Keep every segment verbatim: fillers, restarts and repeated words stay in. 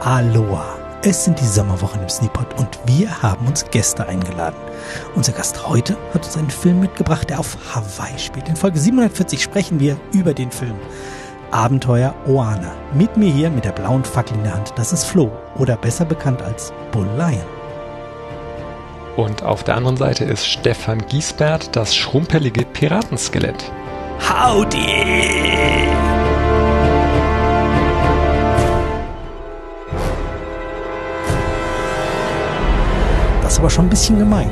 Aloha! Es sind die Sommerwochen im Sneakpot und wir haben uns Gäste eingeladen. Unser Gast heute hat uns einen Film mitgebracht, der auf Hawaii spielt. In Folge siebenhundertvierzig sprechen wir über den Film Abenteuer Oana. Mit mir hier mit der blauen Fackel in der Hand, das ist Flo, oder besser bekannt als Bull Lion. Und auf der anderen Seite ist Stefan Giesbert, das schrumpelige Piratenskelett. Howdy! Das ist aber schon ein bisschen gemein.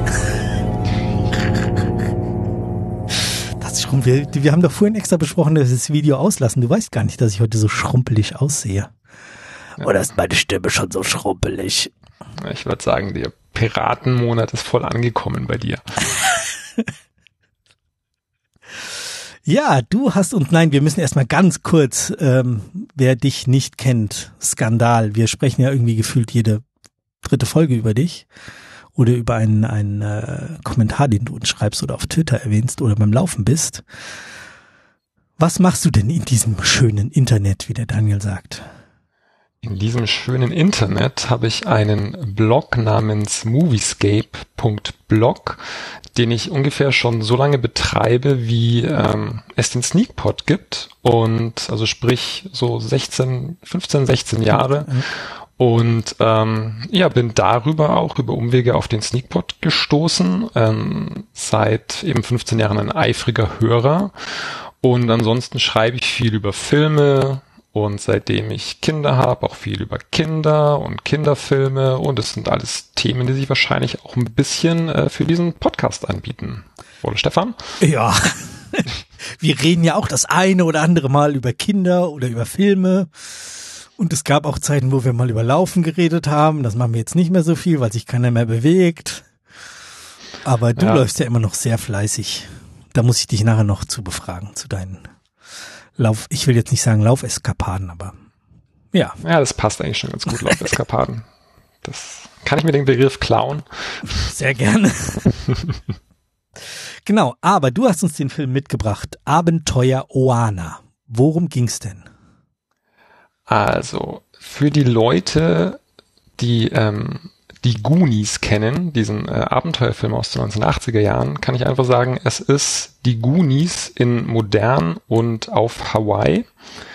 Das schrumpf- wir, wir haben doch vorhin extra besprochen, dass wir das Video auslassen. Du weißt gar nicht, dass ich heute so schrumpelig aussehe. Oder ist meine Stimme schon so schrumpelig? Ich würde sagen, der Piratenmonat ist voll angekommen bei dir. Ja, du hast uns, nein, wir müssen erstmal ganz kurz, ähm, wer dich nicht kennt, Skandal. Wir sprechen ja irgendwie gefühlt jede dritte Folge über dich. Oder über einen, einen äh, Kommentar, den du uns schreibst oder auf Twitter erwähnst oder beim Laufen bist. Was machst du denn in diesem schönen Internet, wie der Daniel sagt? In diesem schönen Internet habe ich einen Blog namens moviescape punkt blog, den ich ungefähr schon so lange betreibe, wie ähm, es den Sneakpot gibt. Und also sprich so sechzehn, fünfzehn, sechzehn Jahre. Mhm. Und ähm, ja, bin darüber auch über Umwege auf den Sneakpot gestoßen, ähm, seit eben fünfzehn Jahren ein eifriger Hörer. Und ansonsten schreibe ich viel über Filme und seitdem ich Kinder habe, auch viel über Kinder und Kinderfilme. Und es sind alles Themen, die sich wahrscheinlich auch ein bisschen äh, für diesen Podcast anbieten. Oder Stefan? Ja, wir reden ja auch das eine oder andere Mal über Kinder oder über Filme. Und es gab auch Zeiten, wo wir mal über Laufen geredet haben. Das machen wir jetzt nicht mehr so viel, weil sich keiner mehr bewegt. Aber du ja. läufst ja immer noch sehr fleißig. Da muss ich dich nachher noch zu befragen, zu deinen Lauf, ich will jetzt nicht sagen Laufeskapaden, aber ja. Ja, das passt eigentlich schon ganz gut, Laufeskapaden. Das kann ich mir den Begriff klauen? Sehr gerne. Genau, aber du hast uns den Film mitgebracht. Abenteuer Oana. Worum ging's denn? Also, für die Leute, die ähm, die Goonies kennen, diesen äh, Abenteuerfilm aus den neunzehnhundertachtziger Jahren, kann ich einfach sagen, es ist die Goonies in modern und auf Hawaii.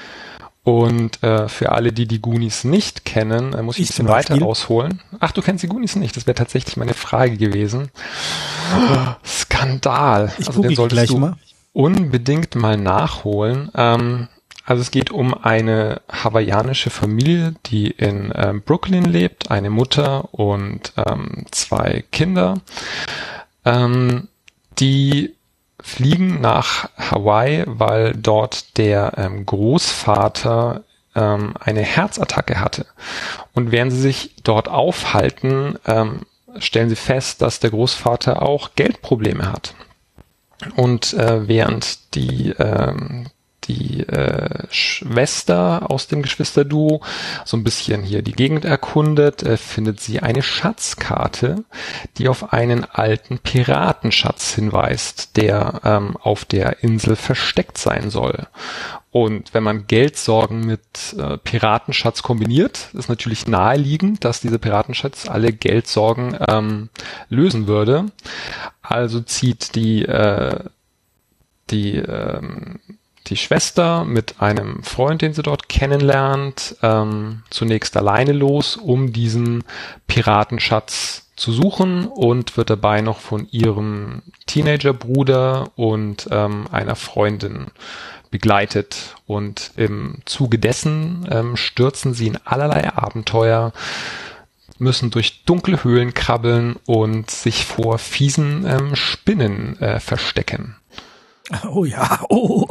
Und äh, für alle, die die Goonies nicht kennen, äh, muss ich, ich ein bisschen weiter ausholen. Ach, du kennst die Goonies nicht? Das wäre tatsächlich meine Frage gewesen. Oh, Skandal. Ich also den solltest gleich du mal. unbedingt mal nachholen. Ähm, Also es geht um eine hawaiianische Familie, die in ähm, Brooklyn lebt, eine Mutter und ähm, zwei Kinder. Ähm, die fliegen nach Hawaii, weil dort der ähm, Großvater ähm, eine Herzattacke hatte. Und während sie sich dort aufhalten, ähm, stellen sie fest, dass der Großvater auch Geldprobleme hat. Und äh, während die ähm, die äh, Schwester aus dem Geschwisterduo so ein bisschen hier die Gegend erkundet, äh, findet sie eine Schatzkarte, die auf einen alten Piratenschatz hinweist, der ähm, auf der Insel versteckt sein soll. Und wenn man Geldsorgen mit äh, Piratenschatz kombiniert, ist natürlich naheliegend, dass dieser Piratenschatz alle Geldsorgen ähm, lösen würde. Also zieht die äh, die ähm, die Schwester mit einem Freund, den sie dort kennenlernt, ähm, zunächst alleine los, um diesen Piratenschatz zu suchen und wird dabei noch von ihrem Teenagerbruder und ähm, einer Freundin begleitet. Und im Zuge dessen ähm, stürzen sie in allerlei Abenteuer, müssen durch dunkle Höhlen krabbeln und sich vor fiesen ähm, Spinnen äh, verstecken. Oh ja, oh.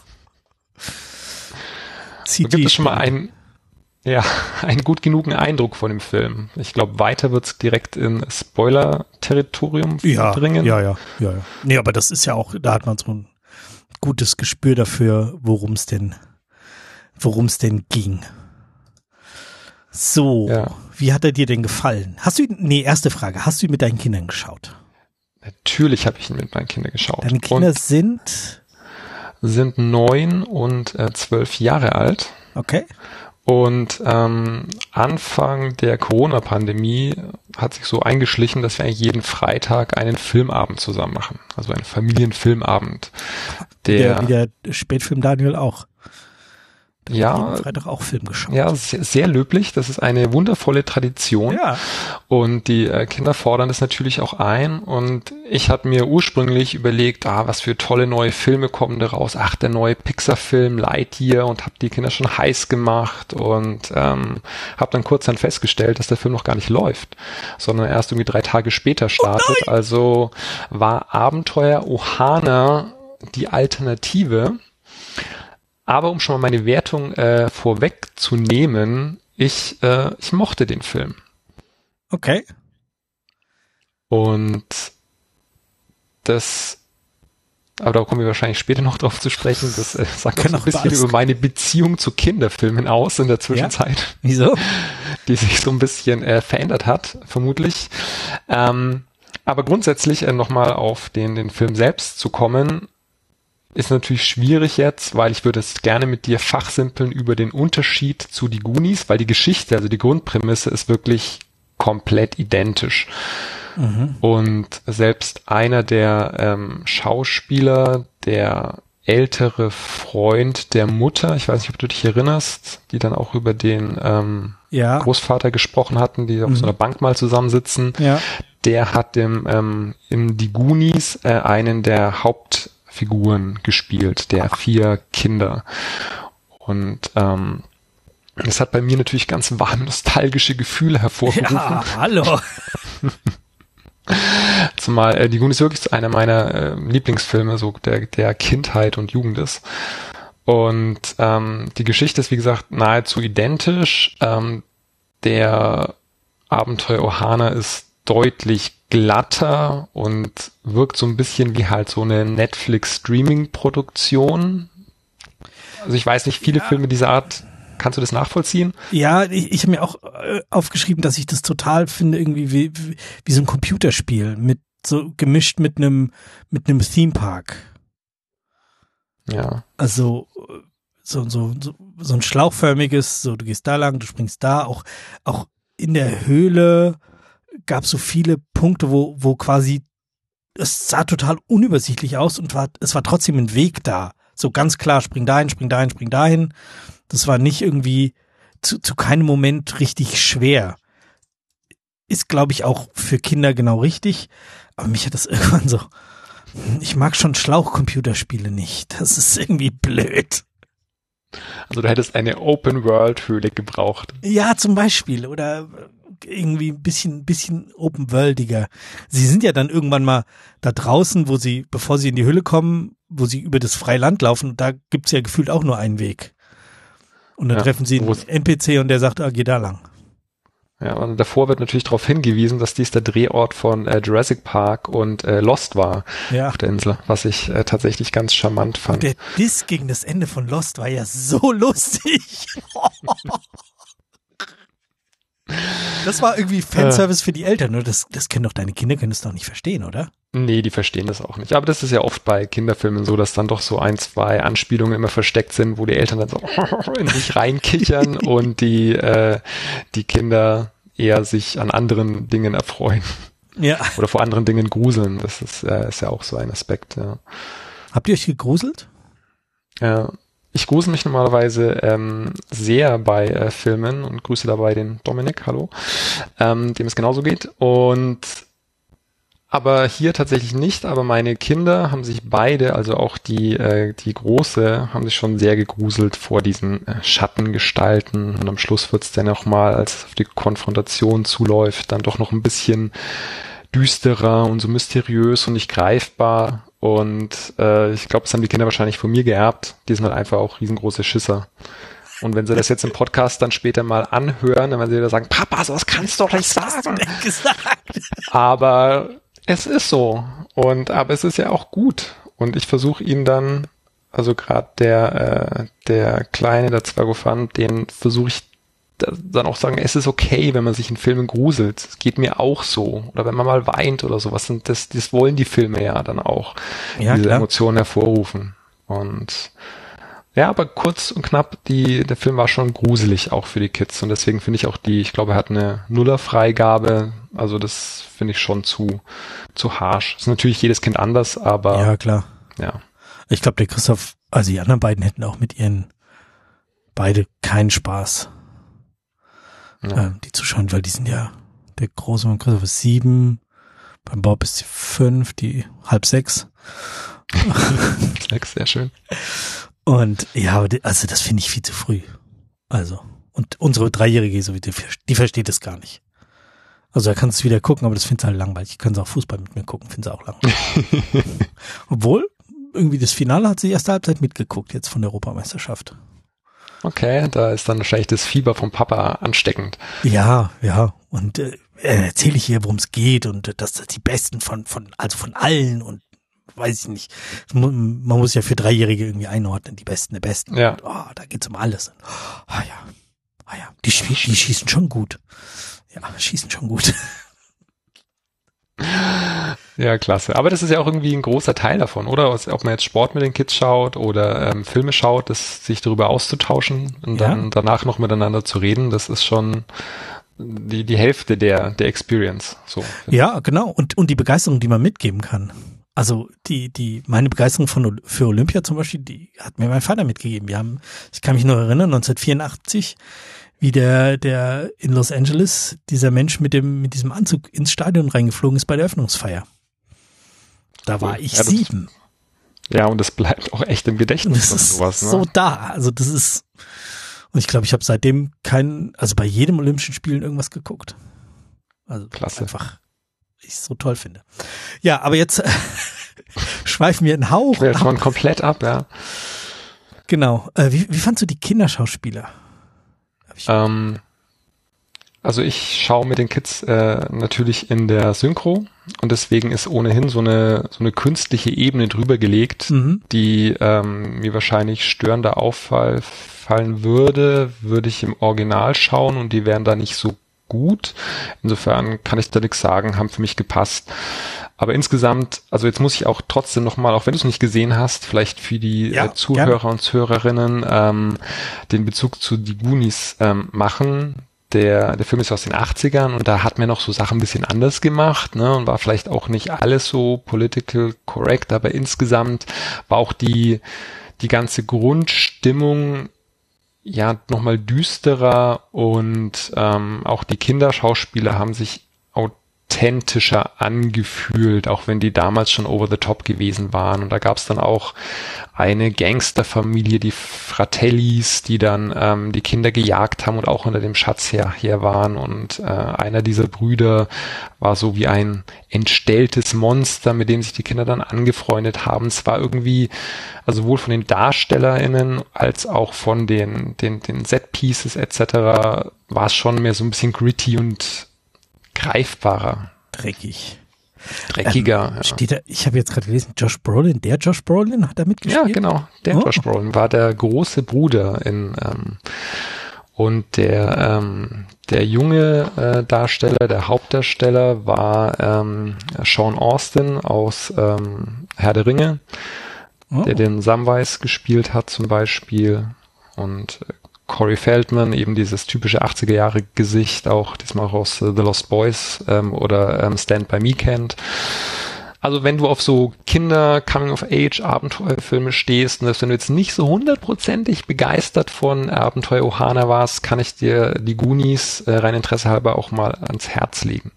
So gibt es schon mal einen, ja, einen gut genugen Eindruck von dem Film. Ich glaube, weiter wird es direkt in Spoiler-Territorium ja, dringen. Ja, ja, ja, ja. Nee, aber das ist ja auch, da hat man so ein gutes Gespür dafür, worum es denn, worum es denn ging. So, ja. Wie hat er dir denn gefallen? Hast du ihn, nee, erste Frage, hast du ihn mit deinen Kindern geschaut? Natürlich habe ich ihn mit meinen Kindern geschaut. Deine Kinder und sind? sind neun und äh, zwölf Jahre alt. Okay. Und ähm, Anfang der Corona-Pandemie hat sich so eingeschlichen, dass wir eigentlich jeden Freitag einen Filmabend zusammen machen. Also einen Familienfilmabend. Der, Wie der, wie der Spätfilm Daniel auch. Der ja, hat jeden Freitag auch Film geschaut. Ja, sehr, sehr löblich. Das ist eine wundervolle Tradition. Ja. Und die äh, Kinder fordern das natürlich auch ein. Und ich hatte mir ursprünglich überlegt, ah, was für tolle neue Filme kommen da raus. Ach, der neue Pixar-Film Lightyear, und habe die Kinder schon heiß gemacht und ähm, habe dann kurz dann festgestellt, dass der Film noch gar nicht läuft, sondern erst irgendwie drei Tage später startet. Oh, also war Abenteuer Ohana die Alternative. Aber um schon mal meine Wertung äh, vorwegzunehmen, ich, äh, ich mochte den Film. Okay. Und das, aber da kommen wir wahrscheinlich später noch drauf zu sprechen, das äh, sagt auch so ein bisschen über meine Beziehung zu Kinderfilmen aus in der Zwischenzeit. Ja? Wieso? Die sich so ein bisschen äh, verändert hat, vermutlich. Ähm, aber grundsätzlich äh, nochmal auf den, den Film selbst zu kommen, ist natürlich schwierig jetzt, weil ich würde es gerne mit dir fachsimpeln über den Unterschied zu die Goonies, weil die Geschichte, also die Grundprämisse ist wirklich komplett identisch. Mhm. Und selbst einer der ähm, Schauspieler, der ältere Freund der Mutter, ich weiß nicht, ob du dich erinnerst, die dann auch über den ähm, ja. Großvater gesprochen hatten, die auf mhm. so einer Bank mal zusammensitzen, ja. der hat im, ähm, in die Goonies äh, einen der Haupt Figuren gespielt, der vier Kinder. Und ähm, das hat bei mir natürlich ganz warme, nostalgische Gefühle hervorgerufen. Ja, hallo. Zumal äh, die Goonies wirklich einer meiner äh, Lieblingsfilme so der, der Kindheit und Jugend ist. Und ähm, die Geschichte ist, wie gesagt, nahezu identisch. Ähm, der Abenteuer Ohana ist deutlich glatter und wirkt so ein bisschen wie halt so eine Netflix-Streaming-Produktion. Also ich weiß nicht, viele ja. Filme dieser Art, kannst du das nachvollziehen? Ja, ich, ich habe mir auch äh, aufgeschrieben, dass ich das total finde, irgendwie wie, wie, wie so ein Computerspiel, mit so gemischt mit einem mit einem Theme-Park. Ja. Also so, so, so, so ein schlauchförmiges, so du gehst da lang, du springst da, auch, auch in der Höhle gab es so viele Punkte, wo, wo quasi, es sah total unübersichtlich aus und war, es war trotzdem ein Weg da. So ganz klar, spring dahin, spring dahin, spring dahin. Das war nicht irgendwie zu, zu keinem Moment richtig schwer. Ist, glaube ich, auch für Kinder genau richtig. Aber mich hat das irgendwann so, ich mag schon Schlauchcomputerspiele nicht. Das ist irgendwie blöd. Also du hättest eine Open-World-Höhle gebraucht. Ja, zum Beispiel. Oder irgendwie ein bisschen, bisschen open-worldiger. Sie sind ja dann irgendwann mal da draußen, wo sie, bevor sie in die Höhle kommen, wo sie über das freie Land laufen, da gibt's ja gefühlt auch nur einen Weg. Und dann ja, treffen sie einen N P C und der sagt, ah, geh da lang. Ja, und davor wird natürlich darauf hingewiesen, dass dies der Drehort von äh, Jurassic Park und äh, Lost war ja. auf der Insel, was ich äh, tatsächlich ganz charmant fand. Und der Diss gegen das Ende von Lost war ja so lustig. Das war irgendwie Fanservice äh, für die Eltern, oder? Das, das können doch deine Kinder, können das doch nicht verstehen, oder? Nee, die verstehen das auch nicht. Aber das ist ja oft bei Kinderfilmen so, dass dann doch so ein, zwei Anspielungen immer versteckt sind, wo die Eltern dann so in sich reinkichern und die, äh, die Kinder eher sich an anderen Dingen erfreuen. Ja. Oder vor anderen Dingen gruseln. Das ist, äh, ist ja auch so ein Aspekt, ja. Habt ihr euch gegruselt? Ja. Ich grusel mich normalerweise ähm, sehr bei äh, Filmen und grüße dabei den Dominik, hallo, ähm, dem es genauso geht. Und aber hier tatsächlich nicht, aber meine Kinder haben sich beide, also auch die äh, die Große, haben sich schon sehr gegruselt vor diesen äh, Schattengestalten. Und am Schluss wird's dann auch mal, als es auf die Konfrontation zuläuft, dann doch noch ein bisschen düsterer und so mysteriös und nicht greifbar. Und äh, ich glaube, das haben die Kinder wahrscheinlich von mir geerbt. Die sind halt einfach auch riesengroße Schisser. Und wenn sie das jetzt im Podcast dann später mal anhören, dann werden sie wieder sagen, Papa, sowas kannst du doch nicht sagen. Gesagt. Aber es ist so. Und aber es ist ja auch gut. Und ich versuche ihn dann, also gerade der äh, der Kleine, der Zwergofant, den versuche ich dann auch sagen, es ist okay, wenn man sich in Filmen gruselt. Es geht mir auch so. Oder wenn man mal weint oder sowas. Und das, das wollen die Filme ja dann auch. Ja, diese klar. Emotionen hervorrufen. Und Ja, aber kurz und knapp, die, der Film war schon gruselig auch für die Kids und deswegen finde ich auch die, ich glaube, er hat eine Nuller-Freigabe, also das finde ich schon zu, zu harsch. Ist natürlich jedes Kind anders, aber. Ja, klar. Ja. Ich glaube, der Christoph, also die anderen beiden hätten auch mit ihren, beide keinen Spaß, Ja. ähm, die zu schauen, weil die sind ja, der Große von Christoph ist sieben, beim Bob ist die fünf, die halb sechs. Sechs, sehr schön. Und ja, aber die, also das finde ich viel zu früh. Also, und unsere Dreijährige, so wie die, die versteht es gar nicht. Also da kannst du es wieder gucken, aber das findest du halt langweilig. Können sie auch Fußball mit mir gucken, finden sie auch langweilig. Obwohl, irgendwie das Finale hat sie die erste Halbzeit mitgeguckt, jetzt von der Europameisterschaft. Okay, da ist dann wahrscheinlich das Fieber vom Papa ansteckend. Ja, ja. Und äh, erzähle ich ihr, worum es geht und äh, dass das die Besten von, von, also von allen und weiß ich nicht. Man muss ja für Dreijährige irgendwie einordnen, die Besten der Besten. Ja. Und, oh, da geht's um alles. Ah ja, ah ja, die, schie- die schießen schon gut. Ja, schießen schon gut. Ja, klasse. Aber das ist ja auch irgendwie ein großer Teil davon, oder? Ob man jetzt Sport mit den Kids schaut oder ähm, Filme schaut, das, sich darüber auszutauschen und Ja. dann danach noch miteinander zu reden, das ist schon die, die Hälfte der, der Experience. So. Ja, genau. Und, und die Begeisterung, die man mitgeben kann. Also die, die, meine Begeisterung von, für Olympia zum Beispiel, die hat mir mein Vater mitgegeben. Wir haben, ich kann mich noch erinnern, neunzehnhundertvierundachtzig, wie der, der in Los Angeles, dieser Mensch mit dem, mit diesem Anzug ins Stadion reingeflogen ist bei der Eröffnungsfeier. Da war ich Ja, das- sieben. Ja, und das bleibt auch echt im Gedächtnis. Das und ist sowas, ne? so da. Also das ist, und ich glaube, ich habe seitdem kein, also bei jedem Olympischen Spielen irgendwas geguckt. Also Klasse. einfach, ich es so toll finde. Ja, aber jetzt schweifen wir einen Hauch Wir ab. schon komplett ab, ja. Genau. Äh, wie, wie fandst du die Kinderschauspieler? Hab ich- Ähm, also ich schaue mit den Kids äh, natürlich in der Synchro und deswegen ist ohnehin so eine so eine künstliche Ebene drüber gelegt, Mhm. die ähm, mir wahrscheinlich störender auffallen würde, würde ich im Original schauen und die wären da nicht so gut. Insofern kann ich da nichts sagen, haben für mich gepasst. Aber insgesamt, also jetzt muss ich auch trotzdem nochmal, auch wenn du es nicht gesehen hast, vielleicht für die Ja, äh, Zuhörer gerne. und Zuhörerinnen ähm, den Bezug zu die Goonies ähm, machen. Der, der Film ist aus den achtzigern und da hat man noch so Sachen ein bisschen anders gemacht, ne, und war vielleicht auch nicht alles so political correct, aber insgesamt war auch die, die ganze Grundstimmung ja nochmal düsterer und ähm, auch die Kinderschauspieler haben sich authentischer angefühlt, auch wenn die damals schon over the top gewesen waren. Und da gab es dann auch eine Gangsterfamilie, die Fratellis, die dann ähm, die Kinder gejagt haben und auch unter dem Schatz her, her waren. Und äh, einer dieser Brüder war so wie ein entstelltes Monster, mit dem sich die Kinder dann angefreundet haben. Es war irgendwie, also sowohl von den DarstellerInnen als auch von den, den, den Set-Pieces et cetera war es schon mehr so ein bisschen gritty und greifbarer, Dreckig. dreckiger. Ähm, ja. Steht da, ich habe jetzt gerade gelesen, Josh Brolin, der Josh Brolin hat da mitgespielt? Ja, genau. Der Oh. Josh Brolin war der große Bruder in ähm, und der ähm, der junge äh, Darsteller, der Hauptdarsteller war ähm, Sean Austin aus ähm, Herr der Ringe, Oh. der den Samwise gespielt hat zum Beispiel und äh, Corey Feldman, eben dieses typische achtziger Jahre Gesicht, auch diesmal auch aus äh, The Lost Boys ähm, oder ähm, Stand By Me kennt. Also wenn du auf so Kinder Coming-of-Age-Abenteuerfilme stehst und dass wenn du jetzt nicht so hundertprozentig begeistert von Abenteuer Ohana warst, kann ich dir die Goonies äh, rein Interesse halber auch mal ans Herz legen.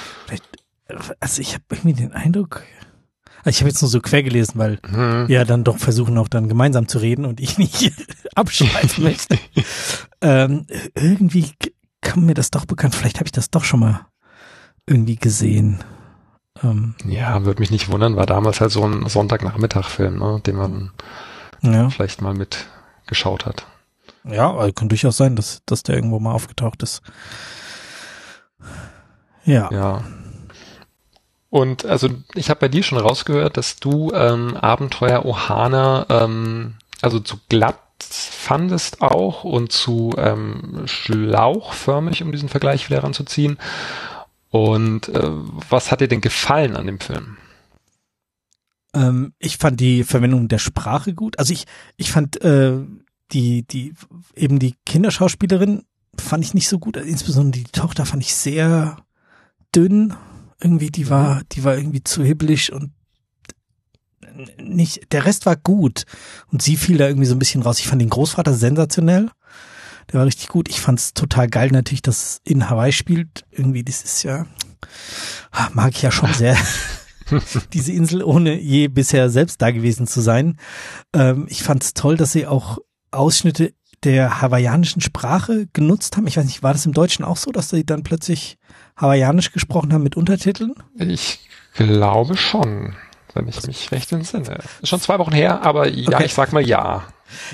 Also ich habe irgendwie den Eindruck, also ich habe jetzt nur so quer gelesen, weil Hm. wir ja dann doch versuchen auch dann gemeinsam zu reden und ich nicht abschweifen möchte. ähm, irgendwie k- kam mir das doch bekannt, vielleicht habe ich das doch schon mal irgendwie gesehen. Ähm, Ja, würde mich nicht wundern, war damals halt so ein Sonntagnachmittag-Film, ne, den man ja, vielleicht mal mitgeschaut hat. ja, also kann durchaus sein, dass, dass der irgendwo mal aufgetaucht ist. Ja, Ja. Und also ich habe bei dir schon rausgehört, dass du ähm, Abenteuer Ohana ähm, also zu glatt fandest auch und zu ähm, schlauchförmig, um diesen Vergleich wieder ranzuziehen. Und äh, was hat dir denn gefallen an dem Film? Ähm, ich fand die Verwendung der Sprache gut. Also ich, ich fand äh, die, die, eben die Kinderschauspielerin fand ich nicht so gut. Also insbesondere die Tochter fand ich sehr dünn. Irgendwie, die war, die war irgendwie zu hibbelig und nicht, der Rest war gut. Und sie fiel da irgendwie so ein bisschen raus. Ich fand den Großvater sensationell. Der war richtig gut. Ich fand's total geil natürlich, dass es in Hawaii spielt. Irgendwie, das ist ja, mag ich ja schon sehr. Diese Insel, ohne je bisher selbst da gewesen zu sein. Ähm, ich fand's toll, dass sie auch Ausschnitte der hawaiianischen Sprache genutzt haben. Ich weiß nicht, war das im Deutschen auch so, dass sie dann plötzlich hawaiianisch gesprochen haben mit Untertiteln? Ich glaube schon, wenn ich mich recht entsinne. Ist schon zwei Wochen her, aber ja, okay. Ich sag mal ja.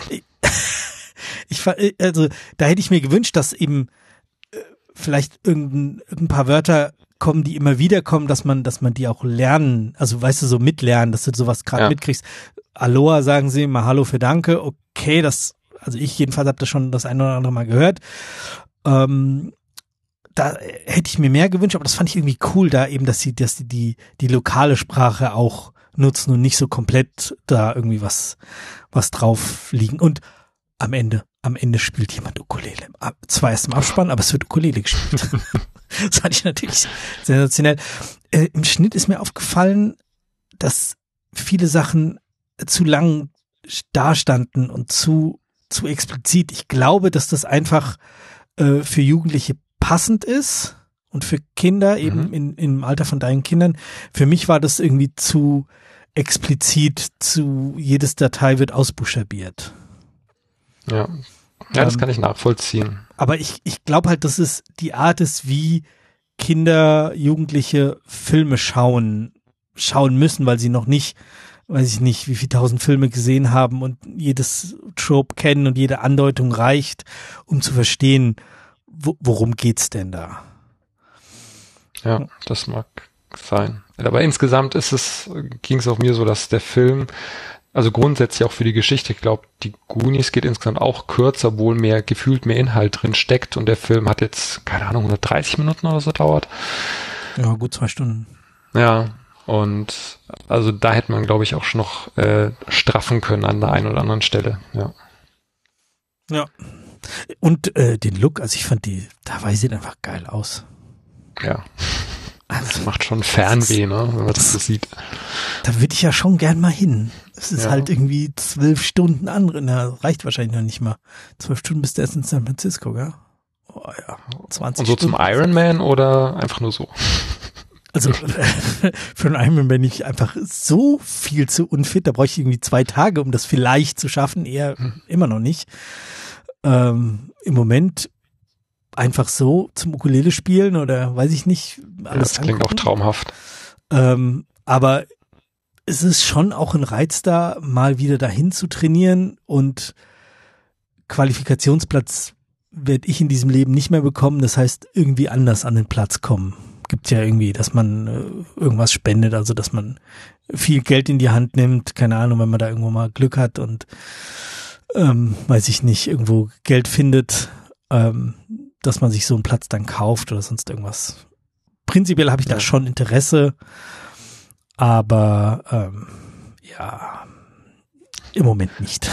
Ich, also, da hätte ich mir gewünscht, dass eben äh, vielleicht irgendein, ein paar Wörter kommen, die immer wieder kommen, dass man, dass man die auch lernen, also weißt du, so mitlernen, dass du sowas gerade ja. mitkriegst. Aloha sagen sie, Mahalo für Danke, okay, das, also ich jedenfalls habe das schon das ein oder andere Mal gehört. Ähm, da hätte ich mir mehr gewünscht, aber das fand ich irgendwie cool, da eben, dass sie, dass sie die, die lokale Sprache auch nutzen und nicht so komplett da irgendwie was, was drauf liegen. Und am Ende, am Ende spielt jemand Ukulele. Zwar erst im Abspann, aber es wird Ukulele gespielt. Das fand ich natürlich sensationell. Äh, im Schnitt ist mir aufgefallen, dass viele Sachen zu lang dastanden und zu, zu explizit. Ich glaube, dass das einfach äh, für Jugendliche passend ist und für Kinder eben mhm. in, im Alter von deinen Kindern. Für mich war das irgendwie zu explizit, zu jedes Datei wird ausbuchstabiert. Ja, ja, das ähm, kann ich nachvollziehen. Aber ich, ich glaube halt, dass es die Art ist, wie Kinder, Jugendliche Filme schauen, schauen müssen, weil sie noch nicht, weiß ich nicht, wie viele tausend Filme gesehen haben und jedes Trope kennen und jede Andeutung reicht, um zu verstehen, wo, worum geht's denn da? Ja, das mag sein. Aber insgesamt ist es, ging es auch mir so, dass der Film, also grundsätzlich auch für die Geschichte, ich glaube, die Goonies geht insgesamt auch kürzer, obwohl mehr gefühlt mehr Inhalt drin steckt und der Film hat jetzt, keine Ahnung, hundertdreißig Minuten oder so dauert. Ja, gut zwei Stunden. Ja, und also da hätte man, glaube ich, auch schon noch äh, straffen können an der einen oder anderen Stelle, ja. Ja. Und äh, den Look, also ich fand die, Hawaii sieht einfach geil aus. Ja. Das macht schon Fernweh, ne, wenn man das so sieht. Da würde ich ja schon gern mal hin. Es ist ja. halt irgendwie zwölf Stunden andere, na, reicht wahrscheinlich noch nicht mal. Zwölf Stunden bist du erst in San Francisco, gell? Oh ja, zwanzig Und so Stunden. Zum Ironman oder einfach nur so? Also für einen Ironman bin ich einfach so viel zu unfit. Da brauche ich irgendwie zwei Tage, um das vielleicht zu schaffen. Eher hm. immer noch nicht. Ähm, im Moment einfach so zum Ukulele spielen oder weiß ich nicht. Alles ja, das klingt angucken. auch traumhaft. Ähm, aber es ist schon auch ein Reiz da, mal wieder dahin zu trainieren und Qualifikationsplatz werde ich in diesem Leben nicht mehr bekommen. Das heißt, irgendwie anders an den Platz kommen. Gibt ja irgendwie, dass man äh, irgendwas spendet, also dass man viel Geld in die Hand nimmt, keine Ahnung, wenn man da irgendwo mal Glück hat und ähm, weiß ich nicht, irgendwo Geld findet, ähm, dass man sich so einen Platz dann kauft oder sonst irgendwas. Prinzipiell habe ich da ja. schon Interesse, aber ähm, ja, im Moment nicht.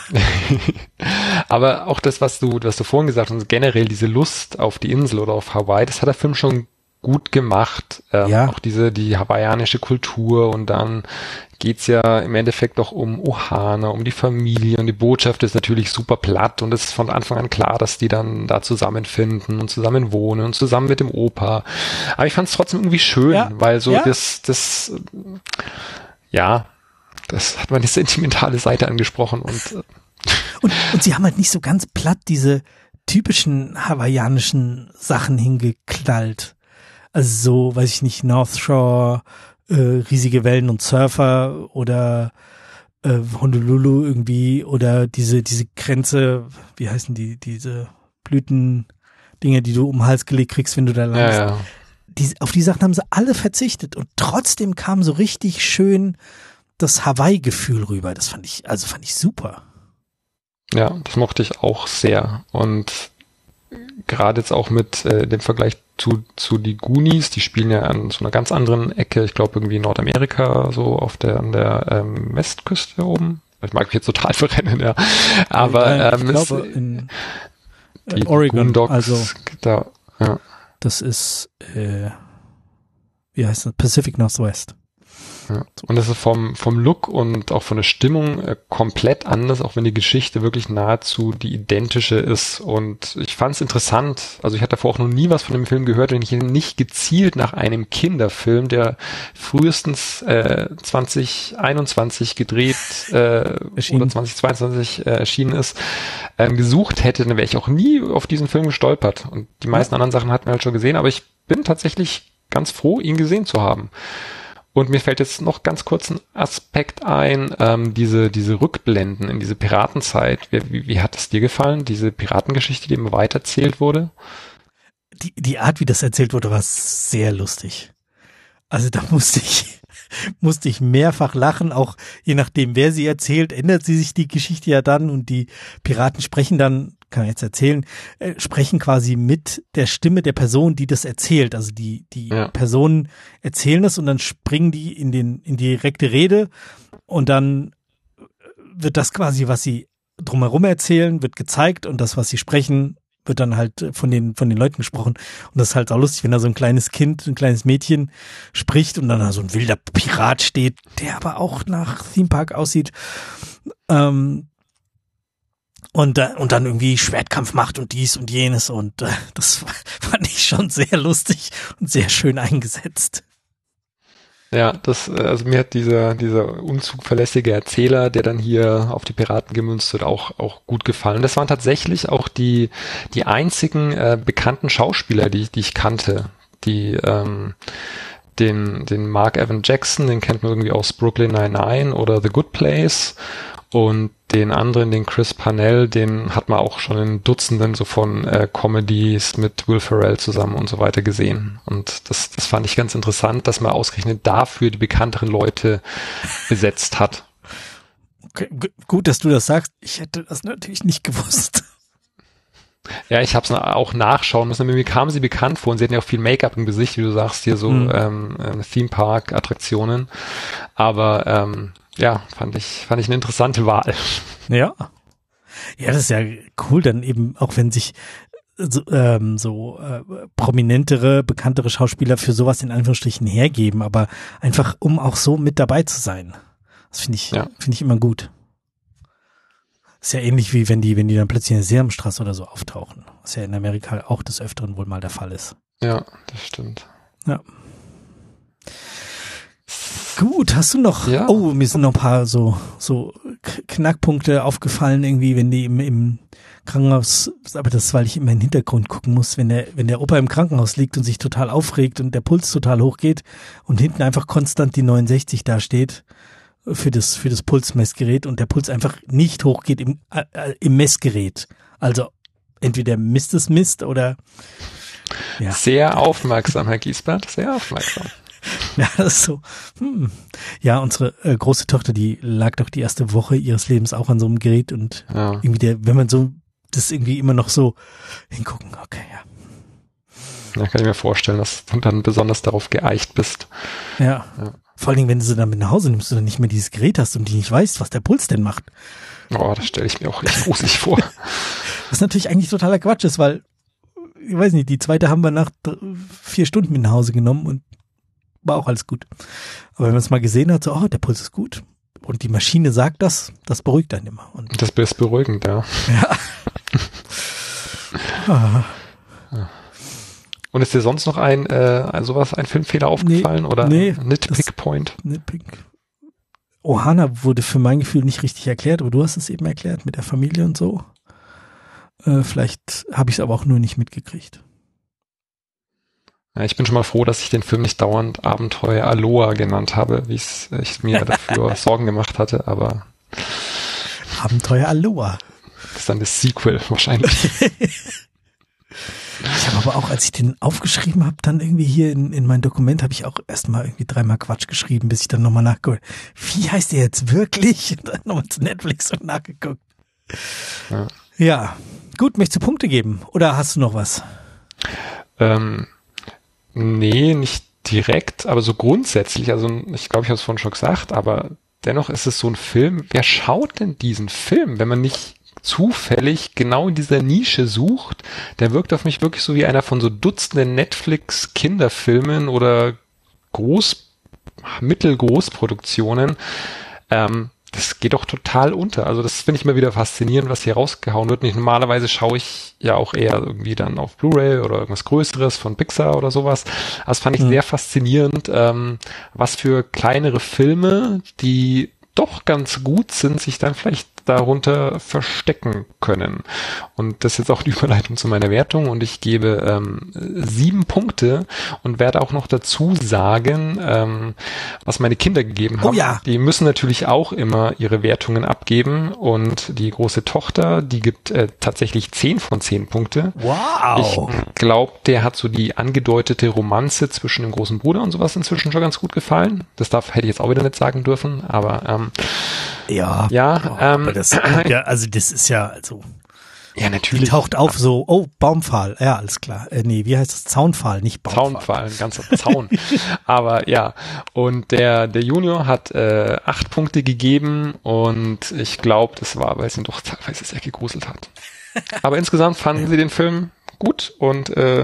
Aber auch das, was du, was du vorhin gesagt hast, generell diese Lust auf die Insel oder auf Hawaii, das hat der Film schon gut gemacht. Ähm, ja. Auch diese, die hawaiianische Kultur und dann geht's ja im Endeffekt doch um Ohana, um die Familie und die Botschaft ist natürlich super platt und es ist von Anfang an klar, dass die dann da zusammenfinden und zusammen wohnen und zusammen mit dem Opa. Aber ich fand es trotzdem irgendwie schön, ja. weil so ja. das, das, ja, das hat meine sentimentale Seite angesprochen und, äh, und, und sie haben halt nicht so ganz platt diese typischen hawaiianischen Sachen hingeknallt. Also so, weiß ich nicht, North Shore, äh, riesige Wellen und Surfer oder äh, Honolulu irgendwie oder diese diese Grenze, wie heißen die, diese Blüten-Dinge, die du um den Hals gelegt kriegst, wenn du da landest. Ja, ja. Die, auf die Sachen haben sie alle verzichtet und trotzdem kam so richtig schön das Hawaii-Gefühl rüber. Das fand ich, also fand ich super. Ja, das mochte ich auch sehr und gerade jetzt auch mit äh, dem Vergleich zu, zu die Goonies, die spielen ja an so einer ganz anderen Ecke, ich glaube irgendwie in Nordamerika, so auf der, an der ähm, Westküste oben. Ich mag mich jetzt total verrennen, ja. Aber ja, ähm, ich glaube in die Oregon, Boondocks, also da, ja. Das ist, äh, wie heißt das? Pacific Northwest. Ja. Und das ist vom, vom Look und auch von der Stimmung äh, komplett anders, auch wenn die Geschichte wirklich nahezu die identische ist. Und ich fand es interessant, also ich hatte davor auch noch nie was von dem Film gehört, wenn ich nicht gezielt nach einem Kinderfilm, der frühestens äh, zwanzig einundzwanzig gedreht äh, oder zwanzig zweiundzwanzig äh, erschienen ist, ähm, gesucht hätte, dann wäre ich auch nie auf diesen Film gestolpert. Und die meisten ja. anderen Sachen hatten wir halt schon gesehen, aber ich bin tatsächlich ganz froh, ihn gesehen zu haben. Und mir fällt jetzt noch ganz kurz ein Aspekt ein, ähm, diese diese Rückblenden in diese Piratenzeit. Wie, wie, wie hat es dir gefallen, diese Piratengeschichte, die immer weitererzählt wurde? Die, die Art, wie das erzählt wurde, war sehr lustig. Also da musste ich, musste ich mehrfach lachen, auch je nachdem, wer sie erzählt, ändert sie sich die Geschichte ja dann und die Piraten sprechen dann, kann ich jetzt erzählen, äh, sprechen quasi mit der Stimme der Person, die das erzählt. Also die, die ja. Personen erzählen das und dann springen die in den, in die direkte Rede und dann wird das quasi, was sie drumherum erzählen, wird gezeigt und das, was sie sprechen, wird dann halt von den, von den Leuten gesprochen. Und das ist halt auch lustig, wenn da so ein kleines Kind, ein kleines Mädchen spricht und dann da so ein wilder Pirat steht, der aber auch nach Theme Park aussieht. Ähm, und, äh, und dann irgendwie Schwertkampf macht und dies und jenes und äh, das fand ich schon sehr lustig und sehr schön eingesetzt. Ja, das, also mir hat dieser, dieser unzuverlässige Erzähler, der dann hier auf die Piraten gemünzt wird, auch, auch gut gefallen. Das waren tatsächlich auch die, die einzigen äh, bekannten Schauspieler, die, die ich kannte, die, ähm, den, den Mark Evan Jackson, den kennt man irgendwie aus Brooklyn Nine-Nine oder The Good Place. Und den anderen, den Chris Parnell, den hat man auch schon in Dutzenden so von äh, Comedies mit Will Ferrell zusammen und so weiter gesehen. Und das, das fand ich ganz interessant, dass man ausgerechnet dafür die bekannteren Leute besetzt hat. Okay, g- gut, dass du das sagst. Ich hätte das natürlich nicht gewusst. Ja, ich habe es auch nachschauen müssen. Mir kam sie bekannt vor und sie hatten ja auch viel Make-up im Gesicht, wie du sagst, hier so mhm. ähm, Theme-Park-Attraktionen. Aber ähm, ja, fand ich, fand ich eine interessante Wahl. Ja. Ja, das ist ja cool, dann eben, auch wenn sich so, ähm, so äh, prominentere, bekanntere Schauspieler für sowas in Anführungsstrichen hergeben, aber einfach, um auch so mit dabei zu sein. Das finde ich, ja. finde ich immer gut. Ist ja ähnlich wie wenn die, wenn die dann plötzlich in der Sesamstraße oder so auftauchen. Was ja in Amerika auch des Öfteren wohl mal der Fall ist. Ja, das stimmt. Ja. Gut, hast du noch, ja. oh, mir sind noch ein paar so, so Knackpunkte aufgefallen irgendwie, wenn die im, im Krankenhaus, aber das ist, weil ich immer in den Hintergrund gucken muss, wenn der, wenn der Opa im Krankenhaus liegt und sich total aufregt und der Puls total hochgeht und hinten einfach konstant die neunundsechzig da steht für das, für das Pulsmessgerät und der Puls einfach nicht hochgeht im, äh, im Messgerät. Also entweder misst es misst oder, ja. Sehr aufmerksam, Herr Giesbert, sehr aufmerksam. Ja, das ist so. Hm. Ja, unsere äh, große Tochter, die lag doch die erste Woche ihres Lebens auch an so einem Gerät und ja. irgendwie der, wenn man so das irgendwie immer noch so hingucken, okay, ja. Ja, kann ich mir vorstellen, dass du dann besonders darauf geeicht bist. Ja. ja. Vor allen Dingen, wenn du sie dann mit nach Hause nimmst, du dann nicht mehr dieses Gerät hast und die nicht weißt, was der Puls denn macht. Oh, das stelle ich mir auch echt gruselig vor. Was natürlich eigentlich totaler Quatsch ist, weil, ich weiß nicht, die zweite haben wir nach vier Stunden mit nach Hause genommen und war auch alles gut. Aber wenn man es mal gesehen hat, so, oh, der Puls ist gut und die Maschine sagt das, das beruhigt einen immer. Und das ist beruhigend, ja. Ja. ah. Und ist dir sonst noch ein äh, sowas, ein Filmfehler aufgefallen nee, oder nee, Nitpick-Point? Nitpick. Ohana wurde für mein Gefühl nicht richtig erklärt, aber du hast es eben erklärt mit der Familie und so. Äh, vielleicht habe ich es aber auch nur nicht mitgekriegt. Ja, ich bin schon mal froh, dass ich den Film nicht dauernd Abenteuer Aloha genannt habe, wie es ich mir dafür Sorgen gemacht hatte, aber Abenteuer Aloha. Das ist dann das Sequel wahrscheinlich. Ich habe aber auch, als ich den aufgeschrieben habe, dann irgendwie hier in, in mein Dokument, habe ich auch erstmal irgendwie dreimal Quatsch geschrieben, bis ich dann nochmal nachgeguckt. Wie heißt der jetzt wirklich? Und dann nochmal zu Netflix und nachgeguckt. Ja, ja Gut, möchtest du Punkte geben? Oder hast du noch was? Ähm, nee, nicht direkt, aber so grundsätzlich, also ich glaube, ich habe es vorhin schon gesagt, aber dennoch ist es so ein Film, wer schaut denn diesen Film, wenn man nicht zufällig genau in dieser Nische sucht? Der wirkt auf mich wirklich so wie einer von so Dutzenden Netflix-Kinderfilmen oder Groß, Mittelgroßproduktionen. Ähm, das geht doch total unter. Also das finde ich immer wieder faszinierend, was hier rausgehauen wird. Nicht, normalerweise schaue ich ja auch eher irgendwie dann auf Blu-ray oder irgendwas Größeres von Pixar oder sowas. Aber das fand ich mhm. sehr faszinierend, ähm, was für kleinere Filme, die doch ganz gut sind, sich dann vielleicht darunter verstecken können. Und das ist jetzt auch die Überleitung zu meiner Wertung und ich gebe ähm, sieben Punkte und werde auch noch dazu sagen, ähm, was meine Kinder gegeben haben. Oh ja. Die müssen natürlich auch immer ihre Wertungen abgeben und die große Tochter, die gibt äh, tatsächlich zehn von zehn Punkte. Wow. Ich glaube, der hat so die angedeutete Romanze zwischen dem großen Bruder und sowas inzwischen schon ganz gut gefallen. Das darf hätte ich jetzt auch wieder nicht sagen dürfen, aber ähm, ja, ja, oh, ähm, aber das, ja, also das ist ja, also ja, natürlich. Die taucht auf so, oh, Baumpfahl, ja, alles klar. Äh, nee, wie heißt das? Zaunpfahl, nicht Baumpfahl. Zaunpfahl, ein ganzer Zaun. Aber ja, und der der Junior hat äh, acht Punkte gegeben und ich glaube, das war, weil es ihn doch teilweise sehr gegruselt hat. Aber insgesamt fanden sie den Film gut und äh,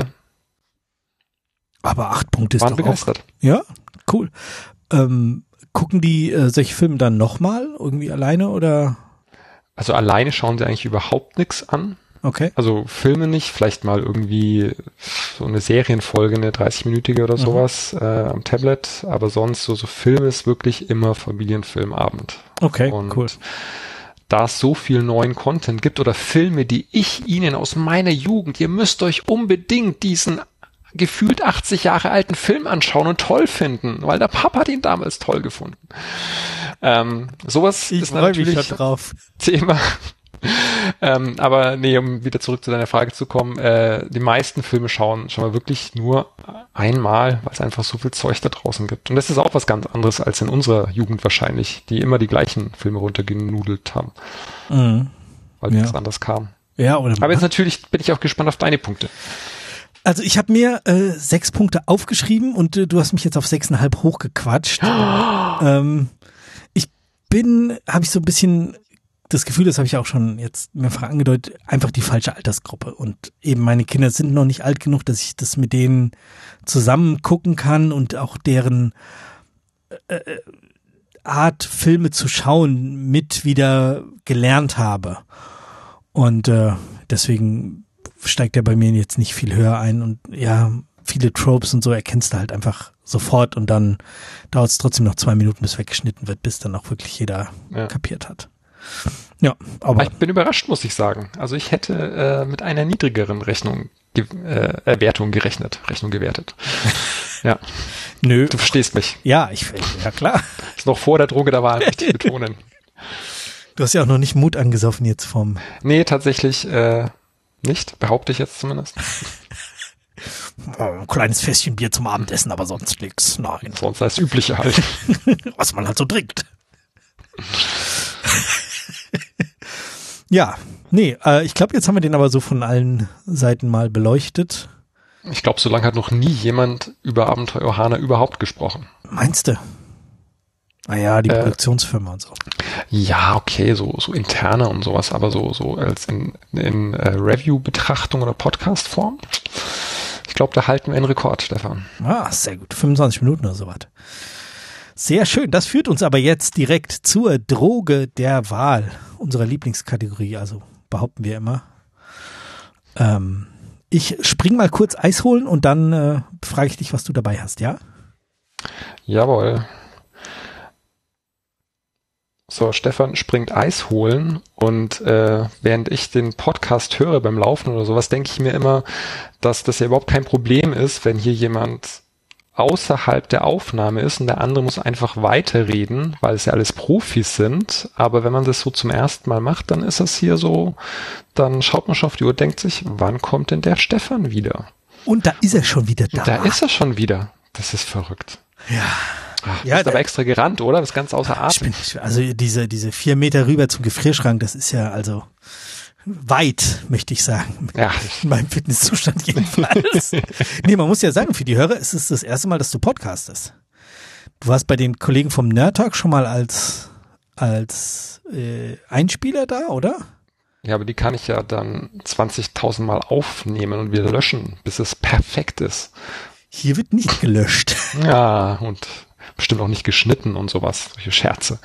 aber acht Punkte ist waren doch begeistert. Auch, ja, cool. Ähm, gucken die äh, solche Filme dann nochmal irgendwie alleine oder? Also alleine schauen sie eigentlich überhaupt nichts an. Okay. Also Filme nicht, vielleicht mal irgendwie so eine Serienfolge, eine dreißig-minütige oder sowas mhm. äh, am Tablet, aber sonst so, so Film ist wirklich immer Familienfilmabend. Okay, und cool. Da es so viel neuen Content gibt oder Filme, die ich Ihnen aus meiner Jugend, ihr müsst euch unbedingt diesen gefühlt achtzig Jahre alten Film anschauen und toll finden, weil der Papa hat ihn damals toll gefunden. Ähm, sowas ich ist natürlich mich schon drauf. Thema. ähm, aber nee, um wieder zurück zu deiner Frage zu kommen, äh, die meisten Filme schauen schon mal wirklich nur einmal, weil es einfach so viel Zeug da draußen gibt. Und das ist auch was ganz anderes als in unserer Jugend wahrscheinlich, die immer die gleichen Filme runtergenudelt haben. Mhm. Weil ja. nichts anderes kam. Ja, oder aber jetzt natürlich bin ich auch gespannt auf deine Punkte. Also ich habe mir äh, sechs Punkte aufgeschrieben und äh, du hast mich jetzt auf sechseinhalb hochgequatscht. Oh. Ähm, ich bin, habe ich so ein bisschen das Gefühl, das habe ich auch schon jetzt mehrfach angedeutet, einfach die falsche Altersgruppe. Und eben meine Kinder sind noch nicht alt genug, dass ich das mit denen zusammen gucken kann und auch deren äh, Art, Filme zu schauen, mit wieder gelernt habe. Und äh, deswegen steigt der bei mir jetzt nicht viel höher ein und ja, viele Tropes und so erkennst du halt einfach sofort und dann dauert es trotzdem noch zwei Minuten, bis weggeschnitten wird, bis dann auch wirklich jeder ja. kapiert hat. Ja, aber ich bin überrascht, muss ich sagen. Also ich hätte äh, mit einer niedrigeren Rechnung ge- äh, Wertung gerechnet, Rechnung gewertet. Ja. Nö. Du verstehst mich. Ja, ich ja klar. Ist noch vor der Droge der Wahl, möchte ich betonen. Du hast ja auch noch nicht Mut angesoffen jetzt vom. Nee, tatsächlich äh, nicht, behaupte ich jetzt zumindest. Oh, ein kleines Fässchen Bier zum Abendessen, aber sonst nix. Nein. Sonst das Übliche halt. Was man halt so trinkt. Ja, nee, äh, ich glaube, jetzt haben wir den aber so von allen Seiten mal beleuchtet. Ich glaube, so lange hat noch nie jemand über Abenteuer Ohana überhaupt gesprochen. Meinst du? Naja, die äh, Produktionsfirma und so. Ja, okay, so so interne und sowas, aber so so als in, in äh, Review-Betrachtung oder Podcast-Form. Ich glaube, da halten wir einen Rekord, Stefan. Ah, sehr gut. fünfundzwanzig Minuten oder sowas. Sehr schön. Das führt uns aber jetzt direkt zur Droge der Wahl, unserer Lieblingskategorie, also behaupten wir immer. Ähm, ich spring mal kurz Eis holen und dann äh, frage ich dich, was du dabei hast, ja? Jawohl. So, Stefan springt Eis holen und äh, während ich den Podcast höre beim Laufen oder sowas, denke ich mir immer, dass das ja überhaupt kein Problem ist, wenn hier jemand außerhalb der Aufnahme ist und der andere muss einfach weiterreden, weil es ja alles Profis sind. Aber wenn man das so zum ersten Mal macht, dann ist das hier so, dann schaut man schon auf die Uhr und denkt sich, wann kommt denn der Stefan wieder? Und da ist er schon wieder da. Da ist er schon wieder. Das ist verrückt. Ja. Ach, du ja, bist aber extra gerannt, oder? Das ist ganz außer ich Atem. bin, also diese, diese vier Meter rüber zum Gefrierschrank, das ist ja also weit, möchte ich sagen. Ja. In meinem Fitnesszustand jedenfalls. Nee, man muss ja sagen, für die Hörer, es ist das erste Mal, dass du podcastest. Du warst bei den Kollegen vom Nerd Talk schon mal als, als äh, Einspieler da, oder? Ja, aber die kann ich ja dann zwanzigtausend Mal aufnehmen und wieder löschen, bis es perfekt ist. Hier wird nicht gelöscht. Ja, und bestimmt auch nicht geschnitten und sowas, solche Scherze.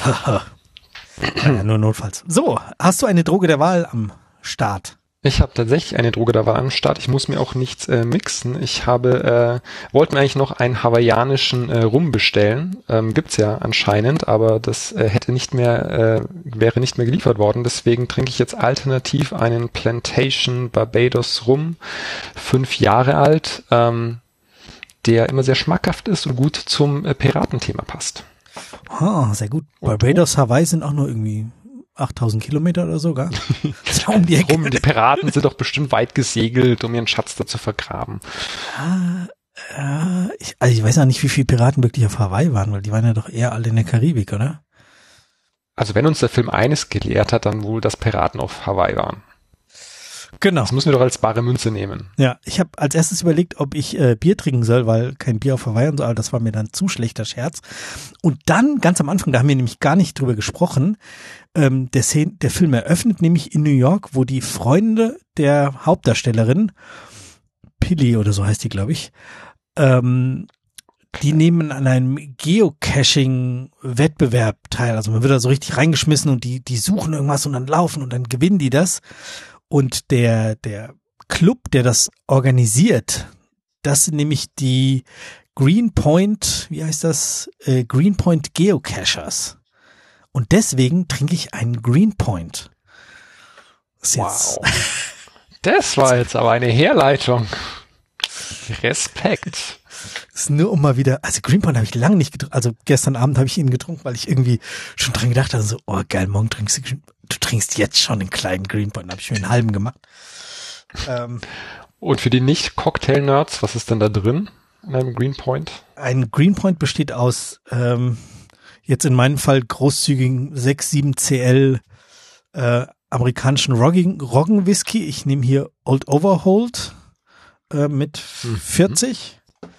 Ja, nur notfalls. So, hast du eine Droge der Wahl am Start? Ich habe tatsächlich eine Droge der Wahl am Start. Ich muss mir auch nichts äh, mixen. Ich habe, äh, wollte mir eigentlich noch einen hawaiianischen äh, Rum bestellen. Ähm, gibt's ja anscheinend, aber das äh, hätte nicht mehr, äh, wäre nicht mehr geliefert worden. Deswegen trinke ich jetzt alternativ einen Plantation Barbados Rum, fünf Jahre alt, ähm, der immer sehr schmackhaft ist und gut zum äh, Piratenthema passt. Ah, sehr gut. Barbados, Hawaii sind auch nur irgendwie achttausend Kilometer oder so, gell? Um die Ecke. Rum, die Piraten sind doch bestimmt weit gesegelt, um ihren Schatz da zu vergraben. Ah, äh, ich, also ich weiß ja nicht, wie viele Piraten wirklich auf Hawaii waren, weil die waren ja doch eher alle in der Karibik, oder? Also wenn uns der Film eines gelehrt hat, dann wohl, dass Piraten auf Hawaii waren. Genau. Das müssen wir doch als bare Münze nehmen. Ja, ich habe als erstes überlegt, ob ich äh, Bier trinken soll, weil kein Bier auf Hawaii und so, aber das war mir dann zu schlechter Scherz. Und dann, ganz am Anfang, da haben wir nämlich gar nicht drüber gesprochen, ähm, der, Szene, der Film eröffnet nämlich in New York, wo die Freunde der Hauptdarstellerin, Pilly oder so heißt die, glaube ich, ähm, die nehmen an einem Geocaching-Wettbewerb teil. Also man wird da so richtig reingeschmissen und die, die suchen irgendwas und dann laufen und dann gewinnen die das. Und der, der Club, der das organisiert, das sind nämlich die Greenpoint, wie heißt das? Äh, Greenpoint Geocachers. Und deswegen trinke ich einen Greenpoint. Wow. Das war jetzt aber eine Herleitung. Respekt. Das ist nur um mal wieder, also Greenpoint habe ich lange nicht getrunken, also gestern Abend habe ich ihn getrunken, weil ich irgendwie schon dran gedacht habe, so, oh geil, morgen trinkst du, du trinkst jetzt schon einen kleinen Greenpoint, da habe ich mir einen halben gemacht. Ähm, Und für die Nicht-Cocktail-Nerds, was ist denn da drin in einem Greenpoint? Ein Greenpoint besteht aus, ähm, jetzt in meinem Fall großzügigen sechs, sieben C L äh, amerikanischen Roggen, Roggen-Whisky. Ich nehme hier Old Overhold äh, mit vierzig.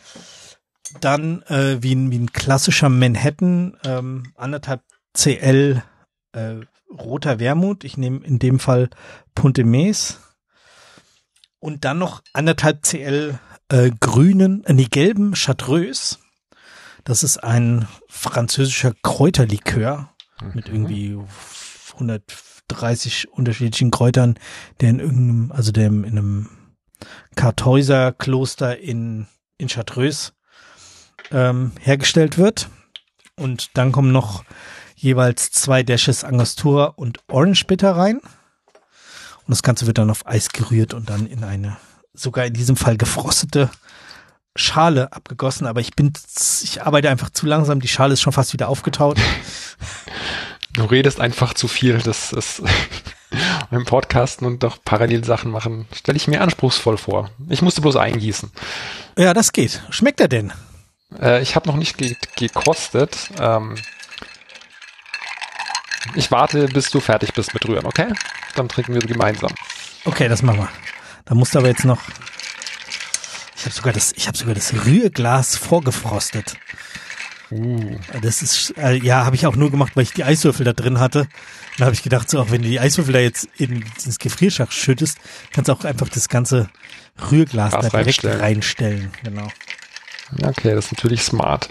Dann äh, wie, ein, wie ein klassischer Manhattan, ähm, anderthalb C L äh, roter Wermut. Ich nehme in dem Fall Punte Mes. Und dann noch anderthalb C L äh, grünen, äh, nee, gelben Chartreuse. Das ist ein französischer Kräuterlikör mhm. mit irgendwie hundertdreißig unterschiedlichen Kräutern, der in irgendeinem, also der in einem Kartäuser Kloster in, in Chartreuse ähm, hergestellt wird. Und dann kommen noch jeweils zwei Dashes Angostura und Orange Bitter rein. Und das Ganze wird dann auf Eis gerührt und dann in eine, sogar in diesem Fall gefrostete Schale abgegossen. Aber ich bin, ich arbeite einfach zu langsam. Die Schale ist schon fast wieder aufgetaut. Du redest einfach zu viel. Das ist beim Podcasten und doch parallel Sachen machen, stelle ich mir anspruchsvoll vor. Ich musste bloß eingießen. Ja, das geht. Schmeckt er denn? Äh, ich habe noch nicht ge- gekostet. Ähm, ich warte, bis du fertig bist mit Rühren, okay? Dann trinken wir gemeinsam. Okay, das machen wir. Da musst du aber jetzt noch. Ich habe sogar das, ich habe sogar das Rührglas vorgefrostet. Uh. Das ist, äh, ja, habe ich auch nur gemacht, weil ich die Eiswürfel da drin hatte. Dann habe ich gedacht, so auch wenn du die Eiswürfel da jetzt in, ins Gefrierschach schüttest, kannst du auch einfach das ganze Rührglas Glas da direkt reinstellen. reinstellen. Genau. Okay, das ist natürlich smart.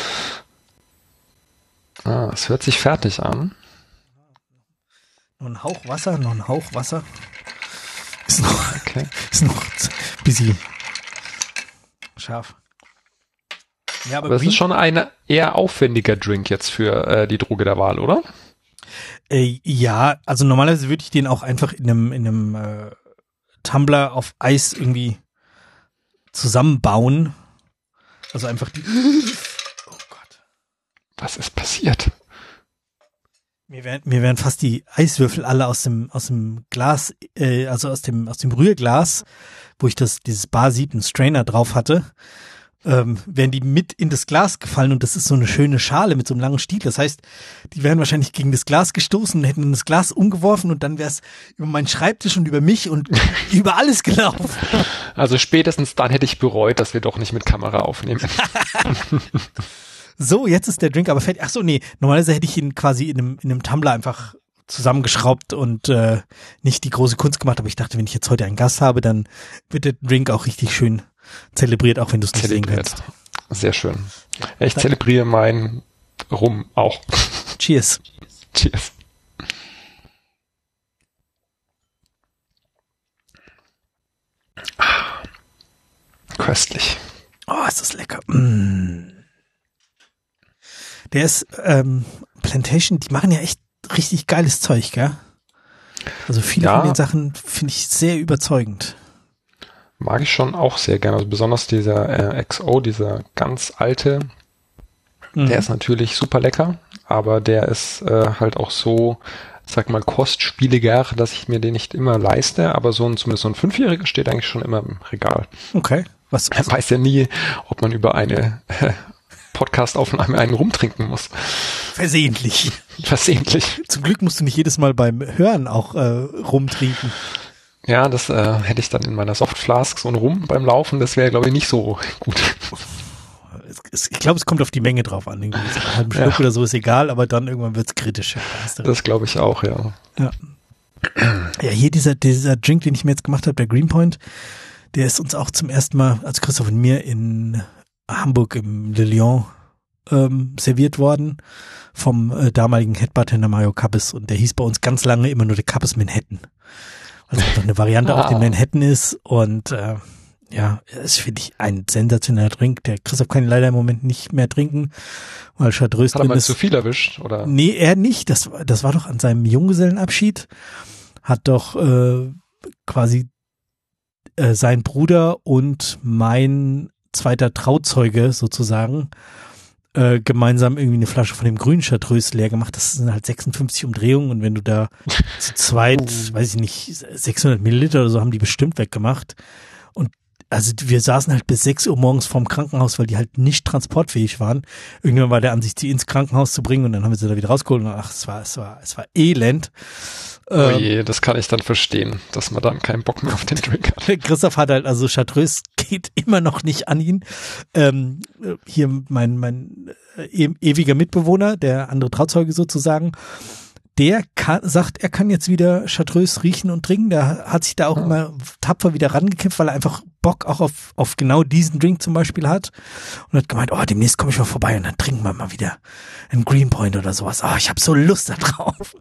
Ah, es hört sich fertig an. Noch ein Hauch Wasser, noch ein Hauch Wasser. Ist noch, okay. ist noch ein bisschen scharf. Ja, aber aber es ist schon ein eher aufwendiger Drink jetzt für äh, die Droge der Wahl, oder? Äh, ja, also normalerweise würde ich den auch einfach in einem, in einem äh, Tumbler auf Eis irgendwie zusammenbauen. Also einfach die. Oh Gott. Was ist passiert? Mir werden, mir werden fast die Eiswürfel alle aus dem, aus dem Glas, äh, also aus dem, aus dem Rührglas, wo ich das, dieses Bar sieben Strainer drauf hatte. ähm, wären die mit in das Glas gefallen und das ist so eine schöne Schale mit so einem langen Stiel. Das heißt, die wären wahrscheinlich gegen das Glas gestoßen und hätten das Glas umgeworfen und dann wäre es über meinen Schreibtisch und über mich und über alles gelaufen. Also spätestens dann hätte ich bereut, dass wir doch nicht mit Kamera aufnehmen. So, jetzt ist der Drink aber fertig. Ach so, nee, normalerweise hätte ich ihn quasi in einem, in einem Tumbler einfach zusammengeschraubt und äh, nicht die große Kunst gemacht, aber ich dachte, wenn ich jetzt heute einen Gast habe, dann wird der Drink auch richtig schön zelebriert, auch wenn du es nicht sehen kannst. Sehr schön. Ich zelebriere meinen Rum auch. Cheers. Cheers. Köstlich. Oh, ist das lecker. Mm. Der ist, ähm, Plantation, die machen ja echt richtig geiles Zeug, gell? Also viele ja, von den Sachen finde ich sehr überzeugend. Mag ich schon auch sehr gerne. Also besonders dieser äh, X O, dieser ganz alte, mhm. der ist natürlich super lecker, aber der ist äh, halt auch so, sag mal, kostspieliger, dass ich mir den nicht immer leiste, aber so ein, zumindest so ein Fünfjähriger steht eigentlich schon immer im Regal. Okay. Was, was? Man weiß ja nie, ob man über eine äh, Podcast-Aufnahme einen rumtrinken muss. Versehentlich. Versehentlich. Zum Glück musst du nicht jedes Mal beim Hören auch äh, rumtrinken. Ja, das äh, hätte ich dann in meiner Softflask so ein Rum beim Laufen, das wäre, glaube ich, nicht so gut. Es, es, ich glaube, es kommt auf die Menge drauf an. Irgendwie so einen halben Schluck ja. oder so ist egal, aber dann irgendwann wird's kritisch. Das glaube ich auch, ja. Ja, ja hier dieser, dieser Drink, den ich mir jetzt gemacht habe, der Greenpoint, der ist uns auch zum ersten Mal, also Christoph und mir, in Hamburg im Le Lion ähm, serviert worden vom äh, damaligen Headbartender Mario Kappes und der hieß bei uns ganz lange immer nur der Kappes Manhattan. Also einfach eine Variante ah. auf den Manhattan ist und äh, ja, das finde ich ein sensationeller Drink. Der Christoph kann ihn leider im Moment nicht mehr trinken, weil Chartreuse drin ist. Hat er mal zu viel erwischt, oder? Nee, er nicht. Das, das war doch an seinem Junggesellenabschied. Hat doch äh, quasi äh, sein Bruder und mein zweiter Trauzeuge sozusagen äh, gemeinsam irgendwie eine Flasche von dem grünen Chartreuse leer gemacht. Das sind halt sechsundfünfzig Umdrehungen und wenn du da zu zweit, uh. weiß ich nicht, sechshundert Milliliter oder so haben die bestimmt weggemacht. Und also wir saßen halt bis sechs Uhr morgens vorm Krankenhaus, weil die halt nicht transportfähig waren. Irgendwann war der Ansicht, sie ins Krankenhaus zu bringen und dann haben wir sie da wieder rausgeholt und ach, es war, es war, es war elend. Oh je, das kann ich dann verstehen, dass man dann keinen Bock mehr auf den Drink hat. Christoph hat halt, also Chartreuse geht immer noch nicht an ihn. Ähm, hier mein, mein äh, ewiger Mitbewohner, der andere Trauzeuge sozusagen, der kann, sagt, er kann jetzt wieder Chartreuse riechen und trinken. Der hat sich da auch ja. immer tapfer wieder rangekämpft, weil er einfach Bock auch auf, auf genau diesen Drink zum Beispiel hat. Und hat gemeint, oh, demnächst komme ich mal vorbei und dann trinken wir mal wieder einen Greenpoint oder sowas. Oh, ich habe so Lust da drauf.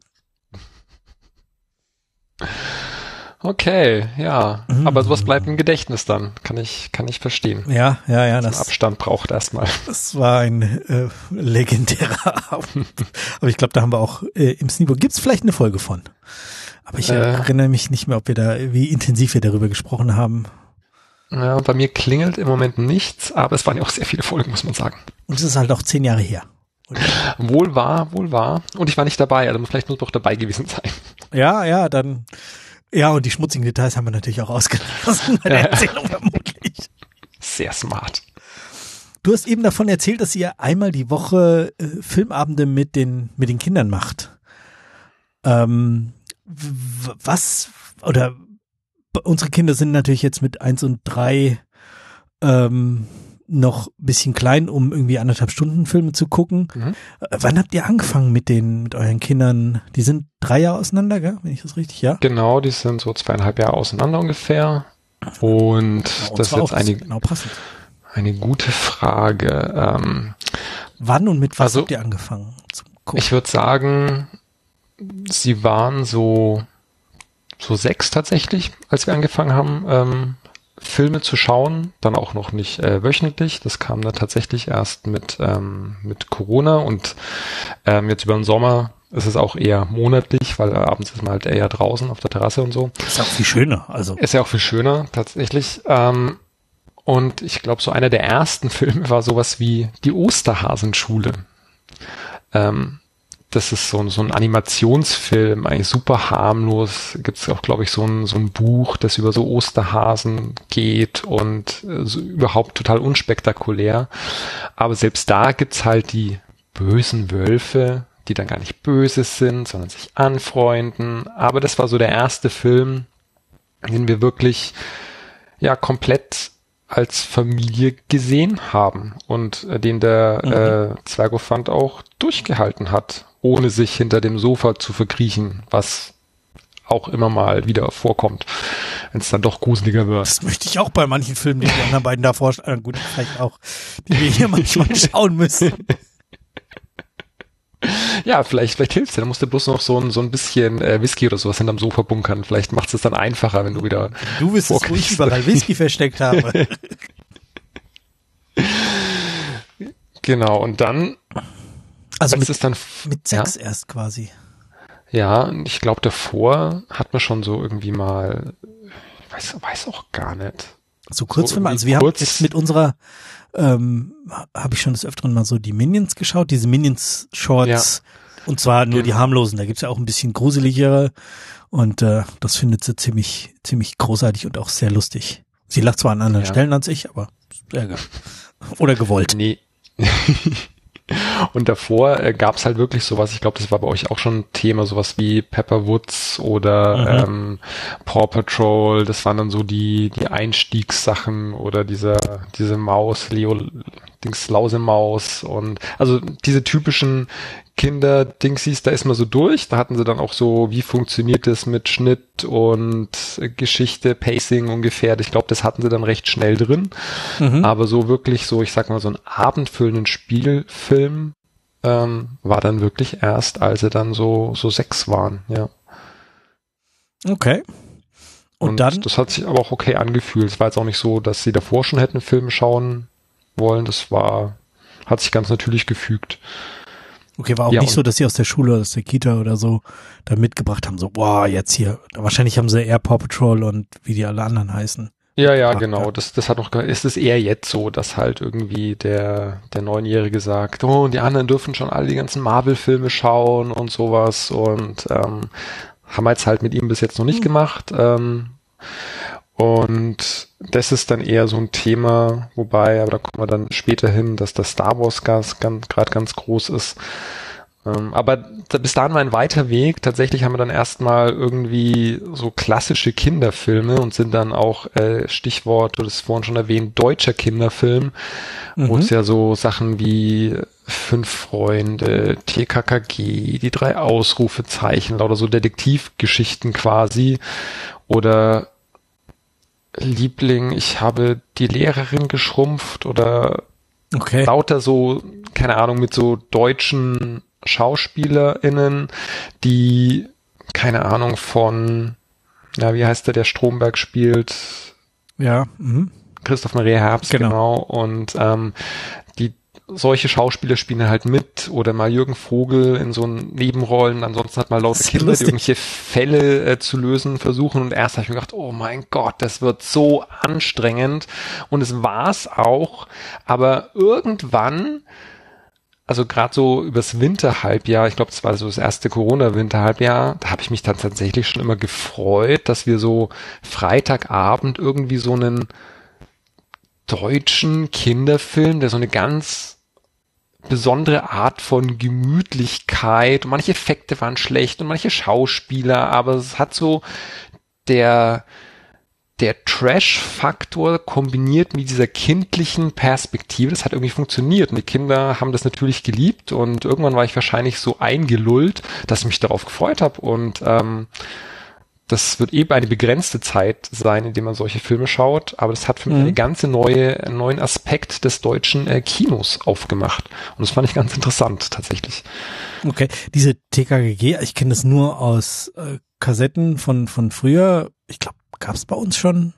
Okay, ja. Mm. Aber sowas bleibt im Gedächtnis dann. Kann ich, kann ich verstehen. Ja, ja, ja. Das Abstand braucht erstmal. Das war ein äh, legendärer Abend. Aber ich glaube, da haben wir auch äh, im Sneebo. Gibt's vielleicht eine Folge von? Aber ich äh, erinnere mich nicht mehr, ob wir da, wie intensiv wir darüber gesprochen haben. Ja, bei mir klingelt im Moment nichts, aber es waren ja auch sehr viele Folgen, muss man sagen. Und es ist halt auch zehn Jahre her. Wohl wahr, wohl wahr. Und ich war nicht dabei, also vielleicht muss ich doch dabei gewesen sein. Ja, ja, dann, ja, und die schmutzigen Details haben wir natürlich auch ausgelassen bei der ja. Erzählung vermutlich. Sehr smart. Du hast eben davon erzählt, dass ihr einmal die Woche äh, Filmabende mit den, mit den Kindern macht. Ähm, w- was, oder unsere Kinder sind natürlich jetzt mit eins und drei ähm, noch ein bisschen klein, um irgendwie anderthalb Stunden Filme zu gucken. Mhm. Wann habt ihr angefangen mit den, mit euren Kindern? Die sind drei Jahre auseinander, gell? Wenn ich das richtig, ja? Genau, die sind so zweieinhalb Jahre auseinander ungefähr. Und genau, das ist jetzt eine, genau passend. eine gute Frage. Ähm, Wann und mit was also, habt ihr angefangen zu gucken? Ich würde sagen, sie waren so, so sechs tatsächlich, als wir angefangen haben, ähm, Filme zu schauen, dann auch noch nicht äh, wöchentlich. Das kam dann tatsächlich erst mit ähm, mit Corona und ähm, jetzt über den Sommer ist es auch eher monatlich, weil äh, abends ist man halt eher draußen auf der Terrasse und so. Ist ja auch viel schöner. Also ist ja auch viel schöner tatsächlich. Ähm, und ich glaube, so einer der ersten Filme war sowas wie die Osterhasenschule. Ähm, das ist so, so ein Animationsfilm, eigentlich super harmlos. Gibt es auch, glaube ich, so ein, so ein Buch, das über so Osterhasen geht und äh, so überhaupt total unspektakulär. Aber selbst da gibt's halt die bösen Wölfe, die dann gar nicht böse sind, sondern sich anfreunden. Aber das war so der erste Film, den wir wirklich ja komplett als Familie gesehen haben und äh, den der mhm. äh, Zwergofant auch durchgehalten hat, ohne sich hinter dem Sofa zu verkriechen, was auch immer mal wieder vorkommt, wenn es dann doch gruseliger wird. Das möchte ich auch bei manchen Filmen, die die anderen beiden da vorstellen, gut, vielleicht auch, die wir hier manchmal schauen müssen. Ja, vielleicht, vielleicht hilft's dir. Dann musst du bloß noch so ein, so ein bisschen äh, Whisky oder sowas hinterm Sofa bunkern. Vielleicht macht's es dann einfacher, wenn du wieder Du wüsstest, wo ich überall Whisky versteckt habe. Genau, und dann also mit, es dann, mit sechs ja? erst quasi. Ja, ich glaube, davor hat man schon so irgendwie mal, ich weiß, weiß auch gar nicht. So Kurzfilme, so also wir kurz. haben jetzt mit unserer ähm, habe ich schon des Öfteren mal so die Minions geschaut, diese Minions-Shorts, ja. Und zwar nur genau. Die harmlosen, da gibt's ja auch ein bisschen gruseligere und äh, das findet sie ziemlich ziemlich großartig und auch sehr lustig. Sie lacht zwar an anderen ja. Stellen als ich, aber sehr geil. Oder gewollt. Nee. Und davor äh, gab's halt wirklich sowas, ich glaube, das war bei euch auch schon ein Thema, sowas wie Pepper Woods oder mhm. ähm, Paw Patrol, das waren dann so die die Einstiegssachen oder dieser diese Maus, Leo Dings Lausemaus und also diese typischen Kinder-Dingsies, da ist man so durch, da hatten sie dann auch so, wie funktioniert das mit Schnitt und Geschichte, Pacing ungefähr, ich glaube, das hatten sie dann recht schnell drin, mhm. aber so wirklich so, ich sag mal, so einen abendfüllenden Spielfilm ähm, war dann wirklich erst, als sie dann so so sechs waren, ja. Okay. Und, und dann? Das hat sich aber auch okay angefühlt, es war jetzt auch nicht so, dass sie davor schon hätten Filme schauen wollen, das war, hat sich ganz natürlich gefügt. Okay, war auch ja, nicht so, dass sie aus der Schule, aus der Kita oder so da mitgebracht haben, so, boah, jetzt hier. Wahrscheinlich haben sie eher Paw Patrol und wie die alle anderen heißen. Ja, ja, genau. Das, das hat noch, ist es eher jetzt so, dass halt irgendwie der, der Neunjährige sagt, oh, und die anderen dürfen schon alle die ganzen Marvel-Filme schauen und sowas und, ähm, haben wir jetzt halt mit ihm bis jetzt noch nicht mhm. gemacht, ähm, und das ist dann eher so ein Thema, wobei, aber da kommen wir dann später hin, dass das Star Wars ganz, ganz, gerade ganz groß ist. Ähm, aber da, bis dahin war ein weiter Weg. Tatsächlich haben wir dann erstmal irgendwie so klassische Kinderfilme und sind dann auch, äh, Stichwort, du hast vorhin schon erwähnt, deutscher Kinderfilm, mhm. wo es ja so Sachen wie Fünf Freunde, T K K G, die drei Ausrufezeichen, lauter so Detektivgeschichten quasi oder Liebling, ich habe die Lehrerin geschrumpft oder okay. lauter so, keine Ahnung, mit so deutschen SchauspielerInnen, die, keine Ahnung, von, ja, wie heißt der, der Stromberg spielt? Ja, mhm. Christoph Maria Herbst, genau. genau. Und ähm, die solche Schauspieler spielen halt mit oder mal Jürgen Vogel in so Nebenrollen, ansonsten hat mal lauter Kinder, lustig. Die irgendwelche Fälle äh, zu lösen versuchen und erst habe ich mir gedacht, oh mein Gott, das wird so anstrengend und es war's auch, aber irgendwann, also gerade so übers Winterhalbjahr, ich glaube, das war so das erste Corona-Winterhalbjahr, da habe ich mich dann tatsächlich schon immer gefreut, dass wir so Freitagabend irgendwie so einen deutschen Kinderfilm, der so eine ganz besondere Art von Gemütlichkeit und manche Effekte waren schlecht und manche Schauspieler, aber es hat so der der Trash-Faktor kombiniert mit dieser kindlichen Perspektive, das hat irgendwie funktioniert und die Kinder haben das natürlich geliebt und irgendwann war ich wahrscheinlich so eingelullt, dass ich mich darauf gefreut habe und ähm, das wird eben eine begrenzte Zeit sein, in der man solche Filme schaut, aber das hat für mich mhm. eine ganze neue, einen neuen Aspekt des deutschen äh, Kinos aufgemacht. Und das fand ich ganz interessant, tatsächlich. Okay, diese T K K G, ich kenne das nur aus äh, Kassetten von von früher. Ich glaube, gab es bei uns schon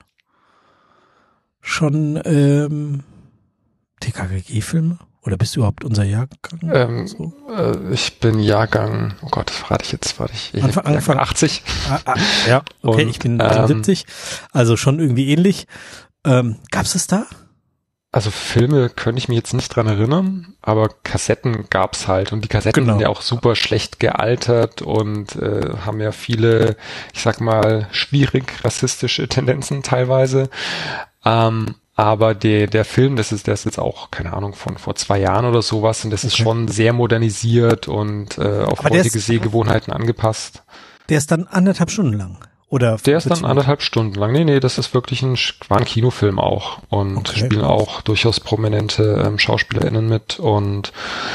schon ähm, T K K G-Filme? Oder bist du überhaupt unser Jahrgang? Ähm, so? äh, ich bin Jahrgang, oh Gott, das verrate ich jetzt, warte ich, ich Anfang, Anfang achtzig. Ah, ah, ja, okay, und, ich bin ähm, siebzig, also schon irgendwie ähnlich. Ähm, gab's es da? Also Filme könnte ich mich jetzt nicht dran erinnern, aber Kassetten gab's halt und die Kassetten Genau. sind ja auch super schlecht gealtert und äh, haben ja viele, ich sag mal, schwierig rassistische Tendenzen teilweise. Ähm, aber der der Film, das ist, der ist jetzt auch, keine Ahnung, von vor zwei Jahren oder sowas und das ist Okay. schon sehr modernisiert und äh, auf Aber der heutige ist- Sehgewohnheiten angepasst. Der ist dann anderthalb Stunden lang. Oder Der ist dann vierzig anderthalb Stunden lang. Nee, nee, das ist wirklich ein, war ein Kinofilm auch und Okay. spielen auch durchaus prominente ähm, SchauspielerInnen mit und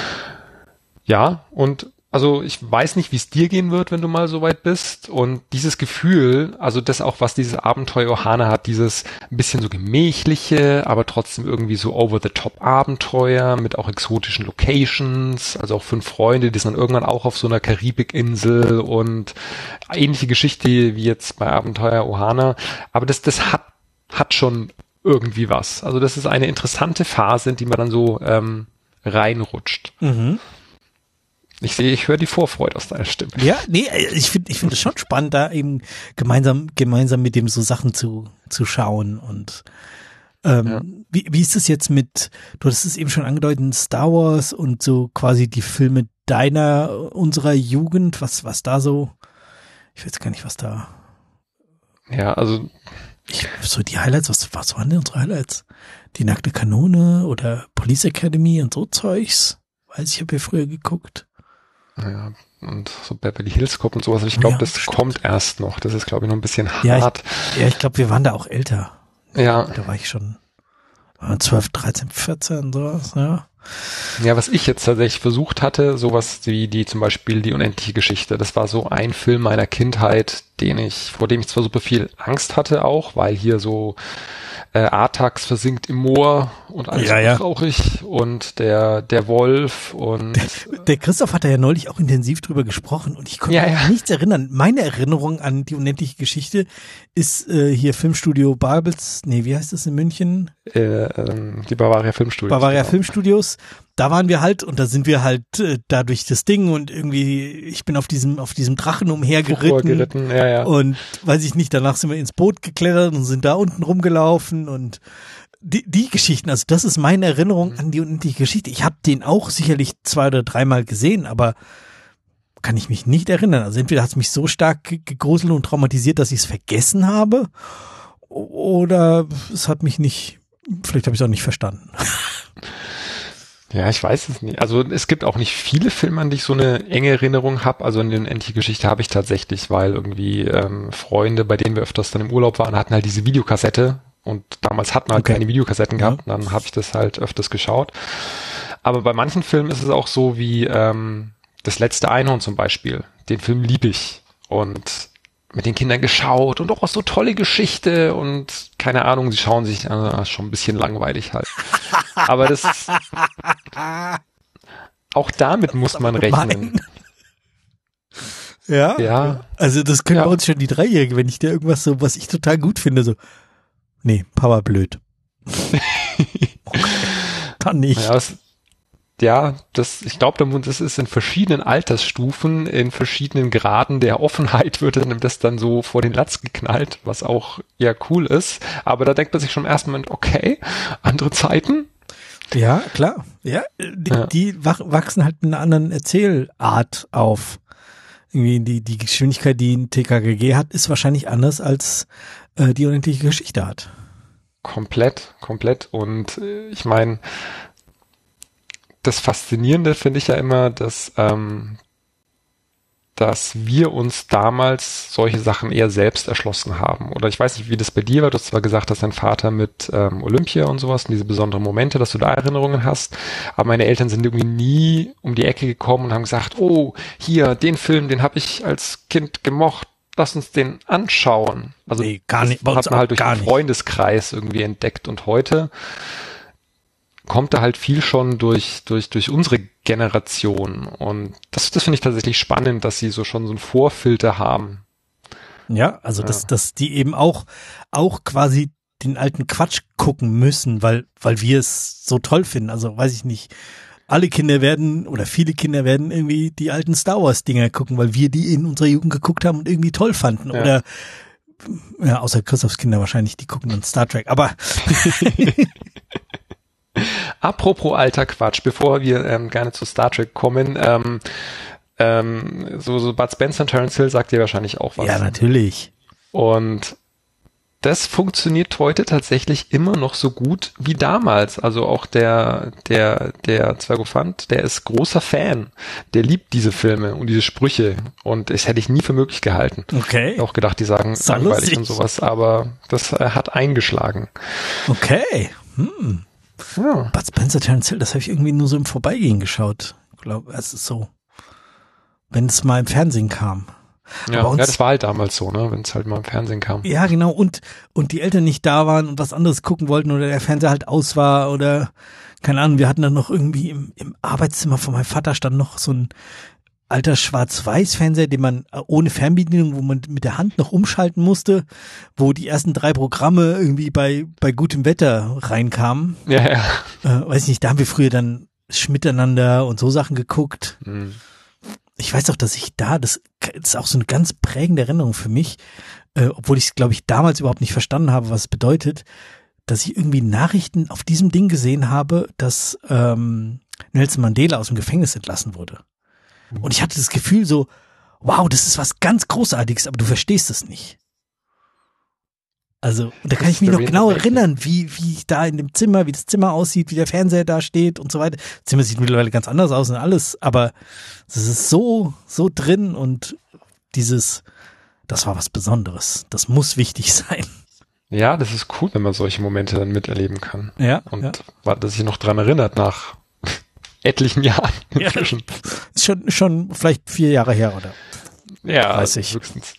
ja, und also ich weiß nicht, wie es dir gehen wird, wenn du mal so weit bist und dieses Gefühl, also das auch, was dieses Abenteuer Ohana hat, dieses ein bisschen so gemächliche, aber trotzdem irgendwie so over-the-top-Abenteuer mit auch exotischen Locations, also auch fünf Freunde, die sind dann irgendwann auch auf so einer Karibikinsel und ähnliche Geschichte wie jetzt bei Abenteuer Ohana, aber das, das hat, hat schon irgendwie was. Also das ist eine interessante Phase, in die man dann so ähm, reinrutscht. Mhm. Ich sehe, ich höre die Vorfreude aus deiner Stimme. Ja, nee, ich finde ich finde es schon spannend, da eben gemeinsam gemeinsam mit dem so Sachen zu zu schauen und ähm, Ja. wie wie ist es jetzt mit, du hast es eben schon angedeutet, Star Wars und so quasi die Filme deiner, unserer Jugend, was was da so, ich weiß gar nicht, was da, Ja, also ich, so die Highlights, was was waren denn unsere Highlights? Die nackte Kanone oder Police Academy und so Zeugs, weiß ich, habe ja früher geguckt. ja, und so Beverly Hills Cop und sowas, aber ich glaube, Ja, das stimmt. kommt erst noch. Das ist, glaube ich, noch ein bisschen Ja, hart. Ja, ich glaube, wir waren da auch älter. Ja, Da war ich schon zwölf, dreizehn, vierzehn, sowas, ja. ja, was ich jetzt tatsächlich versucht hatte, sowas wie die zum Beispiel die unendliche Geschichte. Das war so ein Film meiner Kindheit, den ich, vor dem ich zwar super viel Angst hatte auch, weil hier so äh, Artax versinkt im Moor und alles Ja, ja. traurig und der der Wolf und Der Christoph hat da ja neulich auch intensiv drüber gesprochen und ich konnte Ja, mich ja. an nichts erinnern. Meine Erinnerung an die unendliche Geschichte ist äh, hier Filmstudio Babels, nee, wie heißt das in München? äh, ähm, die Bavaria Filmstudios. Bavaria genau. Filmstudios. Da waren wir halt und da sind wir halt äh, da durch das Ding und irgendwie, ich bin auf diesem auf diesem Drachen umhergeritten. geritten. Ja, ja. Und weiß ich nicht, danach sind wir ins Boot geklettert und sind da unten rumgelaufen und die, die Geschichten, also das ist meine Erinnerung an die unendliche Geschichte. Ich habe den auch sicherlich zwei oder dreimal gesehen, aber kann ich mich nicht erinnern. Also entweder hat es mich so stark ge- gegruselt und traumatisiert, dass ich es vergessen habe, oder es hat mich nicht, vielleicht habe ich es auch nicht verstanden. Ja, ich weiß es nicht. Also es gibt auch nicht viele Filme, an die ich so eine enge Erinnerung habe. Also an die unendliche Geschichte habe ich tatsächlich, weil irgendwie ähm, Freunde, bei denen wir öfters dann im Urlaub waren, hatten halt diese Videokassette und damals hatten wir halt Okay. keine Videokassetten Ja. gehabt und dann habe ich das halt öfters geschaut. Aber bei manchen Filmen ist es auch so wie ähm, Das letzte Einhorn zum Beispiel. Den Film liebe ich und mit den Kindern geschaut und auch was so tolle Geschichte und keine Ahnung, sie schauen sich äh, schon ein bisschen langweilig halt. Aber das auch damit muss man rechnen. Ja? Ja. Also das können Ja. bei uns schon die Dreijährige, wenn ich da irgendwas so, was ich total gut finde, so, nee, Papa blöd. Okay, kann nicht. Ja, das, ja, das, ich glaube, das ist in verschiedenen Altersstufen, in verschiedenen Graden der Offenheit wird dann das dann so vor den Latz geknallt, was auch ja cool ist. Aber da denkt man sich schon im ersten Moment, okay, andere Zeiten. Ja, klar. Ja, die, Ja. die wach, wachsen halt in einer anderen Erzählart auf. Irgendwie die, die Geschwindigkeit, die ein T K K G hat, ist wahrscheinlich anders als äh, die unendliche Geschichte hat. Komplett, komplett. Und äh, ich meine, das Faszinierende finde ich ja immer, dass, ähm, dass wir uns damals solche Sachen eher selbst erschlossen haben. Oder ich weiß nicht, wie das bei dir war. Du hast zwar gesagt, dass dein Vater mit ähm, Olympia und sowas und diese besonderen Momente, dass du da Erinnerungen hast. Aber meine Eltern sind irgendwie nie um die Ecke gekommen und haben gesagt, oh, hier, den Film, den habe ich als Kind gemocht. Lass uns den anschauen. Also Nee, gar nicht. Bei das uns hat man halt auch durch gar den nicht. Freundeskreis irgendwie entdeckt. Und heute kommt da halt viel schon durch durch durch unsere Generation. Und das, das finde ich tatsächlich spannend, dass sie so schon so einen Vorfilter haben. Ja, also Ja. dass, dass die eben auch, auch quasi den alten Quatsch gucken müssen, weil, weil wir es so toll finden. Also weiß ich nicht. Alle Kinder werden oder viele Kinder werden irgendwie die alten Star Wars Dinger gucken, weil wir die in unserer Jugend geguckt haben und irgendwie toll fanden. Ja. Oder ja, außer Christophs Kinder wahrscheinlich, die gucken dann Star Trek. Aber Apropos alter Quatsch, bevor wir ähm, gerne zu Star Trek kommen, ähm, ähm, so, so Bud Spencer und Terence Hill sagt dir wahrscheinlich auch was. Ja, natürlich. Und das funktioniert heute tatsächlich immer noch so gut wie damals. Also auch der, der, der Zwergophant, der ist großer Fan. Der liebt diese Filme und diese Sprüche. Und das hätte ich nie für möglich gehalten. Okay. Ich hab auch gedacht, die sagen So langweilig lustig. und sowas. Aber das äh, hat eingeschlagen. Okay. Hm. Ja. Bud Spencer, Terence Hill, das habe ich irgendwie nur so im Vorbeigehen geschaut. Ich glaube, es ist so, wenn es mal im Fernsehen kam. Ja, Aber uns- ja, das war halt damals so, ne, wenn es halt mal im Fernsehen kam. Ja, genau. Und, und die Eltern nicht da waren und was anderes gucken wollten oder der Fernseher halt aus war oder, keine Ahnung, wir hatten dann noch irgendwie im, im Arbeitszimmer von meinem Vater stand noch so ein alter Schwarz-Weiß-Fernseher, den man äh, ohne Fernbedienung, wo man mit der Hand noch umschalten musste, wo die ersten drei Programme irgendwie bei, bei gutem Wetter reinkamen. Ja, ja. Äh, weiß nicht, da haben wir früher dann Schmiteinander und so Sachen geguckt. Hm. Ich weiß auch, dass ich da, das, das ist auch so eine ganz prägende Erinnerung für mich, äh, obwohl ich es, glaube ich, damals überhaupt nicht verstanden habe, was es bedeutet, dass ich irgendwie Nachrichten auf diesem Ding gesehen habe, dass ähm, Nelson Mandela aus dem Gefängnis entlassen wurde. Und ich hatte das Gefühl so, wow, das ist was ganz Großartiges, aber du verstehst es nicht. Also, und da kann ich mich noch genau erinnern, wie, wie ich da in dem Zimmer, wie das Zimmer aussieht, wie der Fernseher da steht und so weiter. Das Zimmer sieht mittlerweile ganz anders aus und alles, aber es ist so, so drin und dieses, das war was Besonderes. Das muss wichtig sein. Ja, das ist cool, wenn man solche Momente dann miterleben kann. Ja. Und ja. war, dass sich noch dran erinnert nach etlichen Jahren inzwischen. Ja, ist schon, schon vielleicht vier Jahre her, oder? Ja, dreißig. höchstens.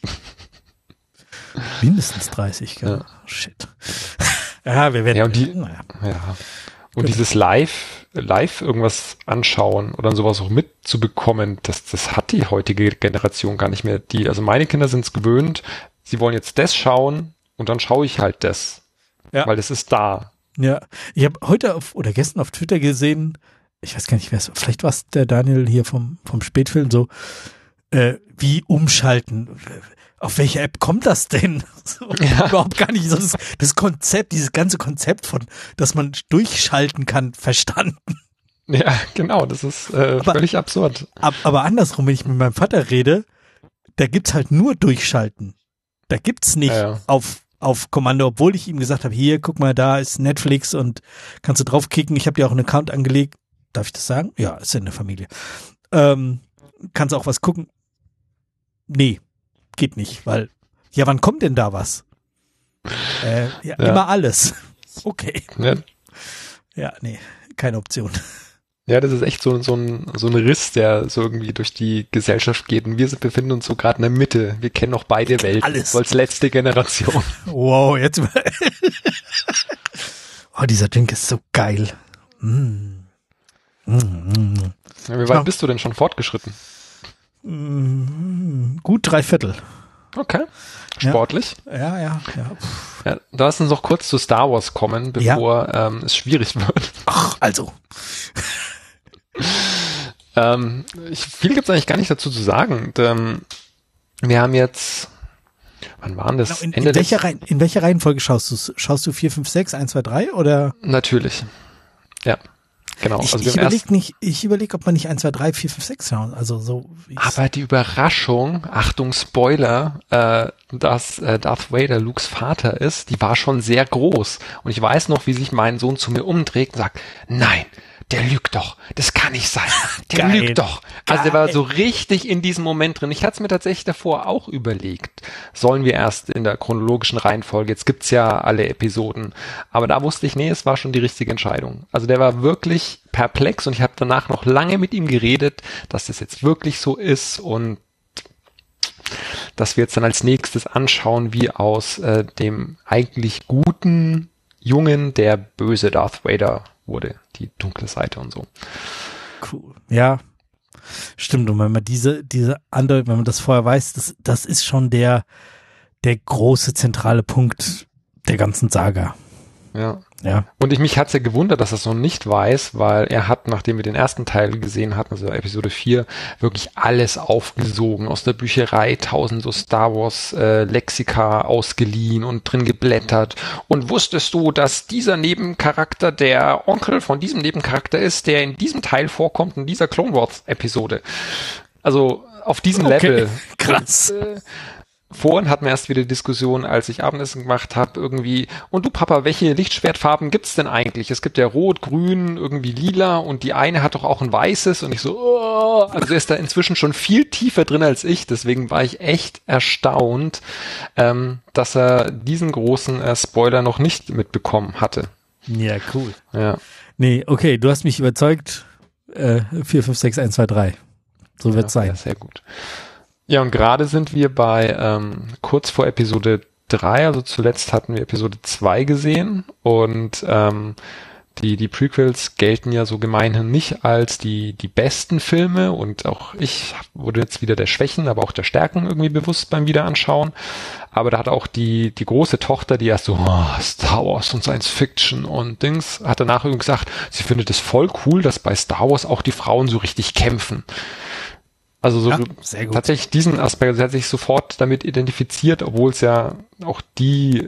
Mindestens dreißig, gell? Ja. Shit. Ja, wir werden. Ja, und die, naja. ja. Und dieses Live, live irgendwas anschauen oder sowas auch mitzubekommen, das, das hat die heutige Generation gar nicht mehr. Die, also meine Kinder sind es gewöhnt, sie wollen jetzt das schauen und dann schaue ich halt das. Ja. Weil das ist da. Ja, ich habe heute auf, oder gestern auf Twitter gesehen, ich weiß gar nicht, wer es war, vielleicht war es der Daniel hier vom, vom Spätfilm, so, äh, wie umschalten. Auf welche App kommt das denn? So, Ja. Überhaupt gar nicht so das, das Konzept, dieses ganze Konzept von, dass man durchschalten kann, verstanden. Ja, genau, das ist äh, Aber- völlig absurd. Ab, aber andersrum, wenn ich mit meinem Vater rede, da gibt's halt nur durchschalten. Da gibt's nicht Ja, ja. auf auf Kommando, obwohl ich ihm gesagt habe, hier, guck mal, da ist Netflix und kannst du draufklicken. Ich habe dir auch einen Account angelegt. Darf ich das sagen? Ja, ist ja in der Familie. Ähm, kannst du auch was gucken? Nee, geht nicht, weil, ja, wann kommt denn da was? Äh, ja, Ja. immer alles. Okay. Ja, Ja, nee, keine Option. ja, das ist echt so, so, ein, so ein Riss, der so irgendwie durch die Gesellschaft geht. Und wir sind, befinden uns so gerade in der Mitte. Wir kennen noch beide Welten. alles. So als letzte Generation. Wow, jetzt. Oh, dieser Drink ist so geil. Mm. Mm, mm. Ja, wie weit bist du denn schon fortgeschritten? Mm, gut drei Viertel. Okay. Sportlich. Ja, ja, ja. Ja, da lass uns noch kurz zu Star Wars kommen, bevor ähm, es schwierig wird. Ach, also. ähm, ich, viel gibt es eigentlich gar nicht dazu zu sagen. Und, ähm, wir haben jetzt, wann waren das? In, Ende in, welcher des, Reihen, in welcher Reihenfolge schaust du? Schaust du vier, fünf, sechs, eins, zwei, drei oder? Natürlich. Ja, genau. Ich, also wir ich haben erst, überlege nicht, ich überlege, ob man nicht eins, zwei, drei, vier, fünf, sechs schauen. Also so. wie es- aber die Überraschung, Achtung Spoiler, äh, dass äh, Darth Vader Lukes Vater ist, die war schon sehr groß. Und ich weiß noch, wie sich mein Sohn zu mir umdreht und sagt, nein, der lügt doch, das kann nicht sein, der Geil. lügt doch. Also der war Geil. so richtig in diesem Moment drin. Ich hatte es mir tatsächlich davor auch überlegt, sollen wir erst in der chronologischen Reihenfolge, jetzt gibt's ja alle Episoden, aber da wusste ich, nee, es war schon die richtige Entscheidung. Also der war wirklich perplex und ich habe danach noch lange mit ihm geredet, dass das jetzt wirklich so ist und dass wir jetzt dann als nächstes anschauen, wie aus äh, dem eigentlich guten Jungen der böse Darth Vader wurde, die dunkle Seite und so. Cool. Ja. Stimmt. Und wenn man diese, diese andere, wenn man das vorher weiß, das, das ist schon der, der große zentrale Punkt der ganzen Saga. Ja. Ja. Und ich mich hat's ja gewundert, dass er es noch nicht weiß, weil er hat, nachdem wir den ersten Teil gesehen hatten, also Episode vier, wirklich alles aufgesogen aus der Bücherei, tausend so Star Wars äh, Lexika ausgeliehen und drin geblättert. Und wusstest du, dass dieser Nebencharakter der Onkel von diesem Nebencharakter ist, der in diesem Teil vorkommt, in dieser Clone Wars Episode? Also auf diesem Okay. Level. Krass. Und, äh, Vorhin hatten wir erst wieder Diskussion, als ich Abendessen gemacht habe, irgendwie, und du Papa, welche Lichtschwertfarben gibt's denn eigentlich? Es gibt ja Rot, Grün, irgendwie Lila und die eine hat doch auch ein weißes und ich so, oh, also er ist da inzwischen schon viel tiefer drin als ich, deswegen war ich echt erstaunt, ähm, dass er diesen großen äh, Spoiler noch nicht mitbekommen hatte. Ja, cool. Ja. Nee, okay, du hast mich überzeugt. Äh, vier, fünf, sechs, eins, zwei, drei. So wird's Ja, sein. ja, sehr gut. Ja, und gerade sind wir bei ähm, kurz vor Episode drei, also zuletzt hatten wir Episode zwei gesehen und ähm, die die Prequels gelten ja so gemeinhin nicht als die die besten Filme und auch ich wurde jetzt wieder der Schwächen, aber auch der Stärken irgendwie bewusst beim Wiederanschauen. Aber da hat auch die die große Tochter, die erst so oh, Star Wars und Science Fiction und Dings, hat danach irgendwie gesagt, sie findet es voll cool, dass bei Star Wars auch die Frauen so richtig kämpfen. Also so Ja, sehr gut. tatsächlich diesen Aspekt, sie hat sich sofort damit identifiziert, obwohl es ja auch die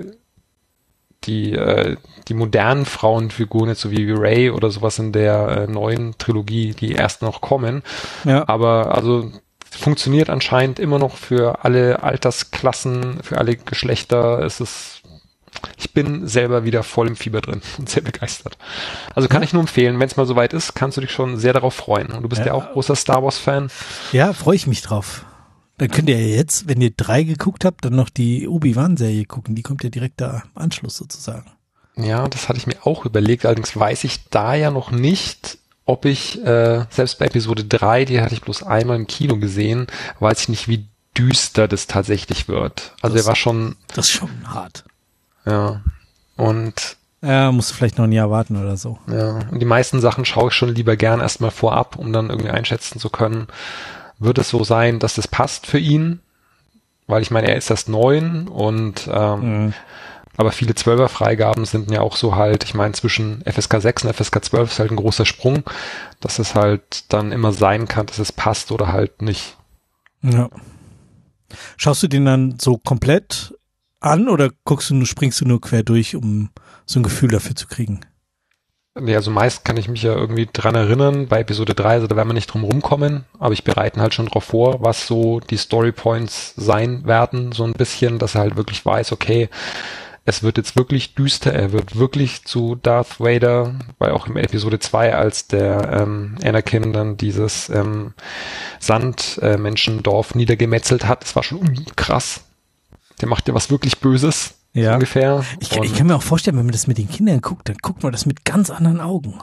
die äh, die modernen Frauenfiguren jetzt so wie Rey oder sowas in der äh, neuen Trilogie, die erst noch kommen. Ja. Aber also funktioniert anscheinend immer noch für alle Altersklassen, für alle Geschlechter. Es ist Ich bin selber wieder voll im Fieber drin und sehr begeistert. Also kann Ja. ich nur empfehlen, wenn es mal soweit ist, kannst du dich schon sehr darauf freuen. Und du bist ja, Ja. auch großer Star Wars Fan. Ja, freue ich mich drauf. Dann könnt ihr ja jetzt, wenn ihr drei geguckt habt, dann noch die Obi-Wan-Serie gucken. Die kommt ja direkt da im Anschluss sozusagen. Ja, das hatte ich mir auch überlegt. Allerdings weiß ich da ja noch nicht, ob ich, äh, selbst bei Episode drei, die hatte ich bloß einmal im Kino gesehen, weiß ich nicht, wie düster das tatsächlich wird. Also Das- der war schon, Das ist schon hart. ja. Und Ja, musst du vielleicht noch ein Jahr warten oder so. ja, und die meisten Sachen schaue ich schon lieber gern erstmal vorab, um dann irgendwie einschätzen zu können, wird es so sein, dass das passt für ihn, weil ich meine, er ist erst neun und ähm, Mhm. aber viele Zwölfer-Freigaben sind ja auch so halt, ich meine, zwischen F S K sechs und F S K zwölf ist halt ein großer Sprung, dass es halt dann immer sein kann, dass es passt oder halt nicht. Ja. Schaust du den dann so komplett an oder guckst du nur, springst du nur quer durch, um so ein Gefühl dafür zu kriegen? Nee, also meist kann ich mich ja irgendwie dran erinnern, bei Episode drei, also da werden wir nicht drum rumkommen, aber ich bereite halt schon drauf vor, was so die Storypoints sein werden, so ein bisschen, dass er halt wirklich weiß, okay, es wird jetzt wirklich düster, er wird wirklich zu Darth Vader, weil auch im Episode zwei, als der ähm, Anakin dann dieses ähm, Sandmenschendorf niedergemetzelt hat, das war schon uh, krass. Der macht ja was wirklich Böses, Ja. ungefähr. Ich, ich kann mir auch vorstellen, wenn man das mit den Kindern guckt, dann guckt man das mit ganz anderen Augen.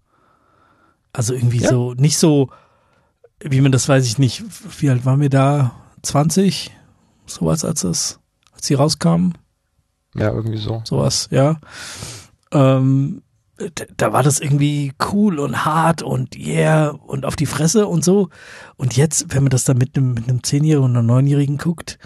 Also irgendwie Ja. so, nicht so, wie man das weiß ich nicht, wie alt waren wir da? zwanzig? Sowas, als das, als die rauskamen? Ja, irgendwie so. Sowas, ja. Ähm, da, da war das irgendwie cool und hart und yeah und auf die Fresse und so. Und jetzt, wenn man das dann mit einem, mit einem Zehnjährigen und einem Neunjährigen guckt,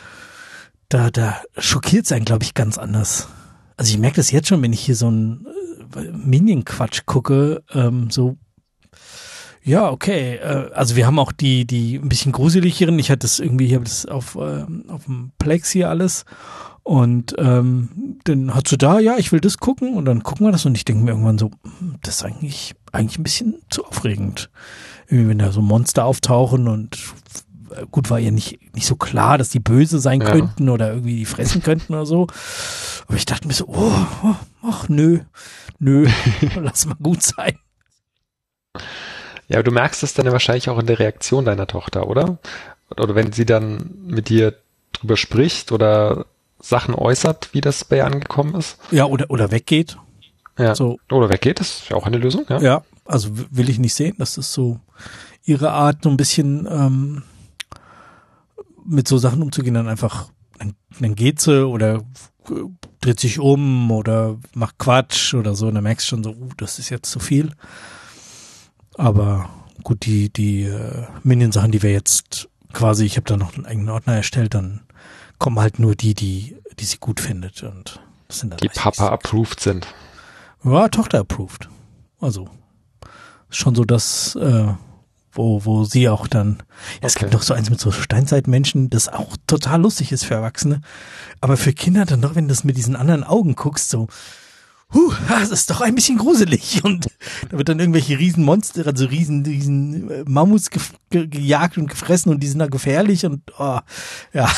da, da schockiert es einen, glaube ich, ganz anders. Also ich merke das jetzt schon, wenn ich hier so einen äh, Minion-Quatsch gucke, ähm, so, ja, okay, äh, also wir haben auch die, die ein bisschen gruseligeren, ich hatte das irgendwie, ich habe das auf, äh, auf dem Plex hier alles und ähm, dann hast du da, ja, ich will das gucken und dann gucken wir das und ich denke mir irgendwann so, hm, das ist eigentlich, eigentlich ein bisschen zu aufregend. Irgendwie, wenn da so Monster auftauchen und gut, war ja nicht, nicht so klar, dass die böse sein Ja. könnten oder irgendwie die fressen könnten oder so. Aber ich dachte mir so, oh, oh ach nö, nö, lass mal gut sein. Ja, du merkst es dann ja wahrscheinlich auch in der Reaktion deiner Tochter, oder? Oder wenn sie dann mit dir drüber spricht oder Sachen äußert, wie das bei ihr angekommen ist. Ja, oder, oder weggeht. Ja. So, Oder weggeht, das ist ja auch eine Lösung, ja. ja, also w- will ich nicht sehen. Das ist so ihre Art, so ein bisschen ähm, mit so Sachen umzugehen, dann einfach, dann, dann geht sie oder äh, dreht sich um oder macht Quatsch oder so und dann merkst du schon so, uh, das ist jetzt zu viel. Aber gut, die, die äh, Minion-Sachen, die wir jetzt quasi, ich habe da noch einen eigenen Ordner erstellt, dann kommen halt nur die, die, die sie gut findet und Das sind dann die Papa-approved sind. Ja, Tochter-approved. Also schon so das, äh, wo wo sie auch dann, ja, es Okay. gibt noch so eins mit so Steinzeitmenschen, das auch total lustig ist für Erwachsene, aber für Kinder dann doch, wenn du das mit diesen anderen Augen guckst, so, huh, das ist doch ein bisschen gruselig und da wird dann irgendwelche Riesenmonster, also riesen, riesen äh, Mammuts ge ge gejagt und gefressen und die sind da gefährlich und oh, ja.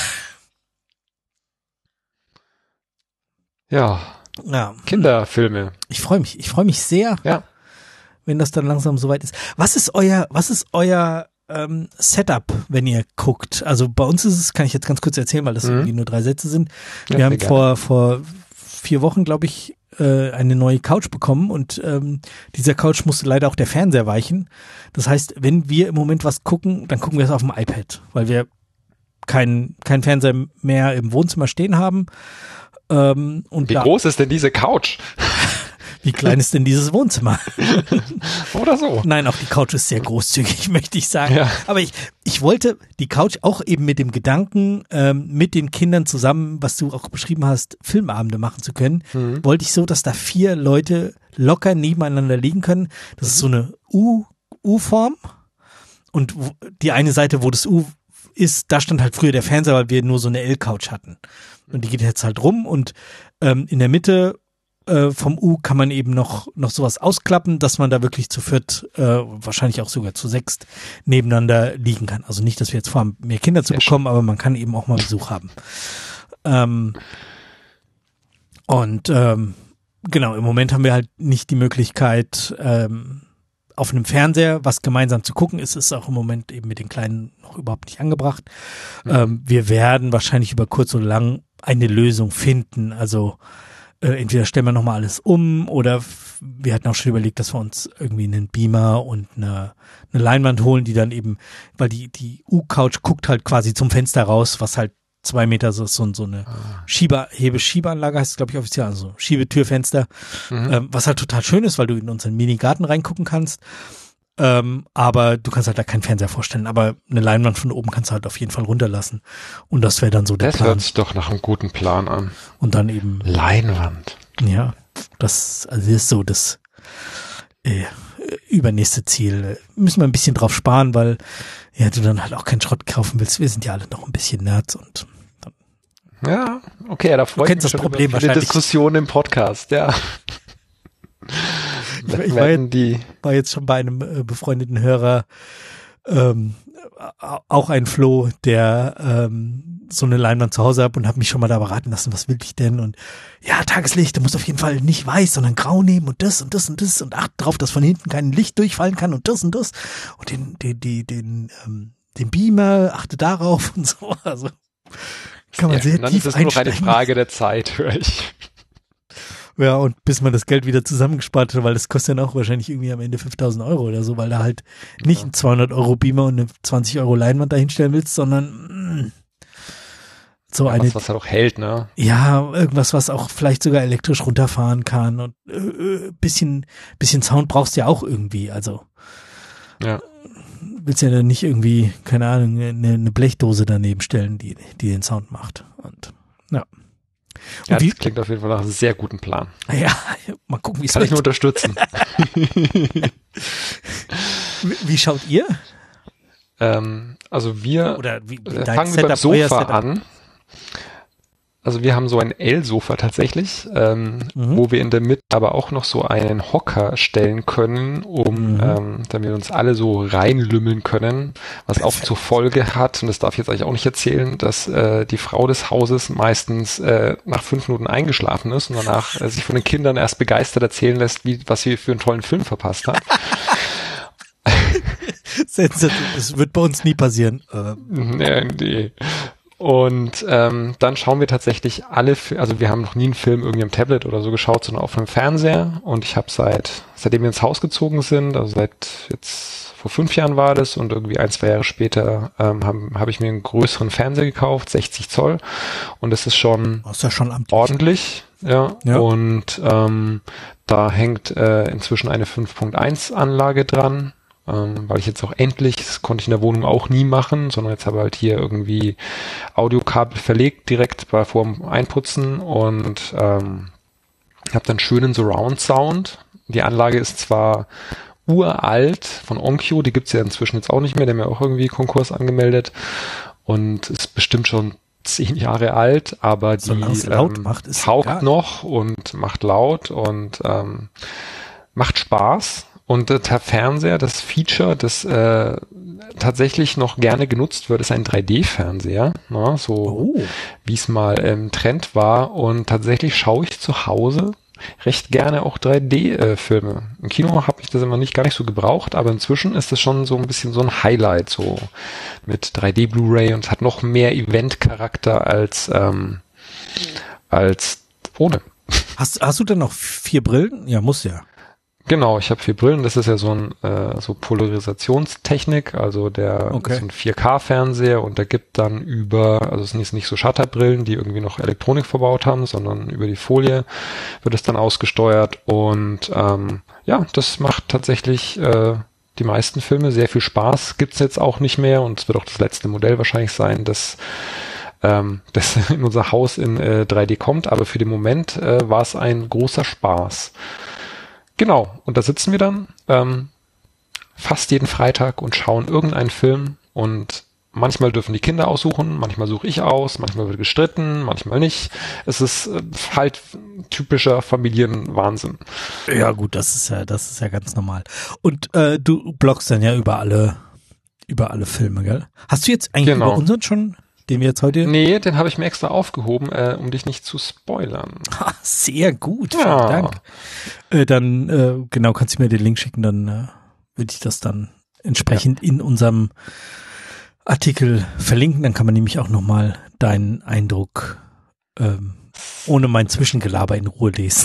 Ja, Ja. Kinderfilme. Ich freue mich, ich freue mich sehr, Ja. wenn das dann langsam soweit ist. Was ist euer, was ist euer ähm, Setup, wenn ihr guckt? Also bei uns ist es, kann ich jetzt ganz kurz erzählen, weil das Mhm. irgendwie nur drei Sätze sind. Ja, Wir haben sehr vor vor vier Wochen, glaube ich, äh, eine neue Couch bekommen und ähm, dieser Couch musste leider auch der Fernseher weichen. Das heißt, wenn wir im Moment was gucken, dann gucken wir es auf dem iPad, weil wir keinen keinen Fernseher mehr im Wohnzimmer stehen haben. Ähm, und Wie da, groß ist denn diese Couch? wie klein ist denn dieses Wohnzimmer? Oder so. Nein, auch die Couch ist sehr großzügig, möchte ich sagen. Ja. Aber ich, ich wollte die Couch auch eben mit dem Gedanken, ähm, mit den Kindern zusammen, was du auch beschrieben hast, Filmabende machen zu können, Mhm. wollte ich so, dass da vier Leute locker nebeneinander liegen können. Das ist so eine U, U-Form. Und wo, die eine Seite, wo das U ist, da stand halt früher der Fernseher, weil wir nur so eine L-Couch hatten. Und die geht jetzt halt rum und ähm, in der Mitte äh, vom U kann man eben noch noch sowas ausklappen, dass man da wirklich zu viert, äh, wahrscheinlich auch sogar zu sechst nebeneinander liegen kann. Also nicht, dass wir jetzt vorhaben, mehr Kinder zu Sehr bekommen, aber man kann eben auch mal Besuch haben. Ähm, und ähm, genau, im Moment haben wir halt nicht die Möglichkeit, ähm, auf einem Fernseher was gemeinsam zu gucken. Es ist auch im Moment eben mit den Kleinen noch überhaupt nicht angebracht. Mhm. Ähm, wir werden wahrscheinlich über kurz oder lang eine Lösung finden. Also äh, entweder stellen wir nochmal alles um oder f- wir hatten auch schon überlegt, dass wir uns irgendwie einen Beamer und eine, eine Leinwand holen, die dann eben, weil die, die U-Couch guckt halt quasi zum Fenster raus, was halt zwei Meter so ist, so, so eine Schieber, Hebe-Schiebeanlage heißt es, glaube ich, offiziell, also Schiebetürfenster, Mhm. ähm, was halt total schön ist, weil du in unseren Mini-Garten reingucken kannst. Ähm, aber du kannst halt da keinen Fernseher vorstellen. Aber eine Leinwand von oben kannst du halt auf jeden Fall runterlassen. Und das wäre dann so der Das Plan. hört sich doch nach einem guten Plan an. Und dann eben, Leinwand. ja, das, also das ist so das äh, übernächste Ziel. Müssen wir ein bisschen drauf sparen, weil ja, du dann halt auch keinen Schrott kaufen willst. Wir sind ja alle noch ein bisschen Nerds und Ja, okay, da freue ich kennst mich das schon Problem über viele wahrscheinlich. Diskussionen im Podcast, ja. Ich, ich war, Wetten jetzt, die, war jetzt schon bei einem äh, befreundeten Hörer, ähm, au- auch ein Flo, der ähm, so eine Leinwand zu Hause hat und hat mich schon mal da beraten lassen, was will ich denn? Und ja, Tageslicht, du musst auf jeden Fall nicht weiß, sondern grau nehmen und das und das und das und acht drauf, dass von hinten kein Licht durchfallen kann und das und das und den, den, den, den, ähm, den Beamer, achte darauf und so. Also kann man ja, sehr und dann tief ist es nur noch eine einsteigen. Frage der Zeit, höre ich. Ja, und bis man das Geld wieder zusammengespart hat, weil das kostet dann auch wahrscheinlich irgendwie am Ende fünftausend Euro oder so, weil da halt nicht Ja. einen zweihundert Euro Beamer und eine zwanzig Euro Leinwand dahinstellen willst, sondern mh, so Ja, eine, was, was halt auch hält, ne? ja, irgendwas, was auch vielleicht sogar elektrisch runterfahren kann und äh, äh, bisschen, bisschen Sound brauchst du ja auch irgendwie, also Ja. willst ja dann nicht irgendwie, keine Ahnung, eine, eine Blechdose daneben stellen, die, die den Sound macht und ja. Ja, Und wie, das klingt auf jeden Fall nach einem sehr guten Plan. ja, mal gucken, wie es Kann ich nur wird. unterstützen. Wie, wie schaut ihr? ähm, also wir Oder wie, wie äh, dein fangen wir beim Setup, euer Sofa Setup? an. Also wir haben so ein L-Sofa tatsächlich, ähm, Mhm. wo wir in der Mitte aber auch noch so einen Hocker stellen können, um, Mhm. ähm, damit wir uns alle so reinlümmeln können, was auch Perfekt. zur Folge hat, und das darf ich jetzt eigentlich auch nicht erzählen, dass äh, die Frau des Hauses meistens äh, nach fünf Minuten eingeschlafen ist und danach äh, sich von den Kindern erst begeistert erzählen lässt, wie was sie für einen tollen Film verpasst hat. Sensationell. Das wird bei uns nie passieren. Äh, Nee, nee. Und ähm, dann schauen wir tatsächlich alle, Fi- also wir haben noch nie einen Film irgendwie am Tablet oder so geschaut, sondern auf einem Fernseher. Und ich habe seit, seitdem wir ins Haus gezogen sind, also seit jetzt vor fünf Jahren war das und irgendwie ein, zwei Jahre später ähm, habe hab ich mir einen größeren Fernseher gekauft, sechzig Zoll. Und das ist schon das ist ja schon amtlich. ordentlich, ja. Ja. Und ähm, da hängt äh, inzwischen eine fünf Punkt eins Anlage dran. ähm, weil ich jetzt auch endlich, das konnte ich in der Wohnung auch nie machen, sondern jetzt habe ich halt hier irgendwie Audiokabel verlegt direkt bei vor dem Einputzen und ähm, habe dann schönen Surround-Sound. Die Anlage ist zwar uralt von Onkyo, die gibt's ja inzwischen jetzt auch nicht mehr, der haben ja auch irgendwie Konkurs angemeldet und ist bestimmt schon zehn Jahre alt, aber die laut ähm, macht, ist taugt egal. noch und macht laut und ähm, macht Spaß. Und der Fernseher, das Feature, das äh, tatsächlich noch gerne genutzt wird, ist ein drei D-Fernseher, ne, so Oh. wie es mal im Trend war. Und tatsächlich schaue ich zu Hause recht gerne auch drei D-Filme. Im Kino habe ich das immer nicht gar nicht so gebraucht, aber inzwischen ist das schon so ein bisschen so ein Highlight, so mit drei D Blu-ray und es hat noch mehr Event-Charakter als ähm, als ohne. Hast, hast du denn noch vier Brillen? Ja, muss ja. Genau, ich habe vier Brillen. Das ist ja so ein äh, so Polarisationstechnik, also der Okay. so ein vier K-Fernseher und der gibt dann über, also es sind jetzt nicht so Shutterbrillen, die irgendwie noch Elektronik verbaut haben, sondern über die Folie wird es dann ausgesteuert und ähm, ja, das macht tatsächlich äh, die meisten Filme sehr viel Spaß. Gibt's jetzt auch nicht mehr und es wird auch das letzte Modell wahrscheinlich sein, das ähm, das in unser Haus in äh, drei D kommt, aber für den Moment äh, war es ein großer Spaß. Genau, und da sitzen wir dann ähm, fast jeden Freitag und schauen irgendeinen Film und manchmal dürfen die Kinder aussuchen, manchmal suche ich aus, manchmal wird gestritten, manchmal nicht. Es ist äh, halt typischer Familienwahnsinn. Ja gut, das ist ja, das ist ja ganz normal. Und äh, du bloggst dann ja über alle, über alle Filme, gell? Hast du jetzt eigentlich Genau. über unseren schon, den wir jetzt heute... Nee, den habe ich mir extra aufgehoben, äh, um dich nicht zu spoilern. Ha, sehr gut, vielen Ja. Dank. Äh, dann, äh, genau, kannst du mir den Link schicken, dann äh, würde ich das dann entsprechend in unserem Artikel verlinken. Dann kann man nämlich auch nochmal deinen Eindruck ähm, ohne mein Zwischengelaber in Ruhe lesen.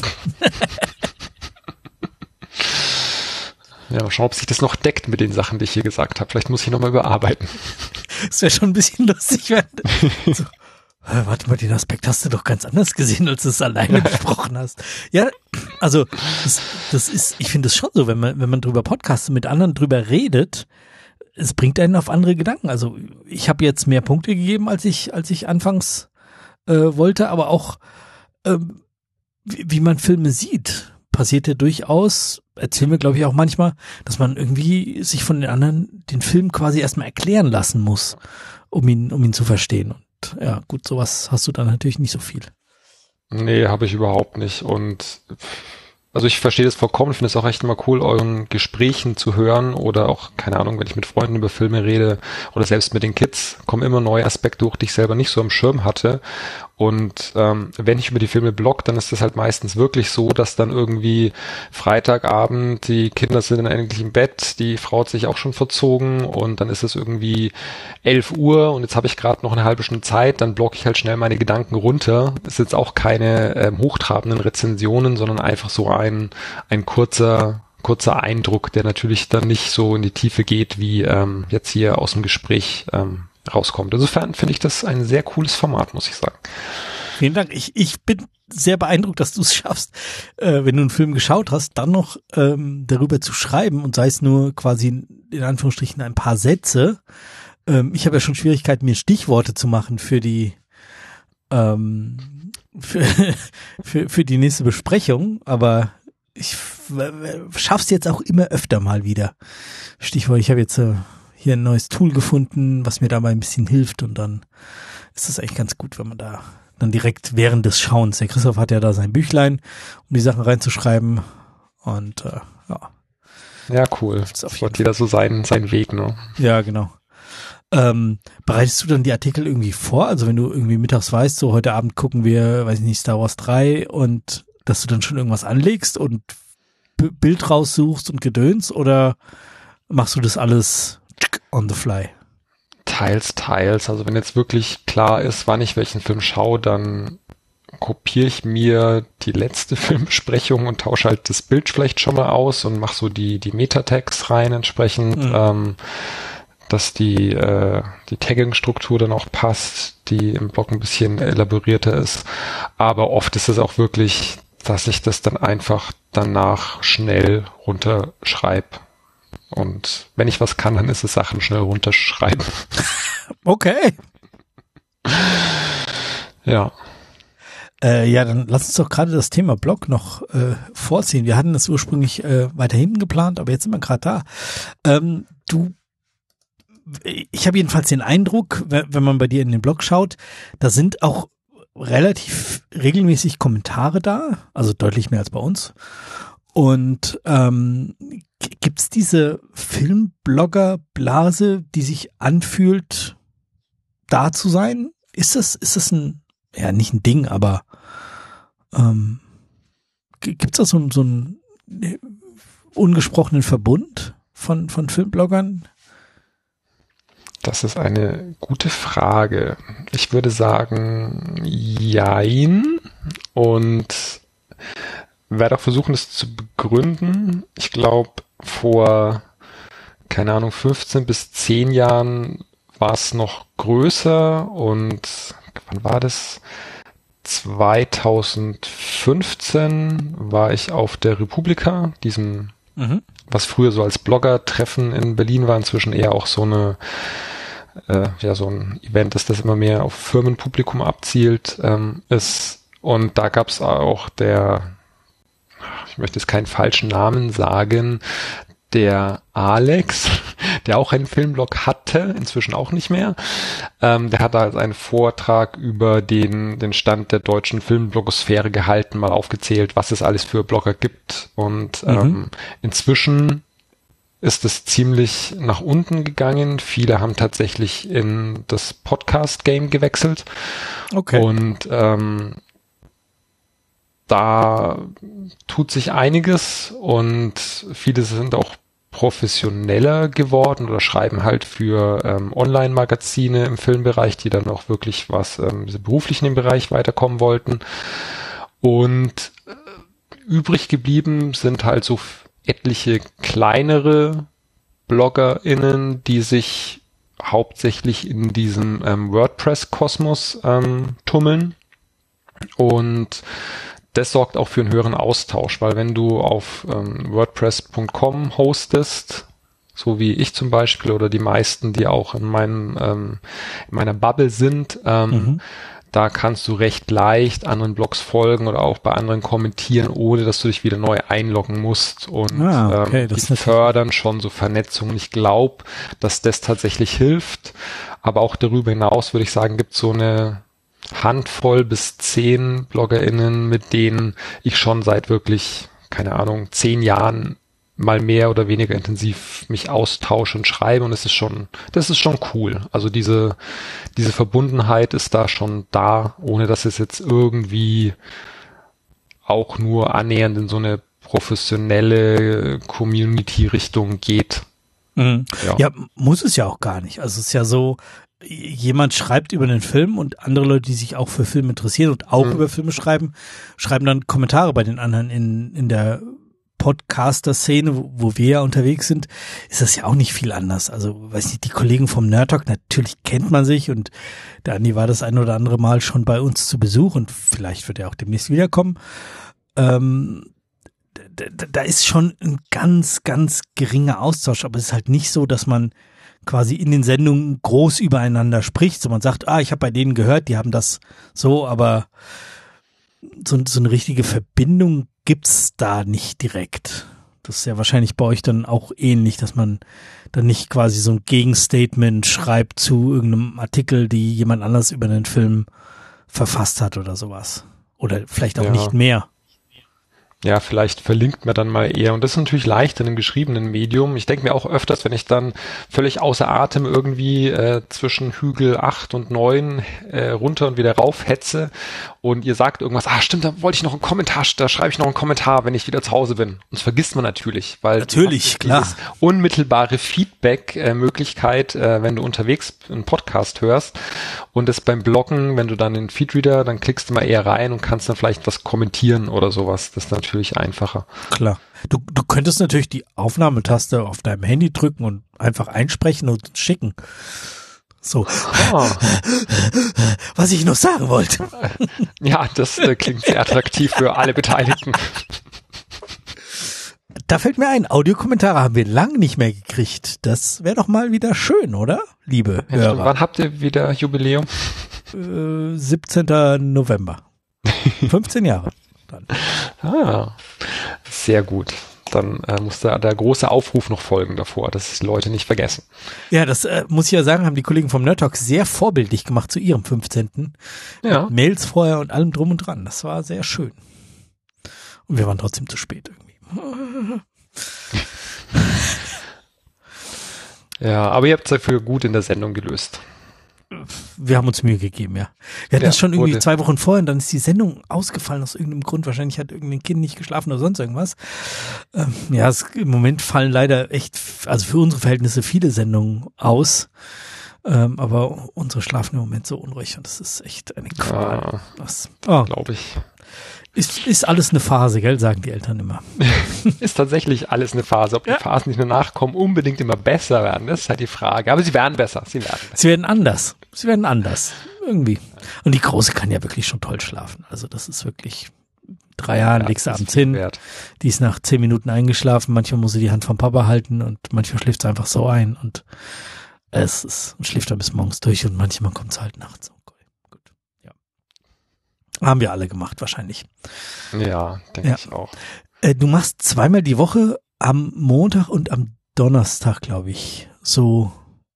Ja, mal schauen, ob sich das noch deckt mit den Sachen, die ich hier gesagt habe. Vielleicht muss ich nochmal überarbeiten. Das wäre schon ein bisschen lustig, wenn so, äh, warte mal, den Aspekt hast du doch ganz anders gesehen, als du es alleine besprochen hast. Ja, also das, das ist, ich finde es schon so, wenn man, wenn man drüber podcastet, mit anderen drüber redet, es bringt einen auf andere Gedanken. Also ich habe jetzt mehr Punkte gegeben, als ich, als ich anfangs äh, wollte, aber auch ähm, wie, wie man Filme sieht, passiert ja durchaus, erzählen wir glaube ich auch manchmal, dass man irgendwie sich von den anderen den Film quasi erstmal erklären lassen muss, um ihn, um ihn zu verstehen. Und ja, gut, sowas hast du dann natürlich nicht so viel. Nee, habe ich überhaupt nicht. Und also ich verstehe das vollkommen, ich finde es auch echt immer cool, euren Gesprächen zu hören oder auch, keine Ahnung, wenn ich mit Freunden über Filme rede oder selbst mit den Kids, kommen immer neue Aspekte hoch, die ich selber nicht so am Schirm hatte. Und ähm, wenn ich über die Filme blogge, dann ist das halt meistens wirklich so, dass dann irgendwie Freitagabend, die Kinder sind dann eigentlich im Bett, die Frau hat sich auch schon verzogen und dann ist es irgendwie elf Uhr und jetzt habe ich gerade noch eine halbe Stunde Zeit, dann blogge ich halt schnell meine Gedanken runter. Das ist jetzt auch keine ähm, hochtrabenden Rezensionen, sondern einfach so ein, ein kurzer kurzer Eindruck, der natürlich dann nicht so in die Tiefe geht, wie ähm, jetzt hier aus dem Gespräch ähm, rauskommt. Insofern finde ich das ein sehr cooles Format, muss ich sagen. Vielen Dank. Ich, ich bin sehr beeindruckt, dass du es schaffst, äh, wenn du einen Film geschaut hast, dann noch ähm, darüber zu schreiben und sei es nur quasi in Anführungsstrichen ein paar Sätze. Ähm, ich habe ja schon Schwierigkeiten, mir Stichworte zu machen für die ähm, für, für, für die nächste Besprechung, aber ich schaff's jetzt auch immer öfter mal wieder. Stichwort, ich habe jetzt äh, hier ein neues Tool gefunden, was mir dabei ein bisschen hilft und dann ist das eigentlich ganz gut, wenn man da dann direkt während des Schauens, der Christoph hat ja da sein Büchlein, um die Sachen reinzuschreiben und äh, ja. Ja, cool. Das auf Das jeden hat jeder so seinen, seinen Weg, ne? Ja, genau. Ähm, bereitest du dann die Artikel irgendwie vor? Also wenn du irgendwie mittags weißt, so heute Abend gucken wir, weiß ich nicht, Star Wars drei und dass du dann schon irgendwas anlegst und B- Bild raussuchst und Gedöns oder machst du das alles on the fly? Teils, teils. Also wenn jetzt wirklich klar ist, wann ich welchen Film schaue, dann kopiere ich mir die letzte Filmbesprechung und tausche halt das Bild vielleicht schon mal aus und mache so die, die Meta-Tags rein entsprechend, mhm. ähm, dass die, äh, die Tagging-Struktur dann auch passt, die im Blog ein bisschen elaborierter ist. Aber oft ist es auch wirklich, dass ich das dann einfach danach schnell runterschreibe. Und wenn ich was kann, dann ist es Sachen schnell runterschreiben. Okay. Ja. Äh, ja, dann lass uns doch gerade das Thema Blog noch äh, vorziehen. Wir hatten das ursprünglich äh, weiter hinten geplant, aber jetzt sind wir gerade da. Ähm, du, ich habe jedenfalls den Eindruck, wenn man bei dir in den Blog schaut, da sind auch relativ regelmäßig Kommentare da, also deutlich mehr als bei uns. Und ähm, gibt's diese Filmblogger-Blase, die sich anfühlt, da zu sein? Ist das, ist das ein, ja nicht ein Ding, aber ähm, gibt's da so, so einen ungesprochenen Verbund von, von Filmbloggern? Das ist eine gute Frage. Ich würde sagen, jein. Und werde auch versuchen, das zu begründen. Ich glaube, vor, keine Ahnung, fünfzehn bis zehn Jahren war es noch größer. Und wann war das? zweitausendfünfzehn war ich auf der Republika, diesem, mhm. was früher so als Blogger-Treffen in Berlin war, inzwischen eher auch so eine Äh, ja, so ein Event ist, das immer mehr auf Firmenpublikum abzielt, ähm, ist. Und da gab es auch der, ich möchte jetzt keinen falschen Namen sagen, der Alex, der auch einen Filmblog hatte, inzwischen auch nicht mehr. Ähm, der hat da einen Vortrag über den, den Stand der deutschen Filmblogosphäre gehalten, mal aufgezählt, was es alles für Blogger gibt. Und ähm, mhm. inzwischen ist es ziemlich nach unten gegangen. Viele haben tatsächlich in das Podcast-Game gewechselt. Okay. Und ähm, da tut sich einiges und viele sind auch professioneller geworden oder schreiben halt für ähm, Online-Magazine im Filmbereich, die dann auch wirklich was ähm, beruflich in dem Bereich weiterkommen wollten. Und äh, übrig geblieben sind halt so etliche kleinere BloggerInnen, die sich hauptsächlich in diesem ähm, WordPress-Kosmos ähm, tummeln. Und das sorgt auch für einen höheren Austausch, weil wenn du auf ähm, WordPress Punkt com hostest, so wie ich zum Beispiel oder die meisten, die auch in, meinem, ähm, in meiner Bubble sind, ähm, mhm. da kannst du recht leicht anderen Blogs folgen oder auch bei anderen kommentieren, ohne dass du dich wieder neu einloggen musst. Und ah, okay, ähm, das die fördern schon so Vernetzungen. Ich glaube, dass das tatsächlich hilft. Aber auch darüber hinaus würde ich sagen, gibt es so eine Handvoll bis zehn BloggerInnen, mit denen ich schon seit wirklich, keine Ahnung, zehn Jahren mal mehr oder weniger intensiv mich austausche und schreibe, und das ist schon, das ist schon cool. Also diese, diese Verbundenheit ist da schon da, ohne dass es jetzt irgendwie auch nur annähernd in so eine professionelle Community-Richtung geht. Mhm. Ja. ja, muss es ja auch gar nicht. Also es ist ja so, jemand schreibt über einen Film und andere Leute, die sich auch für Filme interessieren und auch mhm. über Filme schreiben, schreiben dann Kommentare bei den anderen in, in der Podcaster-Szene, wo, wo wir ja unterwegs sind, ist das ja auch nicht viel anders. Also, weiß nicht, die Kollegen vom Nerd Talk, natürlich kennt man sich, und der Andi war das ein oder andere Mal schon bei uns zu Besuch und vielleicht wird er auch demnächst wiederkommen. Ähm, da, da ist schon ein ganz, ganz geringer Austausch, aber es ist halt nicht so, dass man quasi in den Sendungen groß übereinander spricht, so man sagt, ah, ich habe bei denen gehört, die haben das so, aber so, so eine richtige Verbindung gibt's da nicht direkt. Das ist ja wahrscheinlich bei euch dann auch ähnlich, dass man dann nicht quasi so ein Gegenstatement schreibt zu irgendeinem Artikel, die jemand anders über den Film verfasst hat oder sowas. Oder vielleicht auch ja. nicht mehr. Ja, vielleicht verlinkt man dann mal eher. Und das ist natürlich leichter in einem geschriebenen Medium. Ich denke mir auch öfters, wenn ich dann völlig außer Atem irgendwie äh, zwischen Hügel acht und neun äh, runter und wieder rauf hetze und ihr sagt irgendwas, ah stimmt, da wollte ich noch einen Kommentar, da schreibe ich noch einen Kommentar, wenn ich wieder zu Hause bin. Und das vergisst man natürlich, weil natürlich, klar, unmittelbare Feedback-Möglichkeit, äh, wenn du unterwegs einen Podcast hörst, und das beim Bloggen, wenn du dann den Feedreader, dann klickst du mal eher rein und kannst dann vielleicht was kommentieren oder sowas. Das ist natürlich einfacher. Klar. Du, du könntest natürlich die Aufnahmetaste auf deinem Handy drücken und einfach einsprechen und schicken. So. Oh. Was ich noch sagen wollte. Ja, das äh, klingt sehr attraktiv für alle Beteiligten. Da fällt mir ein, Audiokommentare haben wir lang nicht mehr gekriegt. Das wäre doch mal wieder schön, oder? Liebe Ja, Hörer. wann habt ihr wieder Jubiläum? Äh, siebzehnten November. fünfzehn Jahre. Dann. Ah, sehr gut. Dann äh, muss da der große Aufruf noch folgen davor, dass es die Leute nicht vergessen. Ja, das äh, muss ich ja sagen, haben die Kollegen vom Nerd Talk sehr vorbildlich gemacht zu ihrem fünfzehnten Ja. Mit Mails vorher und allem drum und dran. Das war sehr schön. Und wir waren trotzdem zu spät irgendwie. Ja, aber ihr habt es dafür gut in der Sendung gelöst. Wir haben uns Mühe gegeben, ja. Wir hatten Ja, das schon irgendwie wurde- zwei Wochen vorher und dann ist die Sendung ausgefallen aus irgendeinem Grund. Wahrscheinlich hat irgendein Kind nicht geschlafen oder sonst irgendwas. Ähm, ja, es, im Moment fallen leider echt, also für unsere Verhältnisse viele Sendungen aus. Ähm, aber unsere schlafen im Moment so unruhig und das ist echt eine Qual. Ah, Das, oh, glaube ich. ist, ist alles eine Phase, gell, sagen die Eltern immer. Ist tatsächlich alles eine Phase. Ob Ja. die Phasen, die danach kommen, unbedingt immer besser werden, das ist halt die Frage. Aber sie werden besser. Sie werden besser. Sie werden anders. Sie werden anders. Irgendwie. Und die Große kann ja wirklich schon toll schlafen. Also das ist wirklich drei Jahren, Ja, legst du das ist abends viel hin. wert. Die ist nach zehn Minuten eingeschlafen. Manchmal muss sie die Hand vom Papa halten und manchmal schläft sie einfach so ein und es ist, und schläft dann bis morgens durch und manchmal kommt sie halt nachts. Okay, gut. Ja. Haben wir alle gemacht, wahrscheinlich. Ja, denke Ja. ich auch. Äh, du machst zweimal die Woche am Montag und am Donnerstag, glaube ich, so,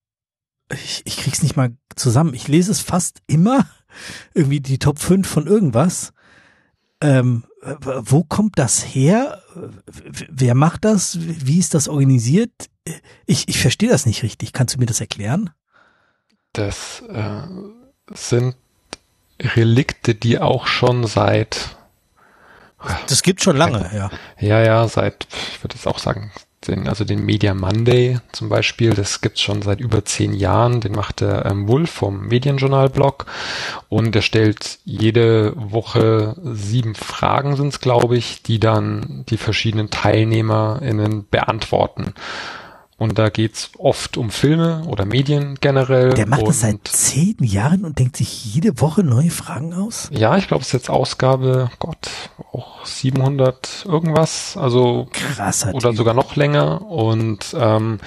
ich, ich krieg's nicht mal zusammen. Ich lese es fast immer, irgendwie die Top fünf von irgendwas. Ähm, w- wo kommt das her? W- Wer macht das? Wie ist das organisiert? Ich, ich verstehe das nicht richtig. Kannst du mir das erklären? Das äh, sind Relikte, die auch schon seit, Das gibt schon lange, ja. ja, ja, seit, ich würde jetzt auch sagen, den, also den Media Monday zum Beispiel, das gibt's schon seit über zehn Jahren. Den macht der ähm, Wolf vom Medienjournal-Blog und der stellt jede Woche sieben Fragen, sind's glaube ich, die dann die verschiedenen TeilnehmerInnen beantworten. Und da geht's oft um Filme oder Medien generell. Der macht und das seit zehn Jahren und denkt sich jede Woche neue Fragen aus? Ja, ich glaube, es ist jetzt Ausgabe, Gott, auch siebenhundert irgendwas, also Krasser oder Typ. sogar noch länger. Und ähm,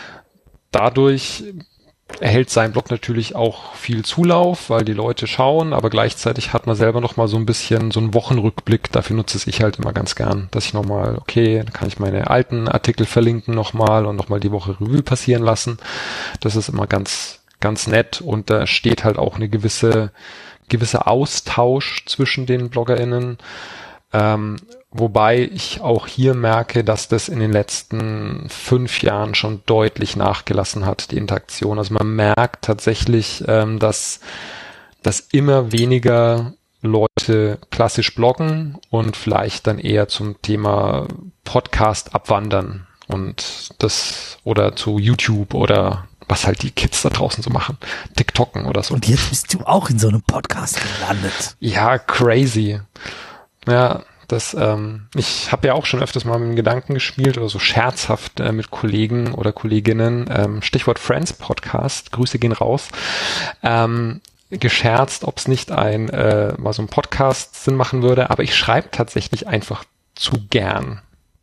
dadurch erhält sein Blog natürlich auch viel Zulauf, weil die Leute schauen, aber gleichzeitig hat man selber noch mal so ein bisschen so einen Wochenrückblick. Dafür nutze ich halt immer ganz gern, dass ich noch mal, okay, dann kann ich meine alten Artikel verlinken noch mal und noch mal die Woche Revue passieren lassen. Das ist immer ganz ganz nett und da steht halt auch eine gewisse gewisser Austausch zwischen den BloggerInnen. Ähm, wobei ich auch hier merke, dass das in den letzten fünf Jahren schon deutlich nachgelassen hat, die Interaktion. Also man merkt tatsächlich, ähm, dass, dass immer weniger Leute klassisch bloggen und vielleicht dann eher zum Thema Podcast abwandern und das oder zu YouTube oder was halt die Kids da draußen so machen, TikToken oder so. Und jetzt bist du auch in so einem Podcast gelandet. Ja, crazy. Ja, das, ähm, ich habe ja auch schon öfters mal mit dem Gedanken gespielt oder so scherzhaft äh, mit Kollegen oder Kolleginnen, ähm, Stichwort Friends Podcast, Grüße gehen raus, ähm, gescherzt, ob es nicht ein äh, mal so ein Podcast Sinn machen würde, aber ich schreibe tatsächlich einfach zu gern.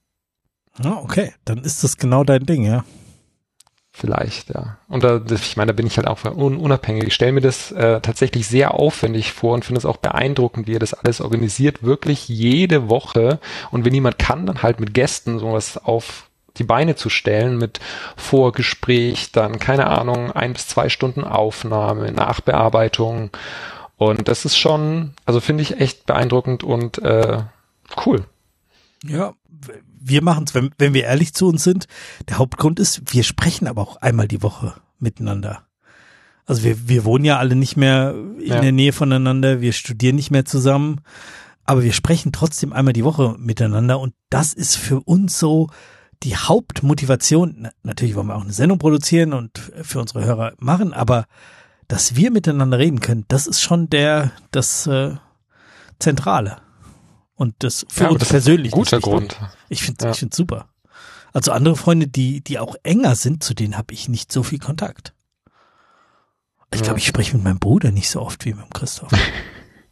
Ja, okay, dann ist das genau dein Ding, ja. Vielleicht, ja. Und da, ich meine, da bin ich halt auch un unabhängig. Ich stelle mir das äh, tatsächlich sehr aufwendig vor und finde es auch beeindruckend, wie ihr das alles organisiert, wirklich jede Woche. Und wenn jemand kann, dann halt mit Gästen sowas auf die Beine zu stellen, mit Vorgespräch, dann, keine Ahnung, ein bis zwei Stunden Aufnahme, Nachbearbeitung. Und das ist schon, also finde ich echt beeindruckend und äh, cool. Ja, wir machen es, wenn, wenn wir ehrlich zu uns sind. Der Hauptgrund ist, wir sprechen aber auch einmal die Woche miteinander. Also wir, wir wohnen ja alle nicht mehr in Ja. der Nähe voneinander, wir studieren nicht mehr zusammen, aber wir sprechen trotzdem einmal die Woche miteinander und das ist für uns so die Hauptmotivation. Na, natürlich wollen wir auch eine Sendung produzieren und für unsere Hörer machen, aber dass wir miteinander reden können, das ist schon der, das äh, Zentrale. Und das für Ja, aber uns das persönlich. ist ein guter das wichtig. Grund. Ich finde Ja. ich finde super. Also andere Freunde, die die auch enger sind, zu denen habe ich nicht so viel Kontakt. Ich Ja. glaube, ich spreche mit meinem Bruder nicht so oft wie mit dem Christoph.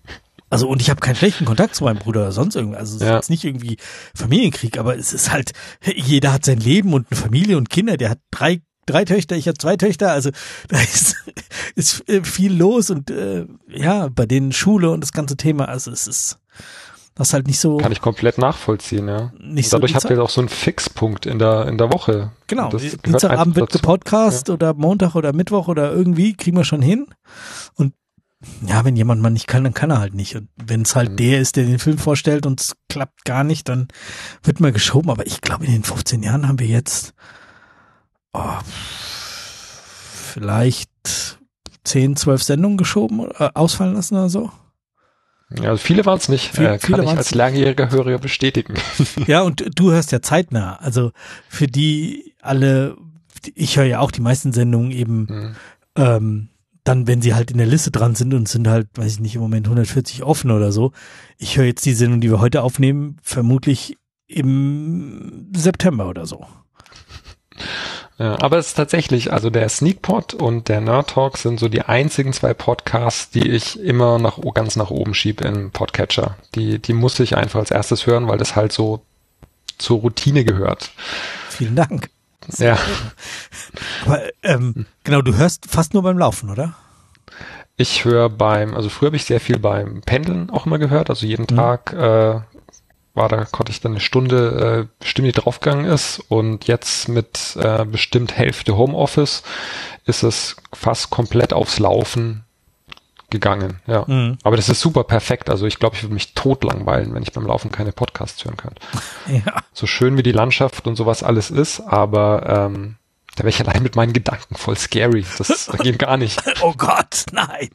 Also und ich habe keinen schlechten Kontakt zu meinem Bruder oder sonst irgendwas. Also es ist Ja. jetzt nicht irgendwie Familienkrieg, aber es ist halt, jeder hat sein Leben und eine Familie und Kinder. Der hat drei drei Töchter, ich habe zwei Töchter. Also da ist, ist viel los und äh, ja, bei denen Schule und das ganze Thema. Also es ist das ist halt nicht so. Kann ich komplett nachvollziehen, ja. Nicht Und dadurch so die habt ihr auch so einen Fixpunkt in der in der Woche. Genau, Und das gehört Dienstagabend einfach wird dazu. gepodcast oder Montag oder Mittwoch oder irgendwie, kriegen wir schon hin. Und ja, wenn jemand mal nicht kann, dann kann er halt nicht. Und wenn es halt Mhm. der ist, der den Film vorstellt und es klappt gar nicht, dann wird mal geschoben. Aber ich glaube, in den fünfzehn Jahren haben wir jetzt oh, vielleicht zehn, zwölf Sendungen geschoben oder ausfallen lassen oder so. Ja, also viele waren es nicht. Viel- äh, viele kann ich waren's als langjähriger Hörer bestätigen. Ja, und du hörst ja zeitnah. Also für die alle, ich höre ja auch die meisten Sendungen eben Mhm. ähm, dann, wenn sie halt in der Liste dran sind und sind halt, weiß ich nicht, im Moment hundertvierzig offen oder so. Ich höre jetzt die Sendung, die wir heute aufnehmen, vermutlich im September oder so. Ja, aber es ist tatsächlich, also der Sneakpot und der Nerd Talk sind so die einzigen zwei Podcasts, die ich immer nach ganz nach oben schiebe im Podcatcher. Die, die muss ich einfach als erstes hören, weil das halt so zur Routine gehört. Vielen Dank. Ja. Aber ähm, genau, du hörst fast nur beim Laufen, oder? Ich höre beim, also früher habe ich sehr viel beim Pendeln auch immer gehört, also jeden Mhm. Tag äh, war da, konnte ich dann eine Stunde äh, bestimmt, die draufgegangen ist, und jetzt mit äh, bestimmt Hälfte Homeoffice ist es fast komplett aufs Laufen gegangen, ja. Mhm. Aber das ist super perfekt, also ich glaube, ich würde mich totlangweilen, wenn ich beim Laufen keine Podcasts hören könnte. Ja. So schön wie die Landschaft und sowas alles ist, aber ähm, da wäre ich allein mit meinen Gedanken voll scary, das, das geht gar nicht. Oh Gott, nein.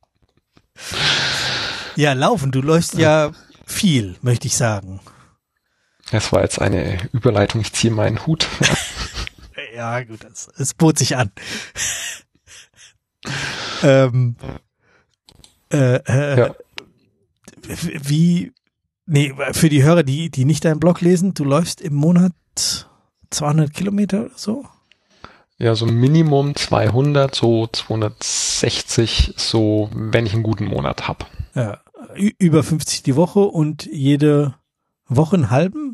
Ja, laufen, du läufst ja viel, möchte ich sagen. Das war jetzt eine Überleitung, ich ziehe meinen Hut. Ja, gut, es, es bot sich an. ähm, äh, äh, Ja. Wie, nee, für die Hörer, die, die nicht deinen Blog lesen, du läufst im Monat zweihundert Kilometer oder so? Ja, so Minimum zweihundert, so zweihundertsechzig, so, wenn ich einen guten Monat habe. Ja, ü- über fünfzig die Woche und jede Woche einen halben?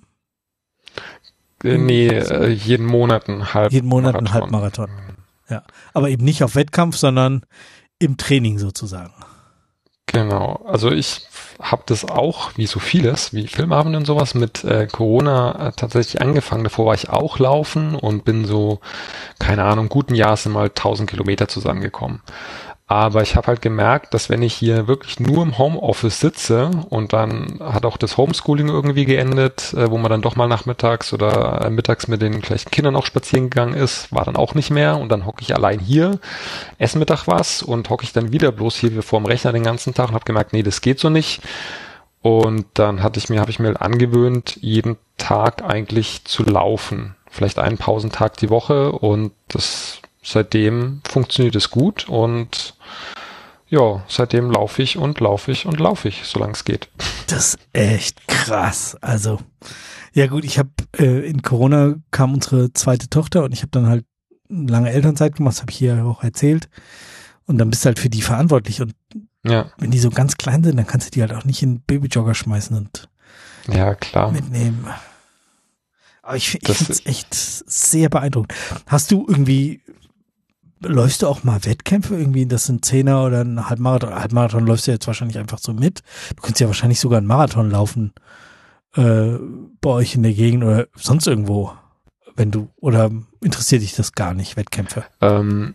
Äh, nee, äh, jeden Monat ein halb Jeden Monat einen Marathon. Halbmarathon. Ja, aber eben nicht auf Wettkampf, sondern im Training sozusagen. Genau, also ich habe das auch, wie so vieles, wie Filmabende und sowas, mit äh, Corona äh, tatsächlich angefangen. Davor war ich auch laufen und bin so, keine Ahnung, guten Jahr sind mal tausend Kilometer zusammengekommen. Aber ich habe halt gemerkt, dass wenn ich hier wirklich nur im Homeoffice sitze, und dann hat auch das Homeschooling irgendwie geendet, äh, wo man dann doch mal nachmittags oder äh, mittags mit den gleichen Kindern auch spazieren gegangen ist, war dann auch nicht mehr, und dann hocke ich allein hier, esse Mittag was und hocke ich dann wieder bloß hier vor dem Rechner den ganzen Tag und habe gemerkt, nee, das geht so nicht. Und dann hatte ich mir, habe ich mir angewöhnt, jeden Tag eigentlich zu laufen. Vielleicht einen Pausentag die Woche, und das seitdem funktioniert es gut, und ja, seitdem laufe ich und laufe ich und laufe ich, solange es geht. Das ist echt krass. Also, ja gut, ich habe äh, in Corona kam unsere zweite Tochter und ich habe dann halt lange Elternzeit gemacht, das habe ich hier auch erzählt. Und dann bist du halt für die verantwortlich. Und Ja, wenn die so ganz klein sind, dann kannst du die halt auch nicht in den Babyjogger schmeißen und ja, klar. mitnehmen. Aber ich, ich Das finde es echt sehr beeindruckend. Hast du irgendwie, läufst du auch mal Wettkämpfe irgendwie, das sind Zehner oder ein Halbmarathon? Halbmarathon läufst du jetzt wahrscheinlich einfach so mit. Du könntest ja wahrscheinlich sogar einen Marathon laufen äh, bei euch in der Gegend oder sonst irgendwo, wenn du, oder interessiert dich das gar nicht, Wettkämpfe? Ähm,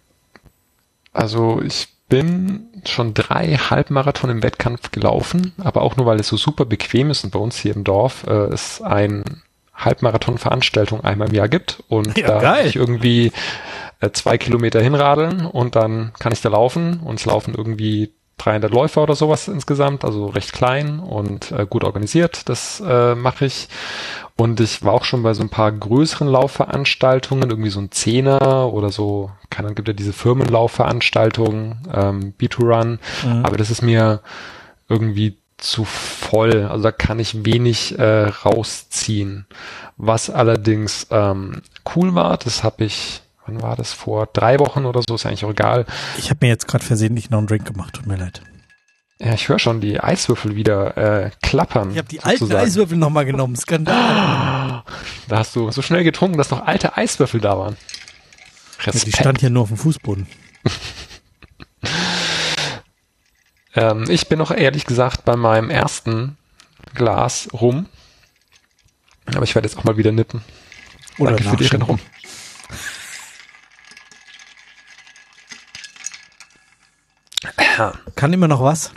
also ich bin schon drei Halbmarathon im Wettkampf gelaufen, aber auch nur, weil es so super bequem ist, und bei uns hier im Dorf äh, es ein Halbmarathon-Veranstaltung einmal im Jahr gibt, und Ja, da geil. kann ich irgendwie äh, zwei Kilometer hinradeln, und dann kann ich da laufen, und es laufen irgendwie dreihundert Läufer oder sowas insgesamt, also recht klein und äh, gut organisiert, das äh, mache ich. Und ich war auch schon bei so ein paar größeren Laufveranstaltungen, irgendwie so ein Zehner oder so, keine Ahnung, gibt ja diese Firmenlaufveranstaltungen, ähm, B zwei Run, Mhm. aber das ist mir irgendwie zu voll, also da kann ich wenig äh, rausziehen. Was allerdings ähm, cool war, das habe ich, wann war das, vor drei Wochen oder so, ist eigentlich auch egal. Ich habe mir jetzt gerade versehentlich noch einen Drink gemacht, tut mir leid. Ja, ich höre schon die Eiswürfel wieder äh, klappern. Ich habe die sozusagen. alten Eiswürfel nochmal genommen. Skandal. Da hast du so schnell getrunken, dass noch alte Eiswürfel da waren. Ja, die stand hier nur auf dem Fußboden. ähm, ich bin noch ehrlich gesagt bei meinem ersten Glas rum. Aber ich werde jetzt auch mal wieder nippen. Oder Danke für die Erinnerung. Kann immer noch was?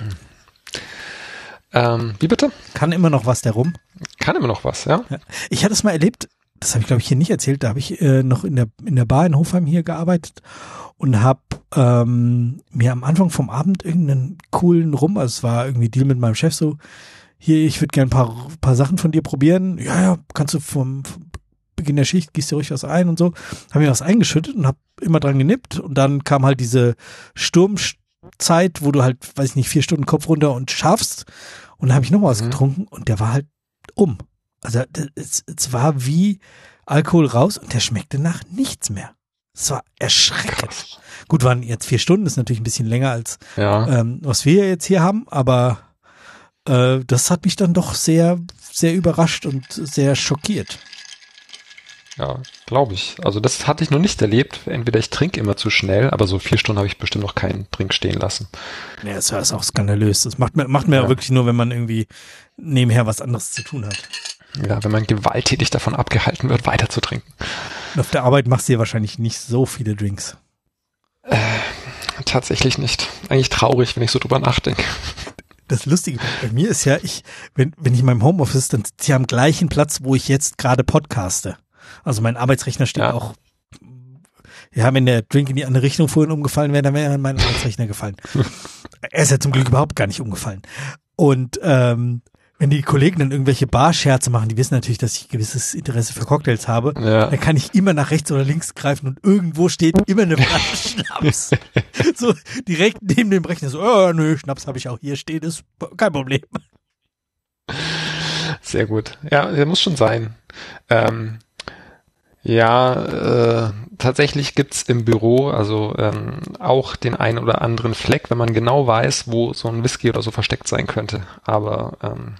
Ähm, wie bitte? Kann immer noch was, der Rum? Kann immer noch was, ja. Ja. Ich hatte es mal erlebt, das habe ich glaube ich hier nicht erzählt, da habe ich äh, noch in der in der Bar in Hofheim hier gearbeitet und habe ähm, mir am Anfang vom Abend irgendeinen coolen Rum, also es war irgendwie Deal mit meinem Chef so, hier, ich würde gerne ein paar, paar Sachen von dir probieren. Ja, ja, kannst du vom, vom Beginn der Schicht, gießt dir ruhig was ein und so. Habe mir was eingeschüttet und habe immer dran genippt und dann kam halt diese Sturmzeit, wo du halt, weiß ich nicht, vier Stunden Kopf runter und schaffst und dann habe ich noch was mhm. getrunken und der war halt um. Also es, es war wie Alkohol raus und der schmeckte nach nichts mehr. Es war erschreckend. Krass. Gut, waren jetzt vier Stunden, ist natürlich ein bisschen länger als ja. ähm, was wir jetzt hier haben, aber äh, das hat mich dann doch sehr, sehr überrascht und sehr schockiert. Ja, glaube ich. Also das hatte ich noch nicht erlebt. Entweder ich trinke immer zu schnell, aber so vier Stunden habe ich bestimmt noch keinen Trink stehen lassen. Ja, das ist auch skandalös. Das macht man, macht man ja. ja wirklich nur, wenn man irgendwie nebenher was anderes zu tun hat. Ja, wenn man gewalttätig davon abgehalten wird, weiter zu trinken. Und auf der Arbeit machst du ja wahrscheinlich nicht so viele Drinks. Äh, tatsächlich nicht. Eigentlich traurig, wenn ich so drüber nachdenke. Das Lustige bei mir ist ja, ich, wenn, wenn ich in meinem Homeoffice, dann sitze ich am gleichen Platz, wo ich jetzt gerade podcaste. Also mein Arbeitsrechner steht ja. auch, ja, wenn der Drink in die andere Richtung vorhin umgefallen wäre, dann wäre er in meinen Arbeitsrechner gefallen. Er ist ja zum Glück überhaupt gar nicht umgefallen. Und ähm, wenn die Kollegen dann irgendwelche Barscherze machen, die wissen natürlich, dass ich gewisses Interesse für Cocktails habe, ja. dann kann ich immer nach rechts oder links greifen und irgendwo steht immer eine Flasche Schnaps. So direkt neben dem Rechner, so, oh, nö, Schnaps habe ich auch hier stehen, ist kein Problem. Sehr gut. Ja, der muss schon sein. Ähm, ja, äh, tatsächlich gibt's im Büro also ähm, auch den einen oder anderen Fleck, wenn man genau weiß, wo so ein Whisky oder so versteckt sein könnte. Aber ähm,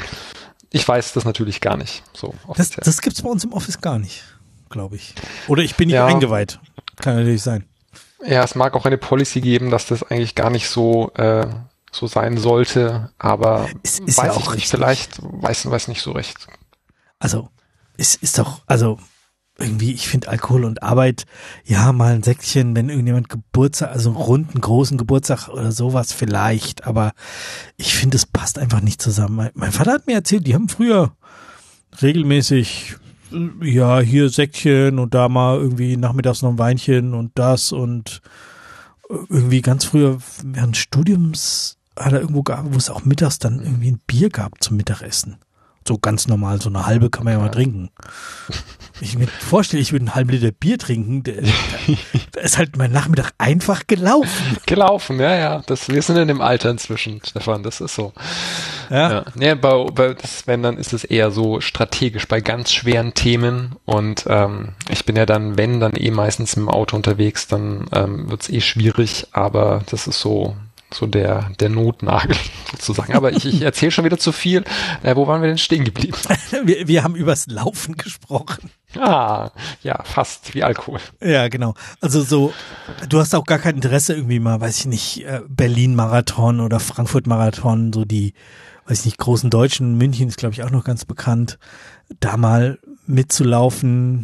ich weiß das natürlich gar nicht. So das, das gibt's bei uns im Office gar nicht, glaube ich. Oder ich bin nicht ja. eingeweiht. Kann natürlich sein. Ja, es mag auch eine Policy geben, dass das eigentlich gar nicht so äh, so sein sollte, aber es ist weiß ja auch ich nicht, richtig. vielleicht weiß weiß nicht so recht. Also es ist doch, also irgendwie, ich finde Alkohol und Arbeit, ja, mal ein Säckchen, wenn irgendjemand Geburtstag, also einen runden, großen Geburtstag oder sowas vielleicht, aber ich finde, es passt einfach nicht zusammen. Mein, mein Vater hat mir erzählt, die haben früher regelmäßig, ja, hier Säckchen und da mal irgendwie nachmittags noch ein Weinchen und das und irgendwie ganz früher während des Studiums hat er irgendwo gearbeitet, wo es auch mittags dann irgendwie ein Bier gab zum Mittagessen. So ganz normal, so eine halbe kann man ja mal trinken. Ich mir vorstelle, ich würde einen halben Liter Bier trinken, da, da ist halt mein Nachmittag einfach gelaufen. Gelaufen, ja, ja. Das, wir sind in dem Alter inzwischen, Stefan, das ist so. Ja. ja. Nee, bei, bei das, wenn, dann ist es eher so strategisch bei ganz schweren Themen und ähm, ich bin ja dann, wenn, dann eh meistens im Auto unterwegs, dann ähm, wird's eh schwierig, aber das ist so so der der Notnagel sozusagen. Aber ich, ich erzähle schon wieder zu viel. Äh, wo waren wir denn stehen geblieben? wir, wir haben übers Laufen gesprochen. Ah, ja, fast wie Alkohol. Ja, genau. Also so, du hast auch gar kein Interesse irgendwie mal, weiß ich nicht, Berlin-Marathon oder Frankfurt-Marathon, so die, weiß ich nicht, großen Deutschen, München ist glaube ich auch noch ganz bekannt, da mal mitzulaufen,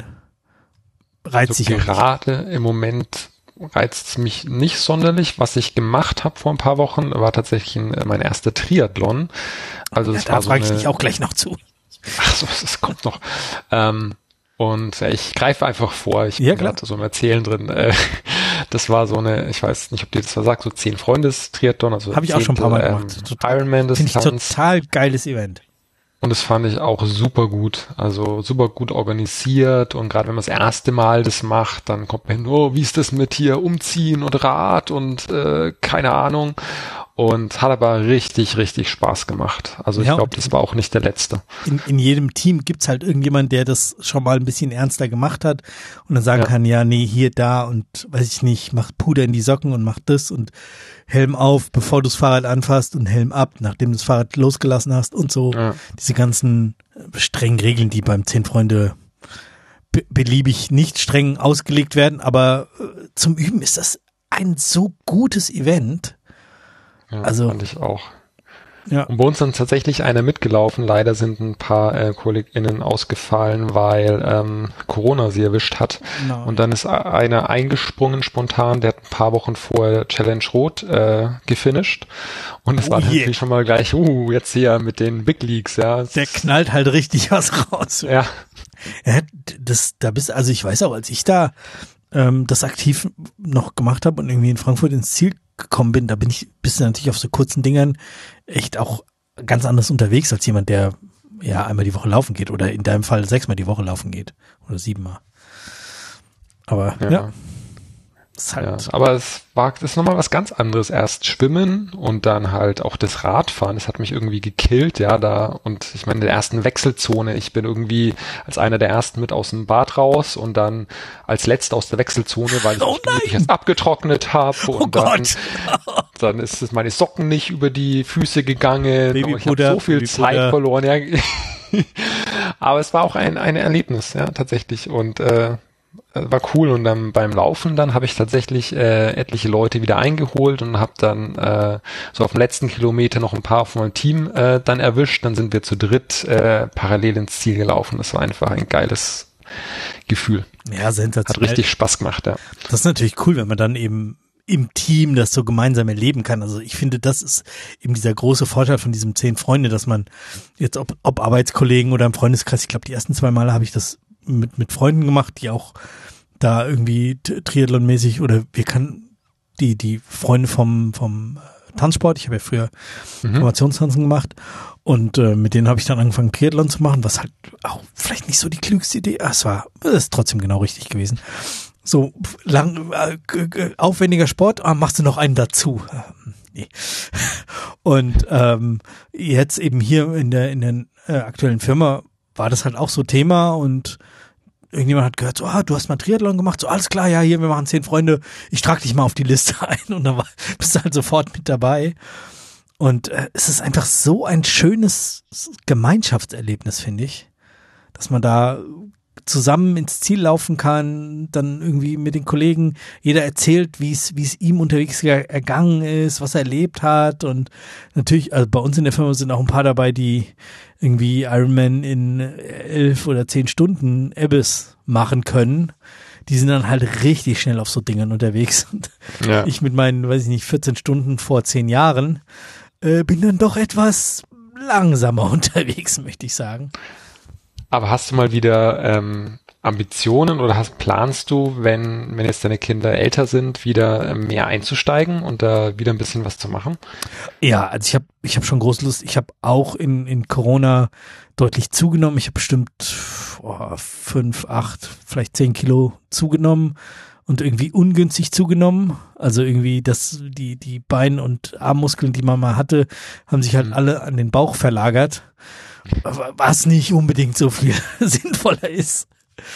reizt also sich auch gerade nicht. Im Moment reizt es mich nicht sonderlich. Was ich gemacht habe vor ein paar Wochen, war tatsächlich ein, mein erster Triathlon. Also ja, das da war so frage ich eine, dich auch gleich noch zu. Ach so, das kommt noch. Ähm, und ja, ich greife einfach vor. Ich ja, bin gerade so im Erzählen drin. Äh, das war so eine, ich weiß nicht, ob dir das versagt, so zehn Freundes-Triathlon. Also habe ich auch schon ein paar Mal ähm, gemacht. Ironman-Distanz. Finde ich total geiles Event. Und das fand ich auch super gut, also super gut organisiert und gerade wenn man das erste Mal das macht, dann kommt man hin, oh, wie ist das mit hier umziehen und Rad und äh, keine Ahnung und hat aber richtig, richtig Spaß gemacht. Also ich Ja, glaube, das war auch nicht der letzte. In, in jedem Team gibt's halt irgendjemand, der das schon mal ein bisschen ernster gemacht hat und dann sagen Ja. kann, ja, nee, hier, da und weiß ich nicht, mach Puder in die Socken und mach das und Helm auf, bevor du das Fahrrad anfasst und Helm ab, nachdem du das Fahrrad losgelassen hast und so. Ja. Diese ganzen strengen Regeln, die beim Zehn Freunde be- beliebig nicht streng ausgelegt werden, aber äh, zum Üben ist das ein so gutes Event. Ja, Also- fand ich auch. Ja. Und bei uns sind tatsächlich einer mitgelaufen. Leider sind ein paar äh, KollegInnen ausgefallen, weil ähm, Corona sie erwischt hat. No. Und dann ist einer eingesprungen spontan, der hat ein paar Wochen vorher Challenge Rot äh, gefinisht. Und das Oh war je. natürlich schon mal gleich, uh, jetzt hier mit den Big Leagues, ja. Der knallt halt richtig was raus. Ja, Ja, das, da bist, also ich weiß auch, als ich da ähm, das aktiv noch gemacht habe und irgendwie in Frankfurt ins Ziel gekommen bin, da bin ich, bist du natürlich auf so kurzen Dingern echt auch ganz anders unterwegs als jemand, der ja einmal die Woche laufen geht oder in deinem Fall sechsmal die Woche laufen geht oder siebenmal. Aber ja, ja. ist halt Ja, aber es war, das ist nochmal was ganz anderes. Erst Schwimmen und dann halt auch das Radfahren. Das hat mich irgendwie gekillt, ja, da. Und ich meine, in der ersten Wechselzone, ich bin irgendwie als einer der ersten mit aus dem Bad raus und dann als letzter aus der Wechselzone, weil ich Oh mich gemütlich erst abgetrocknet habe. Und Oh dann, Gott. dann ist es meine Socken nicht über die Füße gegangen. Und ich habe Babypuder, so viel Babypuder. Zeit verloren, ja. Aber es war auch ein, ein Erlebnis, ja, tatsächlich. Und äh, war cool. Und dann beim Laufen dann habe ich tatsächlich äh, etliche Leute wieder eingeholt und habe dann äh, so auf dem letzten Kilometer noch ein paar von meinem Team äh, dann erwischt. Dann sind wir zu dritt äh, parallel ins Ziel gelaufen. Das war einfach ein geiles Gefühl. ja sensationell. Hat richtig Spaß gemacht, ja. Das ist natürlich cool, wenn man dann eben im Team das so gemeinsam erleben kann. Also ich finde, das ist eben dieser große Vorteil von diesem Zehn Freunde, dass man jetzt, ob, ob Arbeitskollegen oder im Freundeskreis, ich glaube, die ersten zwei Male habe ich das mit, mit Freunden gemacht, die auch da irgendwie t- Triathlon-mäßig oder wir kannten die, die Freunde vom, vom Tanzsport. Ich habe ja früher Mhm. Formationstanzen gemacht und äh, mit denen habe ich dann angefangen, Triathlon zu machen, was halt auch vielleicht nicht so die klügste Idee, ah, es war, es ist trotzdem genau richtig gewesen. So lang, äh, g- g- aufwendiger Sport, ah, machst du noch einen dazu? Ähm, nee. Und ähm, jetzt eben hier in der in der äh, aktuellen Firma war das halt auch so Thema und irgendjemand hat gehört, so, ah, du hast mal Triathlon gemacht, so alles klar, ja, hier, wir machen zehn Freunde, ich trage dich mal auf die Liste ein und dann war, bist du halt sofort mit dabei. Und äh, es ist einfach so ein schönes Gemeinschaftserlebnis, finde ich, dass man da zusammen ins Ziel laufen kann, dann irgendwie mit den Kollegen, jeder erzählt, wie es wie es ihm unterwegs ge- ergangen ist, was er erlebt hat und natürlich, also bei uns in der Firma sind auch ein paar dabei, die irgendwie Ironman in elf oder zehn Stunden Abyss machen können. Die sind dann halt richtig schnell auf so Dingern unterwegs. Und Ja. ich mit meinen, weiß ich nicht, vierzehn Stunden vor zehn Jahren äh, bin dann doch etwas langsamer unterwegs, möchte ich sagen. Aber hast du mal wieder ähm, Ambitionen oder hast, planst du, wenn, wenn jetzt deine Kinder älter sind, wieder ähm, mehr einzusteigen und da wieder ein bisschen was zu machen? Ja, also ich habe ich hab schon große Lust. Ich habe auch in, in Corona deutlich zugenommen. Ich habe bestimmt oh, fünf, acht, vielleicht zehn Kilo zugenommen und irgendwie ungünstig zugenommen. Also irgendwie das, die, die Bein- und Armmuskeln, die man mal hatte, haben sich halt Mhm. alle an den Bauch verlagert. Was nicht unbedingt so viel sinnvoller ist.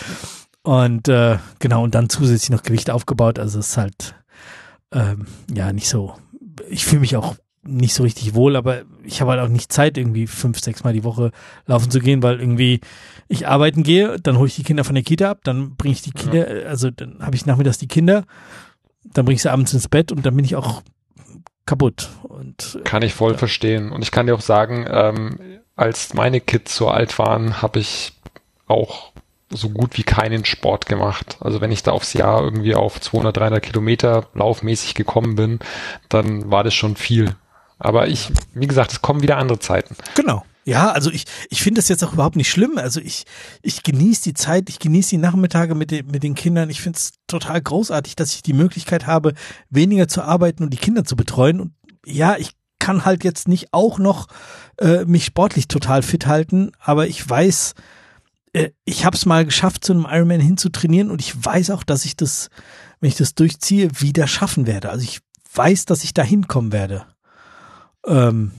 Und äh, genau, und dann zusätzlich noch Gewicht aufgebaut. Also es ist halt ähm, ja nicht so, ich fühle mich auch nicht so richtig wohl, aber ich habe halt auch nicht Zeit, irgendwie fünf, sechs Mal die Woche laufen zu gehen, weil irgendwie ich arbeiten gehe, dann hole ich die Kinder von der Kita ab, dann bringe ich die Kinder, also dann habe ich nachmittags die Kinder, dann bringe ich sie abends ins Bett und dann bin ich auch kaputt. Und äh, Kann ich voll verstehen. Und ich kann dir auch sagen, ähm, als meine Kids so alt waren, habe ich auch so gut wie keinen Sport gemacht. Also wenn ich da aufs Jahr irgendwie auf zweihundert, dreihundert Kilometer laufmäßig gekommen bin, dann war das schon viel. Aber ich, wie gesagt, es kommen wieder andere Zeiten. Genau. Ja, also ich, ich finde das jetzt auch überhaupt nicht schlimm. Also ich, ich genieße die Zeit, ich genieße die Nachmittage mit den, mit den Kindern. Ich finde es total großartig, dass ich die Möglichkeit habe, weniger zu arbeiten und die Kinder zu betreuen. Und ja, ich kann halt jetzt nicht auch noch äh, mich sportlich total fit halten, aber ich weiß, äh, ich habe es mal geschafft, zu einem Ironman hinzutrainieren und ich weiß auch, dass ich das, wenn ich das durchziehe, wieder schaffen werde. Also ich weiß, dass ich da hinkommen werde. Ähm,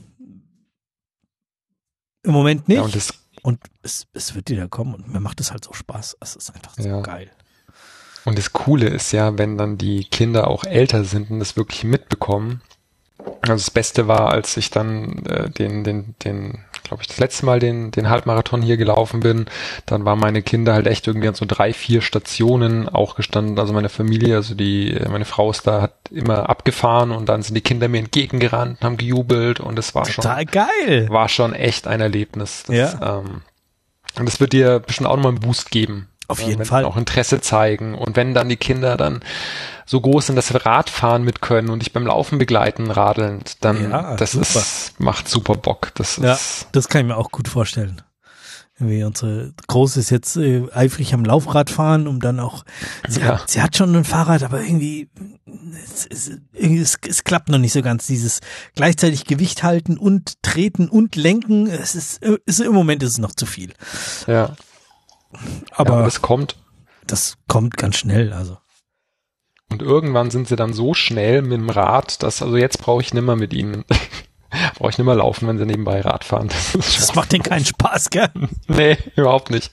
Im Moment nicht. Ja, und das, und es, es wird wieder kommen und mir macht es halt so Spaß. Es ist einfach so ja. geil. Und das Coole ist ja, wenn dann die Kinder auch älter sind und das wirklich mitbekommen. Also das Beste war, als ich dann äh, den, den, den, glaube ich, das letzte Mal den, den Halbmarathon hier gelaufen bin, dann waren meine Kinder halt echt irgendwie an so drei, vier Stationen auch gestanden. Also meine Familie, also die, meine Frau ist da, hat immer abgefahren und dann sind die Kinder mir entgegengerannt, haben gejubelt und es war Total schon, geil. war schon echt ein Erlebnis. Das, Ja. ähm, und das wird dir bestimmt auch nochmal einen Boost geben. Auf Ja, jeden wenn Fall. Auch Interesse zeigen. Und wenn dann die Kinder dann so groß sind, dass sie Radfahren mit können und dich beim Laufen begleiten, radelnd, dann Ja, das super. ist, macht super Bock. Das Ja, ist, das kann ich mir auch gut vorstellen. Irgendwie unsere Große ist jetzt äh, eifrig am Laufrad fahren, um dann auch, sie, Ja. hat, sie hat schon ein Fahrrad, aber irgendwie, es, es, irgendwie es, es klappt noch nicht so ganz, dieses gleichzeitig Gewicht halten und treten und lenken, es ist, ist im Moment ist es noch zu viel. ja. Aber, ja, aber das kommt. das kommt ganz schnell, also. Und irgendwann sind sie dann so schnell mit dem Rad, dass, also jetzt brauche ich nimmer mit ihnen, brauche ich nimmer laufen, wenn sie nebenbei Rad fahren. Das, ist Das schon- macht denen keinen Spaß, gell? Nee, überhaupt nicht.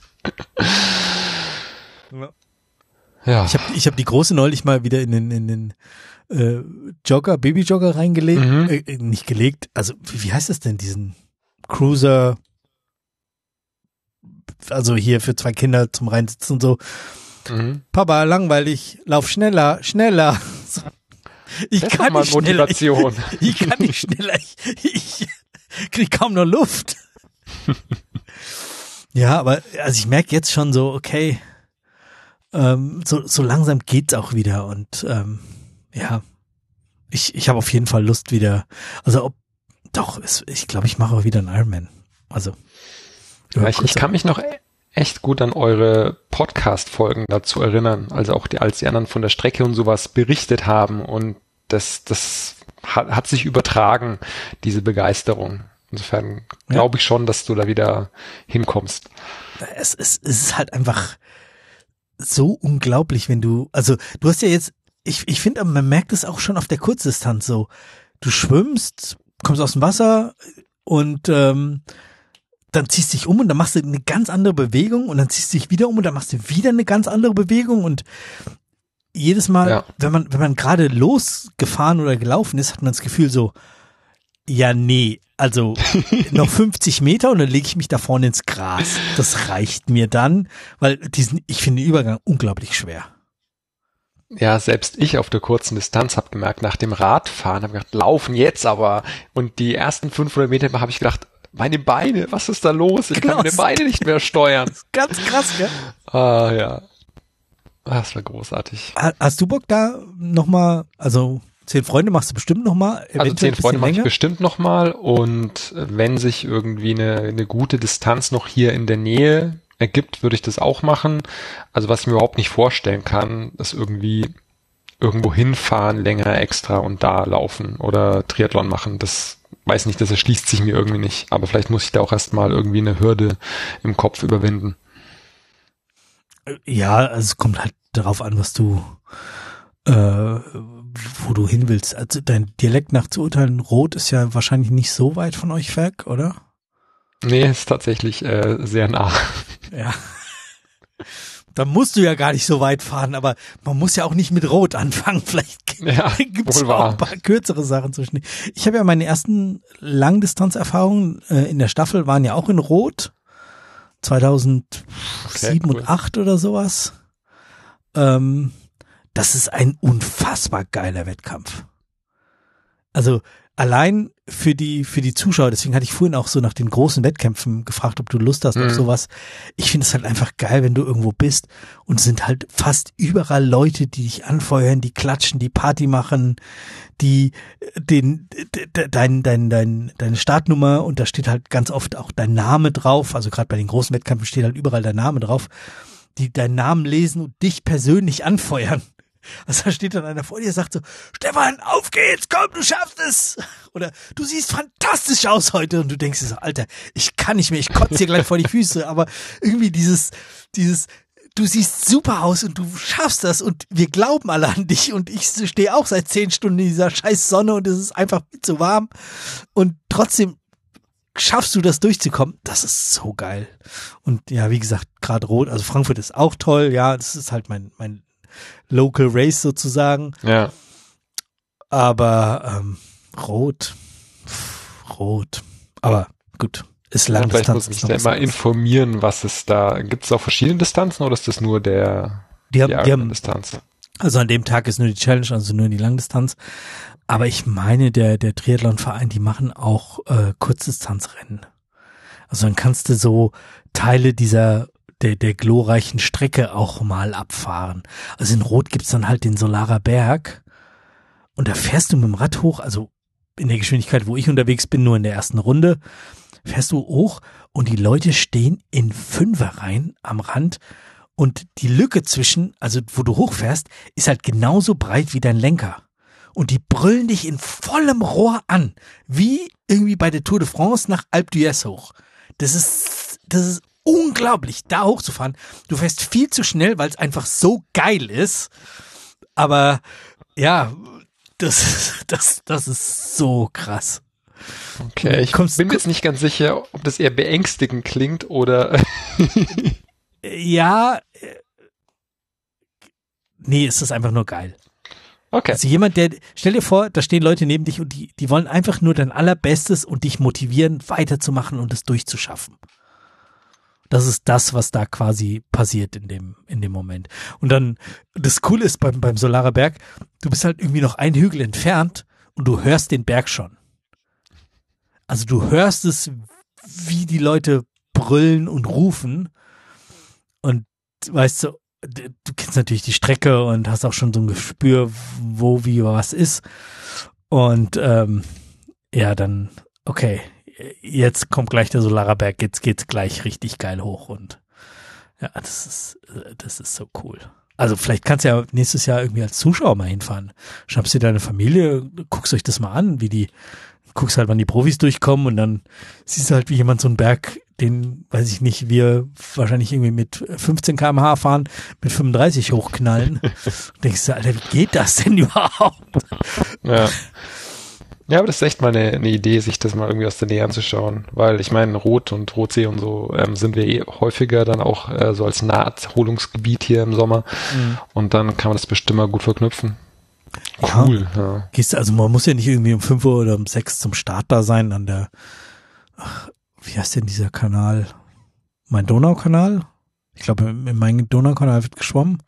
Ja. Ja. Ich habe ich hab die Große neulich mal wieder in den, in den äh, Jogger, Babyjogger reingelegt, Mhm. äh, nicht gelegt, also wie, wie heißt das denn, diesen Cruiser, also hier für zwei Kinder zum Reinsitzen und so, Mhm. Papa, langweilig, lauf schneller, schneller. So. Ich Das ist kann mal nicht schneller, ich, Motivation. ich kann nicht schneller, ich, ich krieg kaum noch Luft. Ja, aber also ich merke jetzt schon so, okay, ähm, so, so langsam geht's auch wieder und ähm, ja, ich, ich habe auf jeden Fall Lust wieder, also ob, doch, es, ich glaube, ich mache auch wieder einen Ironman. Also Ja, ich, ich kann mich noch e- echt gut an eure Podcast-Folgen dazu erinnern, also auch die, als die anderen von der Strecke und sowas berichtet haben und das, das hat, hat sich übertragen, diese Begeisterung. Insofern glaube ich schon, dass du da wieder hinkommst. es, es, es ist halt einfach so unglaublich, wenn du, also du hast ja jetzt, ich, ich finde, man merkt es auch schon auf der Kurzdistanz so, du schwimmst, kommst aus dem Wasser und ähm, dann ziehst du dich um und dann machst du eine ganz andere Bewegung und dann ziehst du dich wieder um und dann machst du wieder eine ganz andere Bewegung und jedes Mal, Ja. wenn man, wenn man gerade losgefahren oder gelaufen ist, hat man das Gefühl so, ja, nee, also noch fünfzig Meter und dann lege ich mich da vorne ins Gras. Das reicht mir dann, weil diesen, ich finde den Übergang unglaublich schwer. Ja, selbst ich auf der kurzen Distanz habe gemerkt, nach dem Radfahren habe ich gedacht, laufen jetzt aber. Und die ersten fünfhundert Meter habe ich gedacht, meine Beine, was ist da los? Ich Genau. kann meine Beine nicht mehr steuern. Ganz krass, gell? Ah, ja. Das war großartig. Ha- Hast du Bock da nochmal, also zehn Freunde machst du bestimmt nochmal, Also zehn Freunde mache ich länger? bestimmt nochmal und wenn sich irgendwie eine, eine gute Distanz noch hier in der Nähe ergibt, würde ich das auch machen. Also was ich mir überhaupt nicht vorstellen kann, ist irgendwie irgendwo hinfahren, länger extra und da laufen oder Triathlon machen. Das weiß nicht, das erschließt sich mir irgendwie nicht. Aber vielleicht muss ich da auch erstmal irgendwie eine Hürde im Kopf überwinden. Ja, also es kommt halt darauf an, was du, äh, wo du hin willst. Also dein Dialekt nach zu urteilen, Rot ist ja wahrscheinlich nicht so weit von euch weg, oder? Nee, ist tatsächlich äh, sehr nah. Ja. Da musst du ja gar nicht so weit fahren, aber man muss ja auch nicht mit Rot anfangen. Vielleicht Ja, gibt es wohl auch wahr. ein paar kürzere Sachen zwischen. Ich habe ja meine ersten Langdistanzerfahrungen äh, in der Staffel waren ja auch in Rot. zweitausendsieben Okay, cool. und acht oder sowas. Ähm, das ist ein unfassbar geiler Wettkampf. Also allein für die für die Zuschauer, deswegen hatte ich vorhin auch so nach den großen Wettkämpfen gefragt, ob du Lust hast auf Mhm. sowas. Ich finde es halt einfach geil, wenn du irgendwo bist und es sind halt fast überall Leute, die dich anfeuern, die klatschen, die Party machen, die den de- de- dein dein dein deine Startnummer und da steht halt ganz oft auch dein Name drauf, also gerade bei den großen Wettkämpfen steht halt überall dein Name drauf, die deinen Namen lesen und dich persönlich anfeuern. Also da steht dann einer vor dir, sagt so, Stefan, auf geht's, komm, du schaffst es. Oder du siehst fantastisch aus heute. Und du denkst dir so, Alter, ich kann nicht mehr, ich kotze dir gleich vor die Füße. Aber irgendwie dieses, dieses, du siehst super aus und du schaffst das und wir glauben alle an dich und ich stehe auch seit zehn Stunden in dieser scheiß Sonne und es ist einfach viel zu warm und trotzdem schaffst du das durchzukommen. Das ist so geil. Und ja, wie gesagt, gerade Rot, also Frankfurt ist auch toll, ja, das ist halt mein, mein Local Race sozusagen. Ja. Aber ähm, Rot, Rot, aber gut. Ist Ja, vielleicht Langdistanz. muss ich mich da mal informieren, was es da, gibt es auch verschiedene Distanzen oder ist das nur der, die haben, die die haben, Distanz? Also an dem Tag ist nur die Challenge, also nur die Langdistanz. Aber ich meine, der, der Triathlonverein, die machen auch äh, Kurzdistanzrennen. Also dann kannst du so Teile dieser, der, der glorreichen Strecke auch mal abfahren. Also in Rot gibt's dann halt den Solarer Berg und da fährst du mit dem Rad hoch, also in der Geschwindigkeit, wo ich unterwegs bin, nur in der ersten Runde, fährst du hoch und die Leute stehen in Fünferreihen am Rand und die Lücke zwischen, also wo du hochfährst, ist halt genauso breit wie dein Lenker. Und die brüllen dich in vollem Rohr an, wie irgendwie bei der Tour de France nach Alpe d'Huez hoch. Das ist, das ist unglaublich, da hochzufahren. Du fährst viel zu schnell, weil es einfach so geil ist. Aber ja, das, das, das ist so krass. Okay, ich Kommst, bin mir jetzt nicht ganz sicher, ob das eher beängstigend klingt oder... Ja, äh, nee, es ist einfach nur geil. Okay. Also jemand, der, stell dir vor, da stehen Leute neben dich und die, die wollen einfach nur dein Allerbestes und dich motivieren, weiterzumachen und es durchzuschaffen. Das ist das, was da quasi passiert in dem, in dem Moment. Und dann, das Coole ist beim, beim Solarer Berg, du bist halt irgendwie noch ein Hügel entfernt und du hörst den Berg schon. Also du hörst es, wie die Leute brüllen und rufen und weißt du, du kennst natürlich die Strecke und hast auch schon so ein Gespür, wo, wie, was ist. Und ähm, ja, dann, okay, jetzt kommt gleich der Solarer Berg, jetzt geht's gleich richtig geil hoch und ja, das ist, das ist so cool. Also vielleicht kannst du ja nächstes Jahr irgendwie als Zuschauer mal hinfahren. Schnappst dir deine Familie, guckst euch das mal an, wie die, guckst halt, wann die Profis durchkommen und dann siehst du halt, wie jemand so einen Berg, den, weiß ich nicht, wir wahrscheinlich irgendwie mit fünfzehn Kilometer pro Stunde fahren, mit fünfunddreißig hochknallen. Und denkst du, Alter, wie geht das denn überhaupt? Ja. Ja, aber das ist echt mal eine, eine Idee, sich das mal irgendwie aus der Nähe anzuschauen, weil ich meine, Rot und Rotsee und so ähm, sind wir eh häufiger dann auch äh, so als Naherholungsgebiet hier im Sommer mhm. und dann kann man das bestimmt mal gut verknüpfen. Cool, ja. ja. Gehst du, also man muss ja nicht irgendwie um fünf Uhr oder um sechs zum Start da sein an der, ach, wie heißt denn dieser Kanal? Mein Donaukanal? Ich glaube, in meinem Donaukanal wird geschwommen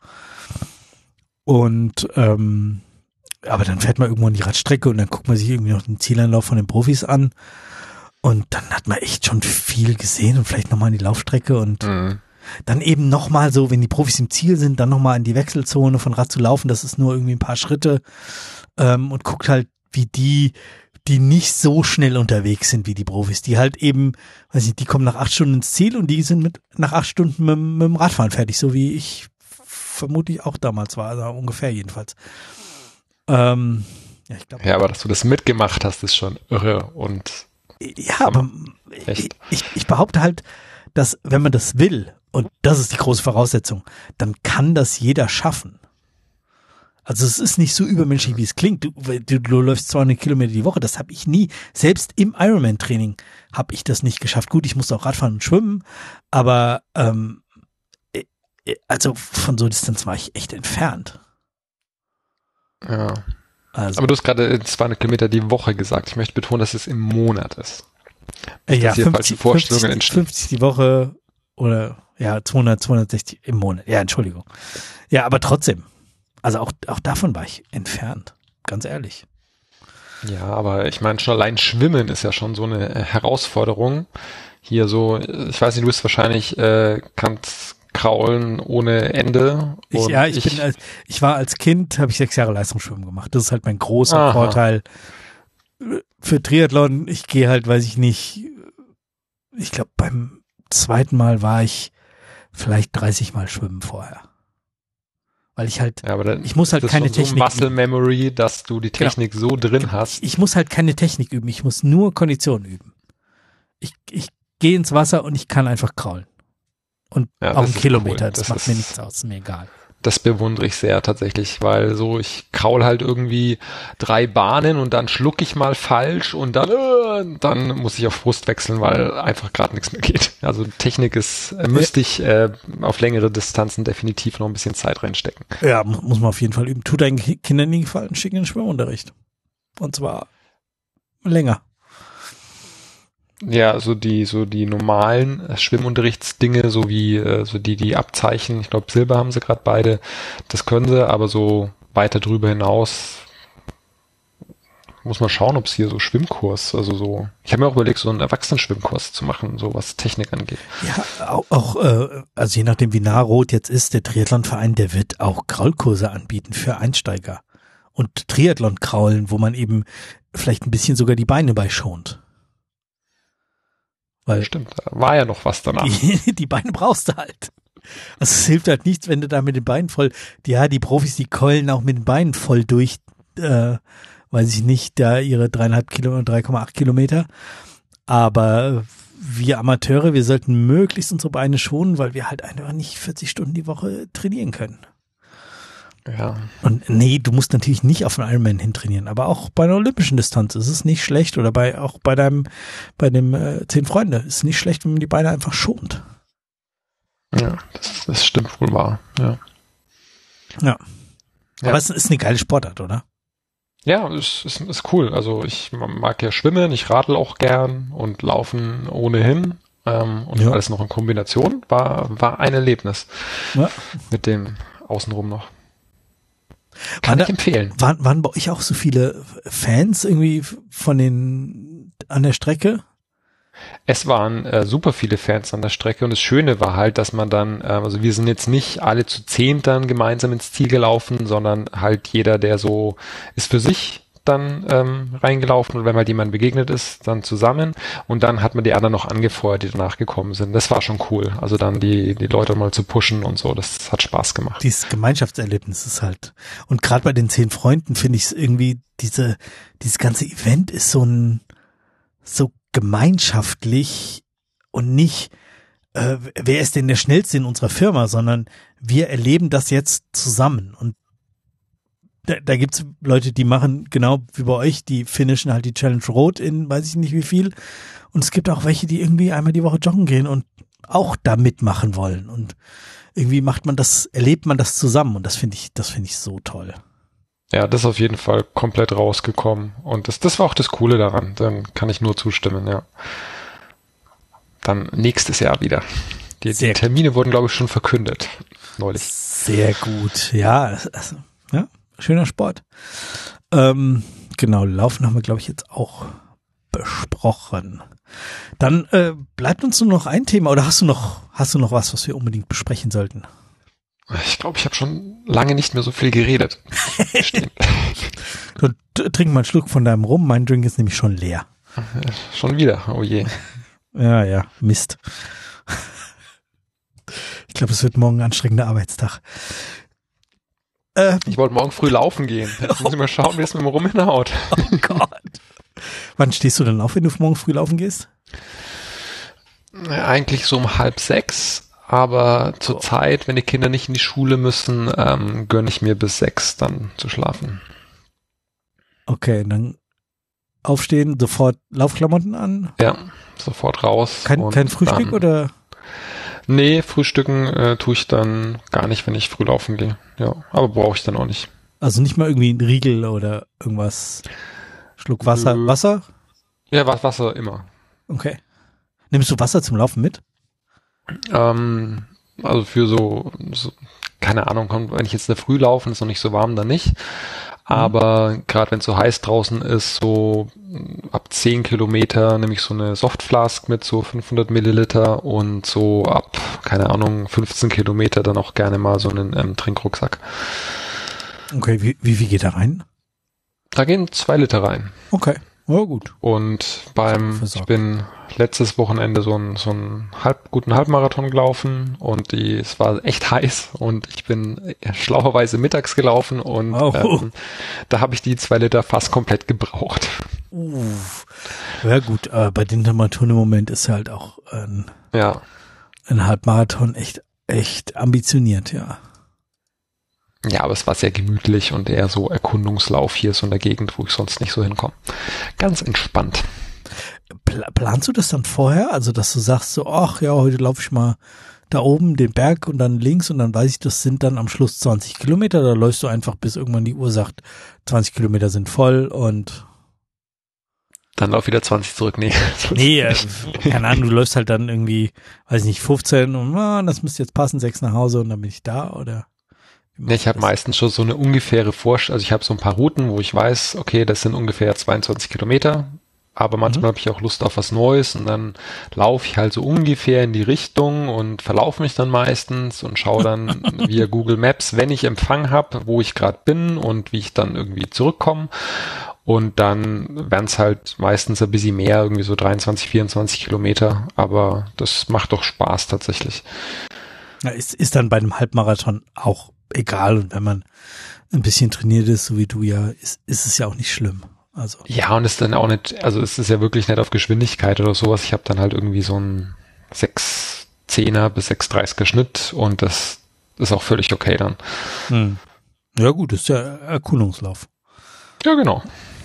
und ähm, aber dann fährt man irgendwo an die Radstrecke und dann guckt man sich irgendwie noch den Zieleinlauf von den Profis an und dann hat man echt schon viel gesehen und vielleicht nochmal an die Laufstrecke und mhm. dann eben nochmal so, wenn die Profis im Ziel sind, dann nochmal in die Wechselzone von Rad zu laufen, das ist nur irgendwie ein paar Schritte ähm, und guckt halt, wie die, die nicht so schnell unterwegs sind wie die Profis, die halt eben, weiß ich, die kommen nach acht Stunden ins Ziel und die sind mit nach acht Stunden mit, mit dem Radfahren fertig, so wie ich vermutlich auch damals war, also ungefähr jedenfalls. Ähm, ja, ich glaub, ja, aber dass du das mitgemacht hast, ist schon irre und ja, aber ich, ich, ich behaupte halt, dass wenn man das will, und das ist die große Voraussetzung, dann kann das jeder schaffen. Also es ist nicht so übermenschlich, wie es klingt. Du, du, du läufst zweihundert Kilometer die Woche, das habe ich nie. Selbst im Ironman-Training habe ich das nicht geschafft. Gut, ich musste auch Radfahren und schwimmen, aber ähm, also von so Distanz war ich echt entfernt. Ja. Also. Aber du hast gerade zweihundert Kilometer die Woche gesagt. Ich möchte betonen, dass es im Monat ist. Nicht, ja, fünfzig, fünfzig, fünfzig die Woche oder ja, zweihundert, zweihundertsechzig im Monat. Ja, Entschuldigung. Ja, aber trotzdem. Also auch, auch davon war ich entfernt. Ganz ehrlich. Ja, aber ich meine, schon allein Schwimmen ist ja schon so eine Herausforderung. Hier so, ich weiß nicht, du bist wahrscheinlich, äh, kannst kraulen ohne Ende. Ich, ja, ich, ich, bin als, ich war als Kind, habe ich sechs Jahre Leistungsschwimmen gemacht. Das ist halt mein großer Aha. Vorteil für Triathlon. Ich gehe halt, weiß ich nicht, ich glaube beim zweiten Mal war ich vielleicht dreißig Mal schwimmen vorher. Weil ich halt, ja, aber dann ich muss halt das keine ist so Technik Muscle üben. Memory, dass du die Technik genau. so drin hast. Ich muss halt keine Technik üben, ich muss nur Kondition üben. Ich, ich gehe ins Wasser und ich kann einfach kraulen. Und Ja, auch das ein ist Kilometer, cool. das, Das macht ist- mir nichts aus, ist mir egal. Das bewundere ich sehr tatsächlich, weil so ich kraul halt irgendwie drei Bahnen und dann schluck ich mal falsch und dann äh, dann muss ich auf Brust wechseln, weil einfach gerade nichts mehr geht. Also Technik ist, äh, müsste ich äh, auf längere Distanzen definitiv noch ein bisschen Zeit reinstecken. Ja, mu- muss man auf jeden Fall üben. Tu deinen Ki- Kindern nie gefallen, schick ihnen Schwimmunterricht. Und zwar länger. Ja, so die so die normalen äh, Schwimmunterrichtsdinge, so wie äh, so die die Abzeichen, ich glaube Silber haben sie gerade beide, das können sie, aber so weiter drüber hinaus muss man schauen, ob es hier so Schwimmkurs, also so, ich habe mir auch überlegt, so einen Erwachsenenschwimmkurs zu machen, so was Technik angeht. Ja, auch, auch äh, also je nachdem wie nah Rot jetzt ist, der Triathlonverein, der wird auch Kraulkurse anbieten für Einsteiger. Und Triathlon-Kraulen, wo man eben vielleicht ein bisschen sogar die Beine bei schont. Weil Stimmt, da war ja noch was danach. die, die Beine brauchst du halt. Also es hilft halt nichts, wenn du da mit den Beinen voll, die, ja, die Profis, die keulen auch mit den Beinen voll durch, äh, weiß ich nicht, da ihre dreieinhalb Kilometer, drei Komma acht Kilometer. Aber wir Amateure, wir sollten möglichst unsere Beine schonen, weil wir halt einfach nicht vierzig Stunden die Woche trainieren können. Ja. Und nee, du musst natürlich nicht auf einen Ironman hintrainieren, aber auch bei einer olympischen Distanz ist es nicht schlecht oder bei auch bei deinem, bei dem äh, Zehn Freunde ist es nicht schlecht, wenn man die Beine einfach schont. Ja, das, das stimmt wohl wahr, ja. Ja. Ja. Aber es ist eine geile Sportart, oder? Ja, ist, ist, ist cool. Also ich mag ja schwimmen, ich radel auch gern und laufen ohnehin. Ähm, und Ja. alles noch in Kombination war, war ein Erlebnis. Ja. Mit dem Außenrum noch. Waren Kann da- ich empfehlen. Waren, waren bei euch auch so viele Fans irgendwie von den an der Strecke? Es waren äh, super viele Fans an der Strecke und das Schöne war halt, dass man dann, äh, also wir sind jetzt nicht alle zu zehn dann gemeinsam ins Ziel gelaufen, sondern halt jeder, der so ist für sich dann ähm, reingelaufen und wenn mal jemand begegnet ist, dann zusammen und dann hat man die anderen noch angefeuert, die danach gekommen sind. Das war schon cool. Also dann die die Leute mal zu pushen und so, das hat Spaß gemacht. Dieses Gemeinschaftserlebnis ist halt. Und gerade bei den zehn Freunden finde ich es irgendwie, diese, dieses ganze Event ist so ein, so gemeinschaftlich und nicht, äh, wer ist denn der Schnellste in unserer Firma, sondern wir erleben das jetzt zusammen. Und da, da gibt's Leute, die machen genau wie bei euch, die finishen halt die Challenge Rot in weiß ich nicht wie viel. Und es gibt auch welche, die irgendwie einmal die Woche joggen gehen und auch da mitmachen wollen. Und irgendwie macht man das, erlebt man das zusammen. Und das finde ich, das finde ich so toll. Ja, das ist auf jeden Fall komplett rausgekommen und das das war auch das Coole daran. Dann kann ich nur zustimmen, ja. Dann nächstes Jahr wieder. Die, Sehr die Termine wurden, glaube ich, schon verkündet neulich. Sehr gut. Ja, also, ja, schöner Sport. Ähm, genau, Laufen haben wir, glaube ich, jetzt auch besprochen. Dann äh, bleibt uns nur noch ein Thema oder hast du noch, hast du noch was, was wir unbedingt besprechen sollten? Ich glaube, ich habe schon lange nicht mehr so viel geredet. Stimmt. Du, t- trink mal einen Schluck von deinem Rum, mein Drink ist nämlich schon leer. Schon wieder, oh je. Ja, ja, Mist. Ich glaube, es wird morgen ein anstrengender Arbeitstag. Äh, Ich wollte morgen früh laufen gehen. Jetzt muss ich mal schauen, wie es mit dem Rum hinhaut. oh Gott. Wann stehst du denn auf, wenn du morgen früh laufen gehst? Eigentlich so um halb sechs, aber zur Oh. Zeit, wenn die Kinder nicht in die Schule müssen, ähm, gönne ich mir bis sechs dann zu schlafen. Okay, dann aufstehen, sofort Laufklamotten an. Ja, sofort raus. Kein, und kein Frühstück dann, oder? Nee, frühstücken äh, tue ich dann gar nicht, wenn ich früh laufen gehe. Ja, aber brauche ich dann auch nicht. Also nicht mal irgendwie ein Riegel oder irgendwas. Schluck Wasser. Nö. Wasser? Ja, was Wasser immer. Okay. Nimmst du Wasser zum Laufen mit? Ähm, also für so, so, keine Ahnung, kommt, wenn ich jetzt in der Früh laufe und es ist noch nicht so warm, dann nicht. Aber gerade wenn es so heiß draußen ist, so ab zehn Kilometer nehme ich so eine Softflask mit, so fünfhundert Milliliter und so ab, keine Ahnung, fünfzehn Kilometer dann auch gerne mal so einen ähm, Trinkrucksack. Okay, wie, wie, wie geht da rein? Da gehen zwei Liter rein. Okay, ja gut. Und beim, Versorgt. ich bin letztes Wochenende so einen so einen halb, guten Halbmarathon gelaufen und die, es war echt heiß und ich bin schlauerweise mittags gelaufen und Oh. ähm, da habe ich die zwei Liter fast komplett gebraucht. Uff. Ja gut, aber bei den Temperaturen im Moment ist halt auch ein, Ja, ein Halbmarathon echt, echt ambitioniert, ja. Ja, aber es war sehr gemütlich und eher so Erkundungslauf hier so in der Gegend, wo ich sonst nicht so hinkomme. Ganz entspannt. Pla- planst du das dann vorher? Also, dass du sagst so, ach ja, heute laufe ich mal da oben den Berg und dann links und dann weiß ich, das sind dann am Schluss zwanzig Kilometer. Da läufst du einfach, bis irgendwann die Uhr sagt, zwanzig Kilometer sind voll und Dann lauf wieder zwanzig zurück. Nee, nee, äh, keine Ahnung, du läufst halt dann irgendwie, weiß ich nicht, fünfzehn und ah, das müsste jetzt passen, sechs nach Hause und dann bin ich da, oder? Nee, ich habe meistens schon so eine ungefähre Vorstellung, also ich habe so ein paar Routen, wo ich weiß, okay, das sind ungefähr zweiundzwanzig Kilometer, aber manchmal mhm. habe ich auch Lust auf was Neues und dann laufe ich halt so ungefähr in die Richtung und verlaufe mich dann meistens und schaue dann via Google Maps, wenn ich Empfang habe, wo ich gerade bin und wie ich dann irgendwie zurückkomme. Und dann werden es halt meistens ein bisschen mehr, irgendwie so dreiundzwanzig, vierundzwanzig Kilometer, aber das macht doch Spaß tatsächlich. Ja, ist, ist dann bei einem Halbmarathon auch egal und wenn man ein bisschen trainiert ist, so wie du ja, ist, ist es ja auch nicht schlimm. Also ja, und es ist dann auch nicht, also es ist ja wirklich nicht auf Geschwindigkeit oder sowas. Ich habe dann halt irgendwie so einen sechs zehner bis sechs dreißiger Schnitt und das ist auch völlig okay dann. Hm. Ja gut, ist ja Erkundungslauf. Ja, genau.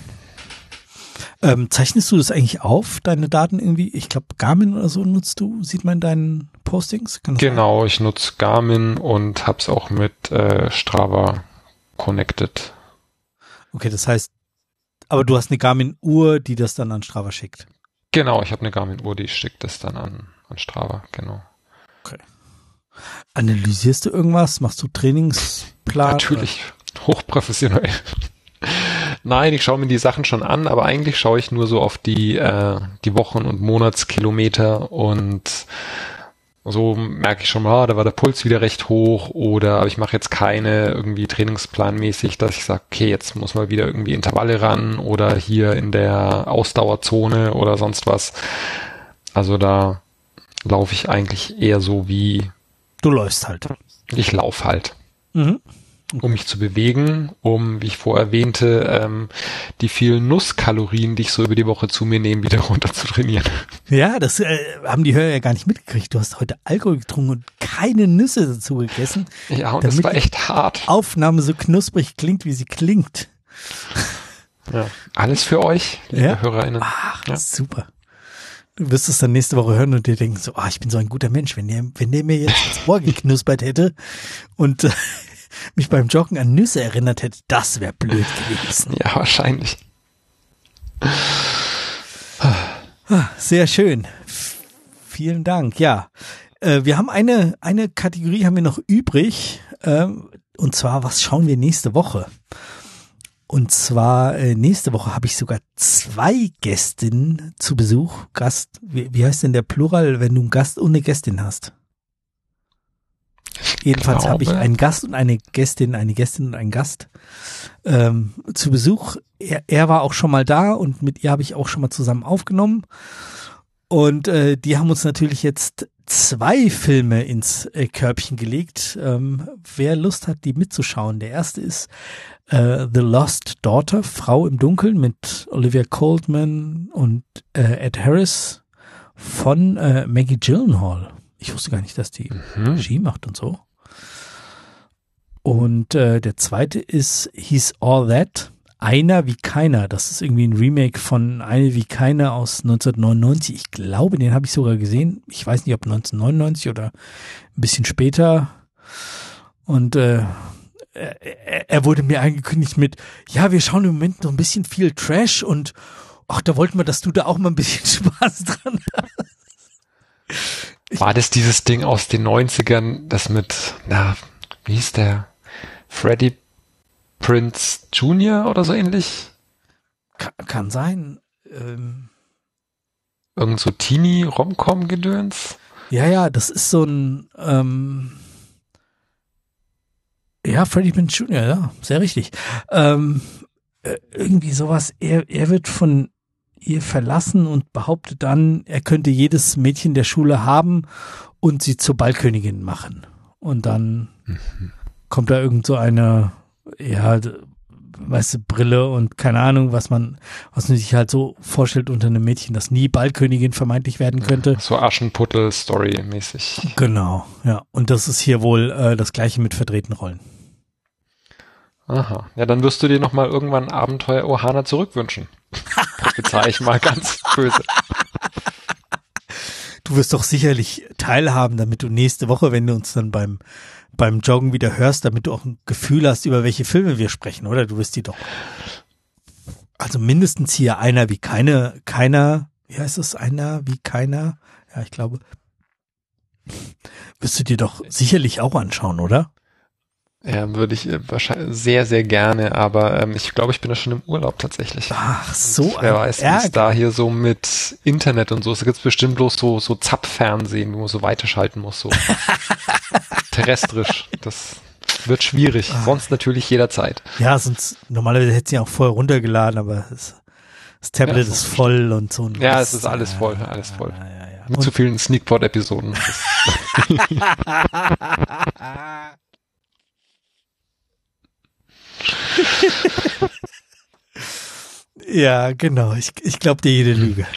Ähm, zeichnest du das eigentlich auf, deine Daten irgendwie? Ich glaube, Garmin oder so nutzt du, sieht man in deinen Postings? Kann das Genau, sein? ich nutze Garmin und hab's auch mit äh, Strava connected. Okay, das heißt, aber du hast eine Garmin-Uhr, die das dann an Strava schickt. Genau, ich habe eine Garmin-Uhr, die schickt das dann an, an Strava, genau. Okay. Analysierst du irgendwas? Machst du Trainingsplan? Natürlich, oder? Hochprofessionell. Nein, ich schaue mir die Sachen schon an, aber eigentlich schaue ich nur so auf die, äh, die Wochen- und Monatskilometer und so merke ich schon mal, ah, da war der Puls wieder recht hoch oder aber ich mache jetzt keine irgendwie trainingsplanmäßig, dass ich sage, okay, jetzt muss mal wieder irgendwie Intervalle ran oder hier in der Ausdauerzone oder sonst was. Also da laufe ich eigentlich eher so wie... Du läufst halt. Ich laufe halt. Mhm. Um mich zu bewegen, um, wie ich vorher erwähnte, ähm, die vielen Nusskalorien, die ich so über die Woche zu mir nehme, wieder runter zu trainieren. Ja, das äh, haben die Hörer ja gar nicht mitgekriegt. Du hast heute Alkohol getrunken und keine Nüsse dazu gegessen. Ja, und das war echt hart. Die Aufnahme so knusprig klingt, wie sie klingt. Ja, alles für euch, liebe ja? HörerInnen. Ach, ja. Super. Du wirst es dann nächste Woche hören und dir denken so, ah, ich bin so ein guter Mensch. Wenn der, wenn der mir jetzt ins Ohr geknuspert hätte und äh, mich beim Joggen an Nüsse erinnert hätte, das wäre blöd gewesen. Ja, wahrscheinlich. Sehr schön. F- vielen Dank. Ja, äh, wir haben eine eine Kategorie haben wir noch übrig äh, und zwar, was schauen wir nächste Woche? Und zwar äh, nächste Woche habe ich sogar zwei Gästinnen zu Besuch. Gast, wie, wie heißt denn der Plural, wenn du einen Gast und eine Gästin hast? Jedenfalls habe ich einen Gast und eine Gästin, eine Gästin und einen Gast ähm, zu Besuch. Er, er war auch schon mal da und mit ihr habe ich auch schon mal zusammen aufgenommen. Und äh, die haben uns natürlich jetzt zwei Filme ins äh, Körbchen gelegt. Ähm, wer Lust hat, die mitzuschauen. Der erste ist äh, The Lost Daughter, Frau im Dunkeln mit Olivia Colman und äh, Ed Harris von äh, Maggie Gyllenhaal. Ich wusste gar nicht, dass die mhm. Regie macht und so. Und äh, der zweite ist He's All That, Einer wie keiner. Das ist irgendwie ein Remake von Eine wie keiner aus neunzehnhundertneunundneunzig. Ich glaube, den habe ich sogar gesehen. Ich weiß nicht, ob neunzehnhundertneunundneunzig oder ein bisschen später. Und äh, er, er wurde mir angekündigt mit, ja, wir schauen im Moment noch ein bisschen viel Trash und ach, da wollten wir, dass du da auch mal ein bisschen Spaß dran hast. War das dieses Ding aus den neunzigern, das mit, na, wie hieß der? Freddie Prinze Junior oder so ähnlich? Kann, kann sein. Ähm, Irgend so Teenie-Rom-Com-Gedöns? Ja, ja, das ist so ein, ähm, ja, Freddie Prinze Junior, ja, sehr richtig. Ähm, äh, irgendwie sowas, er, er wird von ihr verlassen und behauptet dann, er könnte jedes Mädchen der Schule haben und sie zur Ballkönigin machen. Und dann mhm. kommt da irgend so eine, ja, weißt du, Brille und keine Ahnung, was man, was man sich halt so vorstellt unter einem Mädchen, das nie Ballkönigin vermeintlich werden könnte. So Aschenputtel-Story-mäßig. Genau, ja. Und das ist hier wohl äh, das Gleiche mit verdrehten Rollen. Aha. Ja, dann wirst du dir nochmal irgendwann Abenteuer Ohana zurückwünschen. Prophezei ich mal ganz böse. Du wirst doch sicherlich teilhaben, damit du nächste Woche, wenn du uns dann beim beim Joggen wieder hörst, damit du auch ein Gefühl hast, über welche Filme wir sprechen, oder? Du wirst die doch, also mindestens hier einer wie keine, keiner, wie heißt es, einer wie keiner, ja, ich glaube, wirst du dir doch sicherlich auch anschauen, oder? Ja, würde ich äh, wahrscheinlich sehr, sehr gerne, aber ähm, ich glaube, ich bin da schon im Urlaub tatsächlich. Ach, so. Und wer weiß, wie es da hier so mit Internet und so ist. Da gibt's bestimmt bloß so, so Zapp-Fernsehen, wo man so weiterschalten muss, so terrestrisch. Das wird schwierig. Ach. Sonst natürlich jederzeit. Ja, sonst, normalerweise hätte sie auch vorher runtergeladen, aber das, das Tablet ja, ist voll und so. Und ja, es ist alles voll, alles voll. Ja, ja, ja. Mit und zu vielen Sneakpot-Episoden. Ja, genau. Ich, ich glaube dir jede Lüge.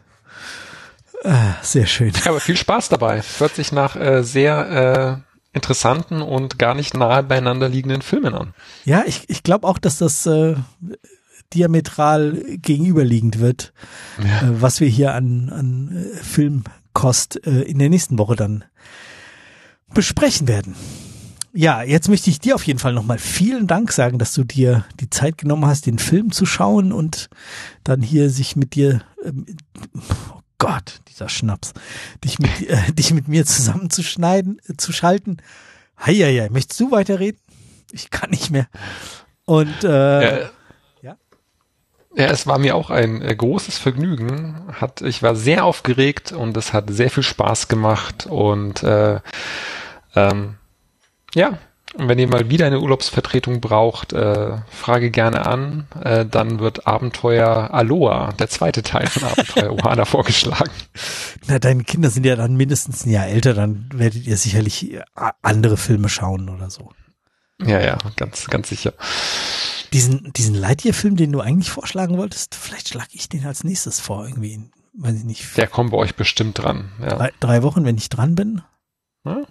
Ah, sehr schön. Ja, aber viel Spaß dabei. Hört sich nach äh, sehr äh, interessanten und gar nicht nahe beieinander liegenden Filmen an. Ja, ich, ich glaube auch, dass das äh, diametral gegenüberliegend wird, ja. äh, was wir hier an, an äh, Filmkost äh, in der nächsten Woche dann besprechen werden. Ja, jetzt möchte ich dir auf jeden Fall nochmal vielen Dank sagen, dass du dir die Zeit genommen hast, den Film zu schauen und dann hier sich mit dir, ähm, oh Gott, dieser Schnaps, dich mit, äh, dich mit mir zusammenzuschneiden, äh, zu schalten. Heieiei, möchtest du weiterreden? Ich kann nicht mehr. Und äh, ja. ja? Ja, es war mir auch ein äh, großes Vergnügen. Hat, ich war sehr aufgeregt und es hat sehr viel Spaß gemacht und äh, ähm, ja, und wenn ihr mal wieder eine Urlaubsvertretung braucht, äh, frage gerne an. Äh, dann wird Abenteuer Aloha, der zweite Teil von Abenteuer Ohana, vorgeschlagen. Na, deine Kinder sind ja dann mindestens ein Jahr älter, dann werdet ihr sicherlich andere Filme schauen oder so. Ja, ja, ganz, ganz sicher. Diesen, diesen Lightyear-Film, den du eigentlich vorschlagen wolltest, vielleicht schlage ich den als nächstes vor, irgendwie, weiß ich nicht. Der kommt bei euch bestimmt dran, ja. Drei, drei Wochen, wenn ich dran bin? Hm?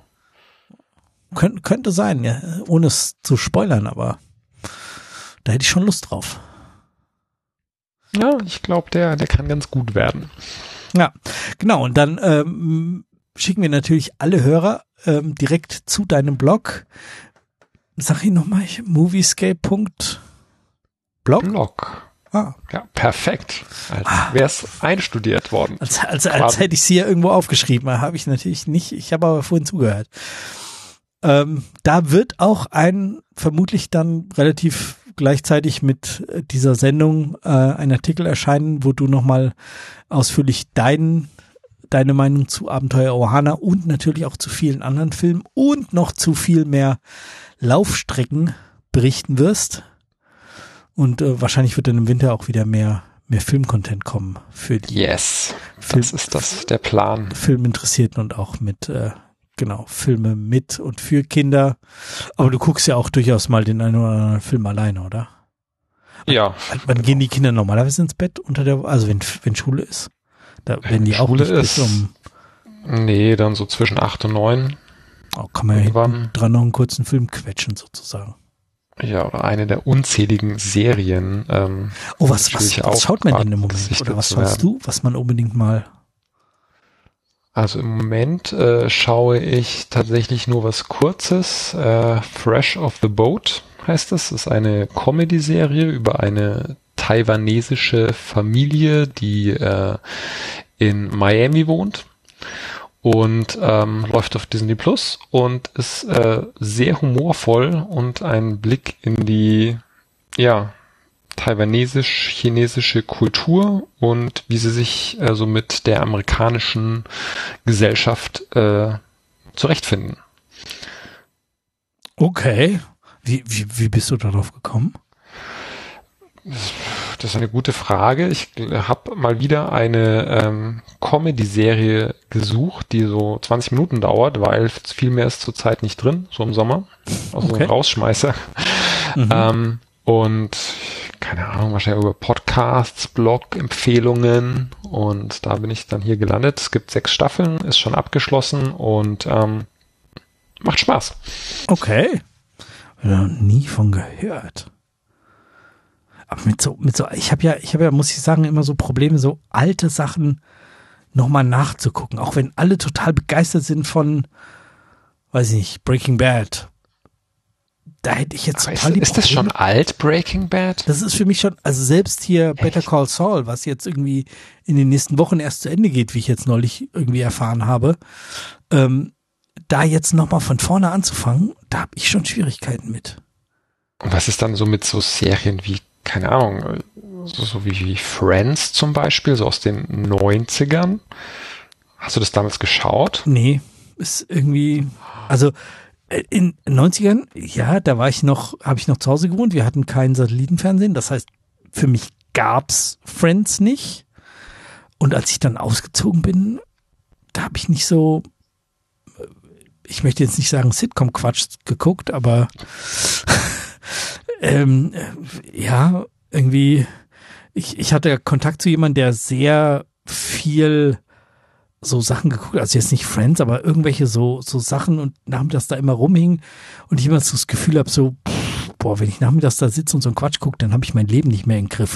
Kön- könnte sein, ja, ohne es zu spoilern, aber da hätte ich schon Lust drauf. Ja, ich glaube, der, der kann ganz gut werden. Ja, genau. Und dann ähm, schicken wir natürlich alle Hörer ähm, direkt zu deinem Blog. Sag ich nochmal, moviescape Punkt blog? Blog. Ah. Ja, perfekt. Als ah. wäre es einstudiert worden. Als, als, als hätte ich sie ja irgendwo aufgeschrieben. Habe ich natürlich nicht. Ich habe aber vorhin zugehört. Ähm, da wird auch ein, vermutlich dann relativ gleichzeitig mit dieser Sendung äh, ein Artikel erscheinen, wo du nochmal ausführlich dein, deine Meinung zu Abenteuer Ohana und natürlich auch zu vielen anderen Filmen und noch zu viel mehr Laufstrecken berichten wirst. Und äh, wahrscheinlich wird dann im Winter auch wieder mehr mehr Filmcontent kommen für die Yes, Film, das ist das der Plan. Filminteressierten und auch mit äh, genau, Filme mit und für Kinder. Aber du guckst ja auch durchaus mal den einen oder anderen Film alleine, oder? Ja. Wann, wann gehen die Kinder normalerweise ins Bett unter der, also wenn, wenn Schule ist? Da werden die wenn auch Schule nicht ist, um. Nee, dann so zwischen acht und neun. Oh, kann man Irgendwann. ja hinten dran noch einen kurzen Film quetschen, sozusagen. Ja, oder eine der unzähligen Serien. Ähm, oh, was, was, was schaut man denn im Moment? Oder was schaust du, was man unbedingt mal... Also im Moment äh, schaue ich tatsächlich nur was Kurzes. Äh, Fresh off the Boat heißt es. Das ist eine Comedy-Serie über eine taiwanesische Familie, die äh, in Miami wohnt und ähm, läuft auf Disney Plus und ist äh, sehr humorvoll und ein Blick in die ja taiwanesisch-chinesische Kultur und wie sie sich äh, so mit der amerikanischen Gesellschaft äh, zurechtfinden. Okay. Wie, wie, wie bist du darauf gekommen? Das ist eine gute Frage. Ich habe mal wieder eine ähm, Comedy-Serie gesucht, die so zwanzig Minuten dauert, weil viel mehr ist zurzeit nicht drin, so im Sommer. Also okay. So ein Rausschmeißer. Mhm. Ähm, und keine Ahnung, wahrscheinlich über Podcasts, Blog-Empfehlungen und da bin ich dann hier gelandet. Es gibt sechs Staffeln, ist schon abgeschlossen und ähm, macht Spaß. Okay. Ja, nie von gehört. Aber mit so, mit so, ich habe ja, ich habe ja, muss ich sagen, immer so Probleme, so alte Sachen nochmal nachzugucken. Auch wenn alle total begeistert sind von, weiß ich nicht, Breaking Bad. Da hätte ich jetzt Aber total ist, die ist das Probleme. schon alt, Breaking Bad? Das ist für mich schon, also selbst hier Better Call Saul, was jetzt irgendwie in den nächsten Wochen erst zu Ende geht, wie ich jetzt neulich irgendwie erfahren habe, ähm, da jetzt nochmal von vorne anzufangen, da habe ich schon Schwierigkeiten mit. Und was ist dann so mit so Serien wie, keine Ahnung, so, so wie, wie Friends zum Beispiel, so aus den neunzigern? Hast du das damals geschaut? Nee, ist irgendwie, also in den neunzigern, ja, da war ich noch, habe ich noch zu Hause gewohnt, wir hatten kein Satellitenfernsehen, das heißt, für mich gab's Friends nicht. Und als ich dann ausgezogen bin, da habe ich nicht so, ich möchte jetzt nicht sagen Sitcom-Quatsch geguckt, aber ähm, ja, irgendwie, ich, ich hatte Kontakt zu jemandem, der sehr viel so Sachen geguckt, also jetzt nicht Friends, aber irgendwelche so so Sachen und nachmittags da immer rumhingen und ich immer so das Gefühl habe, so, pff, boah, wenn ich nachmittags da sitze und so einen Quatsch gucke, dann habe ich mein Leben nicht mehr im Griff.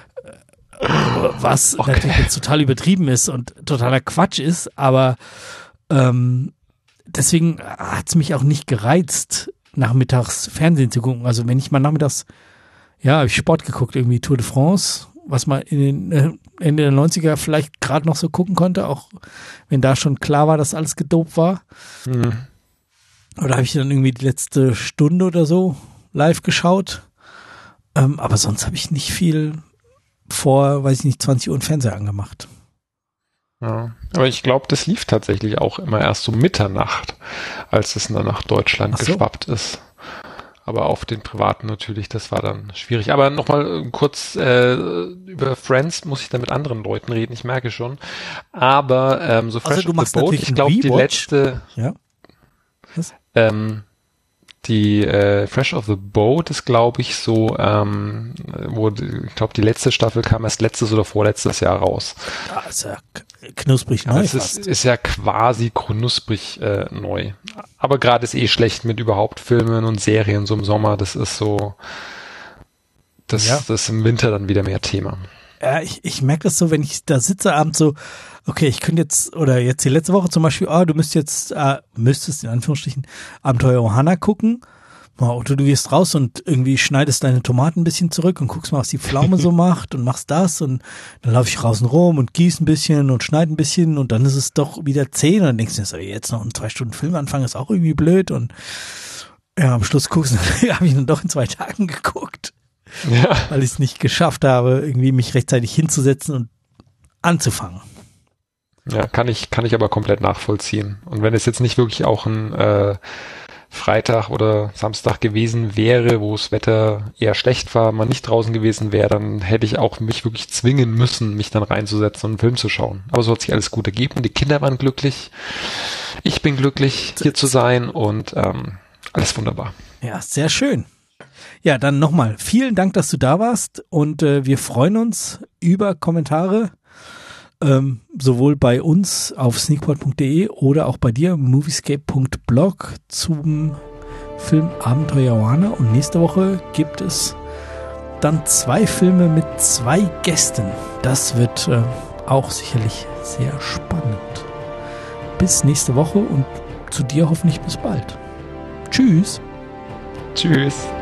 Was Okay. natürlich jetzt total übertrieben ist und totaler Quatsch ist, aber ähm, deswegen hat es mich auch nicht gereizt, nachmittags Fernsehen zu gucken. Also wenn ich mal nachmittags, ja, habe ich Sport geguckt, irgendwie Tour de France, was man in den äh, Ende der neunziger vielleicht gerade noch so gucken konnte, auch wenn da schon klar war, dass alles gedopt war. Hm. Oder habe ich dann irgendwie die letzte Stunde oder so live geschaut. Ähm, aber sonst habe ich nicht viel vor, weiß ich nicht, zwanzig Uhr einen Fernseher angemacht. Ja. Aber ich glaube, das lief tatsächlich auch immer erst so Mitternacht, als es dann nach Deutschland Ach so. geschwappt ist. Aber auf den privaten natürlich, das war dann schwierig. Aber nochmal kurz äh, über Friends muss ich da mit anderen Leuten reden, ich merke schon. Aber ähm, so Also Fresh du off machst the Boat, natürlich ich einen glaube die Rewatch. letzte Ja. Was? ähm, die äh, Fresh of the Boat ist, glaube ich, so, ähm, wo die, ich glaube, die letzte Staffel kam erst letztes oder vorletztes Jahr raus. Ja, ist ja k- knusprig Aber neu es fast. ist, ist ja quasi knusprig äh, neu. Aber gerade ist eh schlecht mit überhaupt Filmen und Serien so im Sommer. Das ist so, das, Ja. das ist im Winter dann wieder mehr Thema. Ja, ich, ich merke das so, wenn ich da sitze abends so, okay, ich könnte jetzt, oder jetzt die letzte Woche zum Beispiel, ah, du müsst jetzt, äh, müsstest in Anführungsstrichen Abenteuer Ohana gucken. Ja, oder du gehst raus und irgendwie schneidest deine Tomaten ein bisschen zurück und guckst mal, was die Pflaume so macht und machst das und dann laufe ich draußen rum und gieße ein bisschen und schneide ein bisschen und dann ist es doch wieder zehn und dann denkst du dir so, jetzt noch einen zwei Stunden Film anfangen ist auch irgendwie blöd und ja, am Schluss guckst du, habe ich dann doch in zwei Tagen geguckt, Ja. weil ich es nicht geschafft habe, irgendwie mich rechtzeitig hinzusetzen und anzufangen. Ja, kann ich, kann ich aber komplett nachvollziehen. Und wenn es jetzt nicht wirklich auch ein äh, Freitag oder Samstag gewesen wäre, wo das Wetter eher schlecht war, man nicht draußen gewesen wäre, dann hätte ich auch mich wirklich zwingen müssen, mich dann reinzusetzen und einen Film zu schauen. Aber so hat sich alles gut ergeben. Die Kinder waren glücklich. Ich bin glücklich, hier zu sein und ähm, alles wunderbar. Ja, sehr schön. Ja, dann nochmal vielen Dank, dass du da warst und äh, wir freuen uns über Kommentare, ähm, sowohl bei uns auf sneakpot punkt de oder auch bei dir moviescape punkt blog zum Film Abenteuer Ohana und nächste Woche gibt es dann zwei Filme mit zwei Gästen. Das wird äh, auch sicherlich sehr spannend. Bis nächste Woche und zu dir hoffentlich bis bald. Tschüss. Tschüss.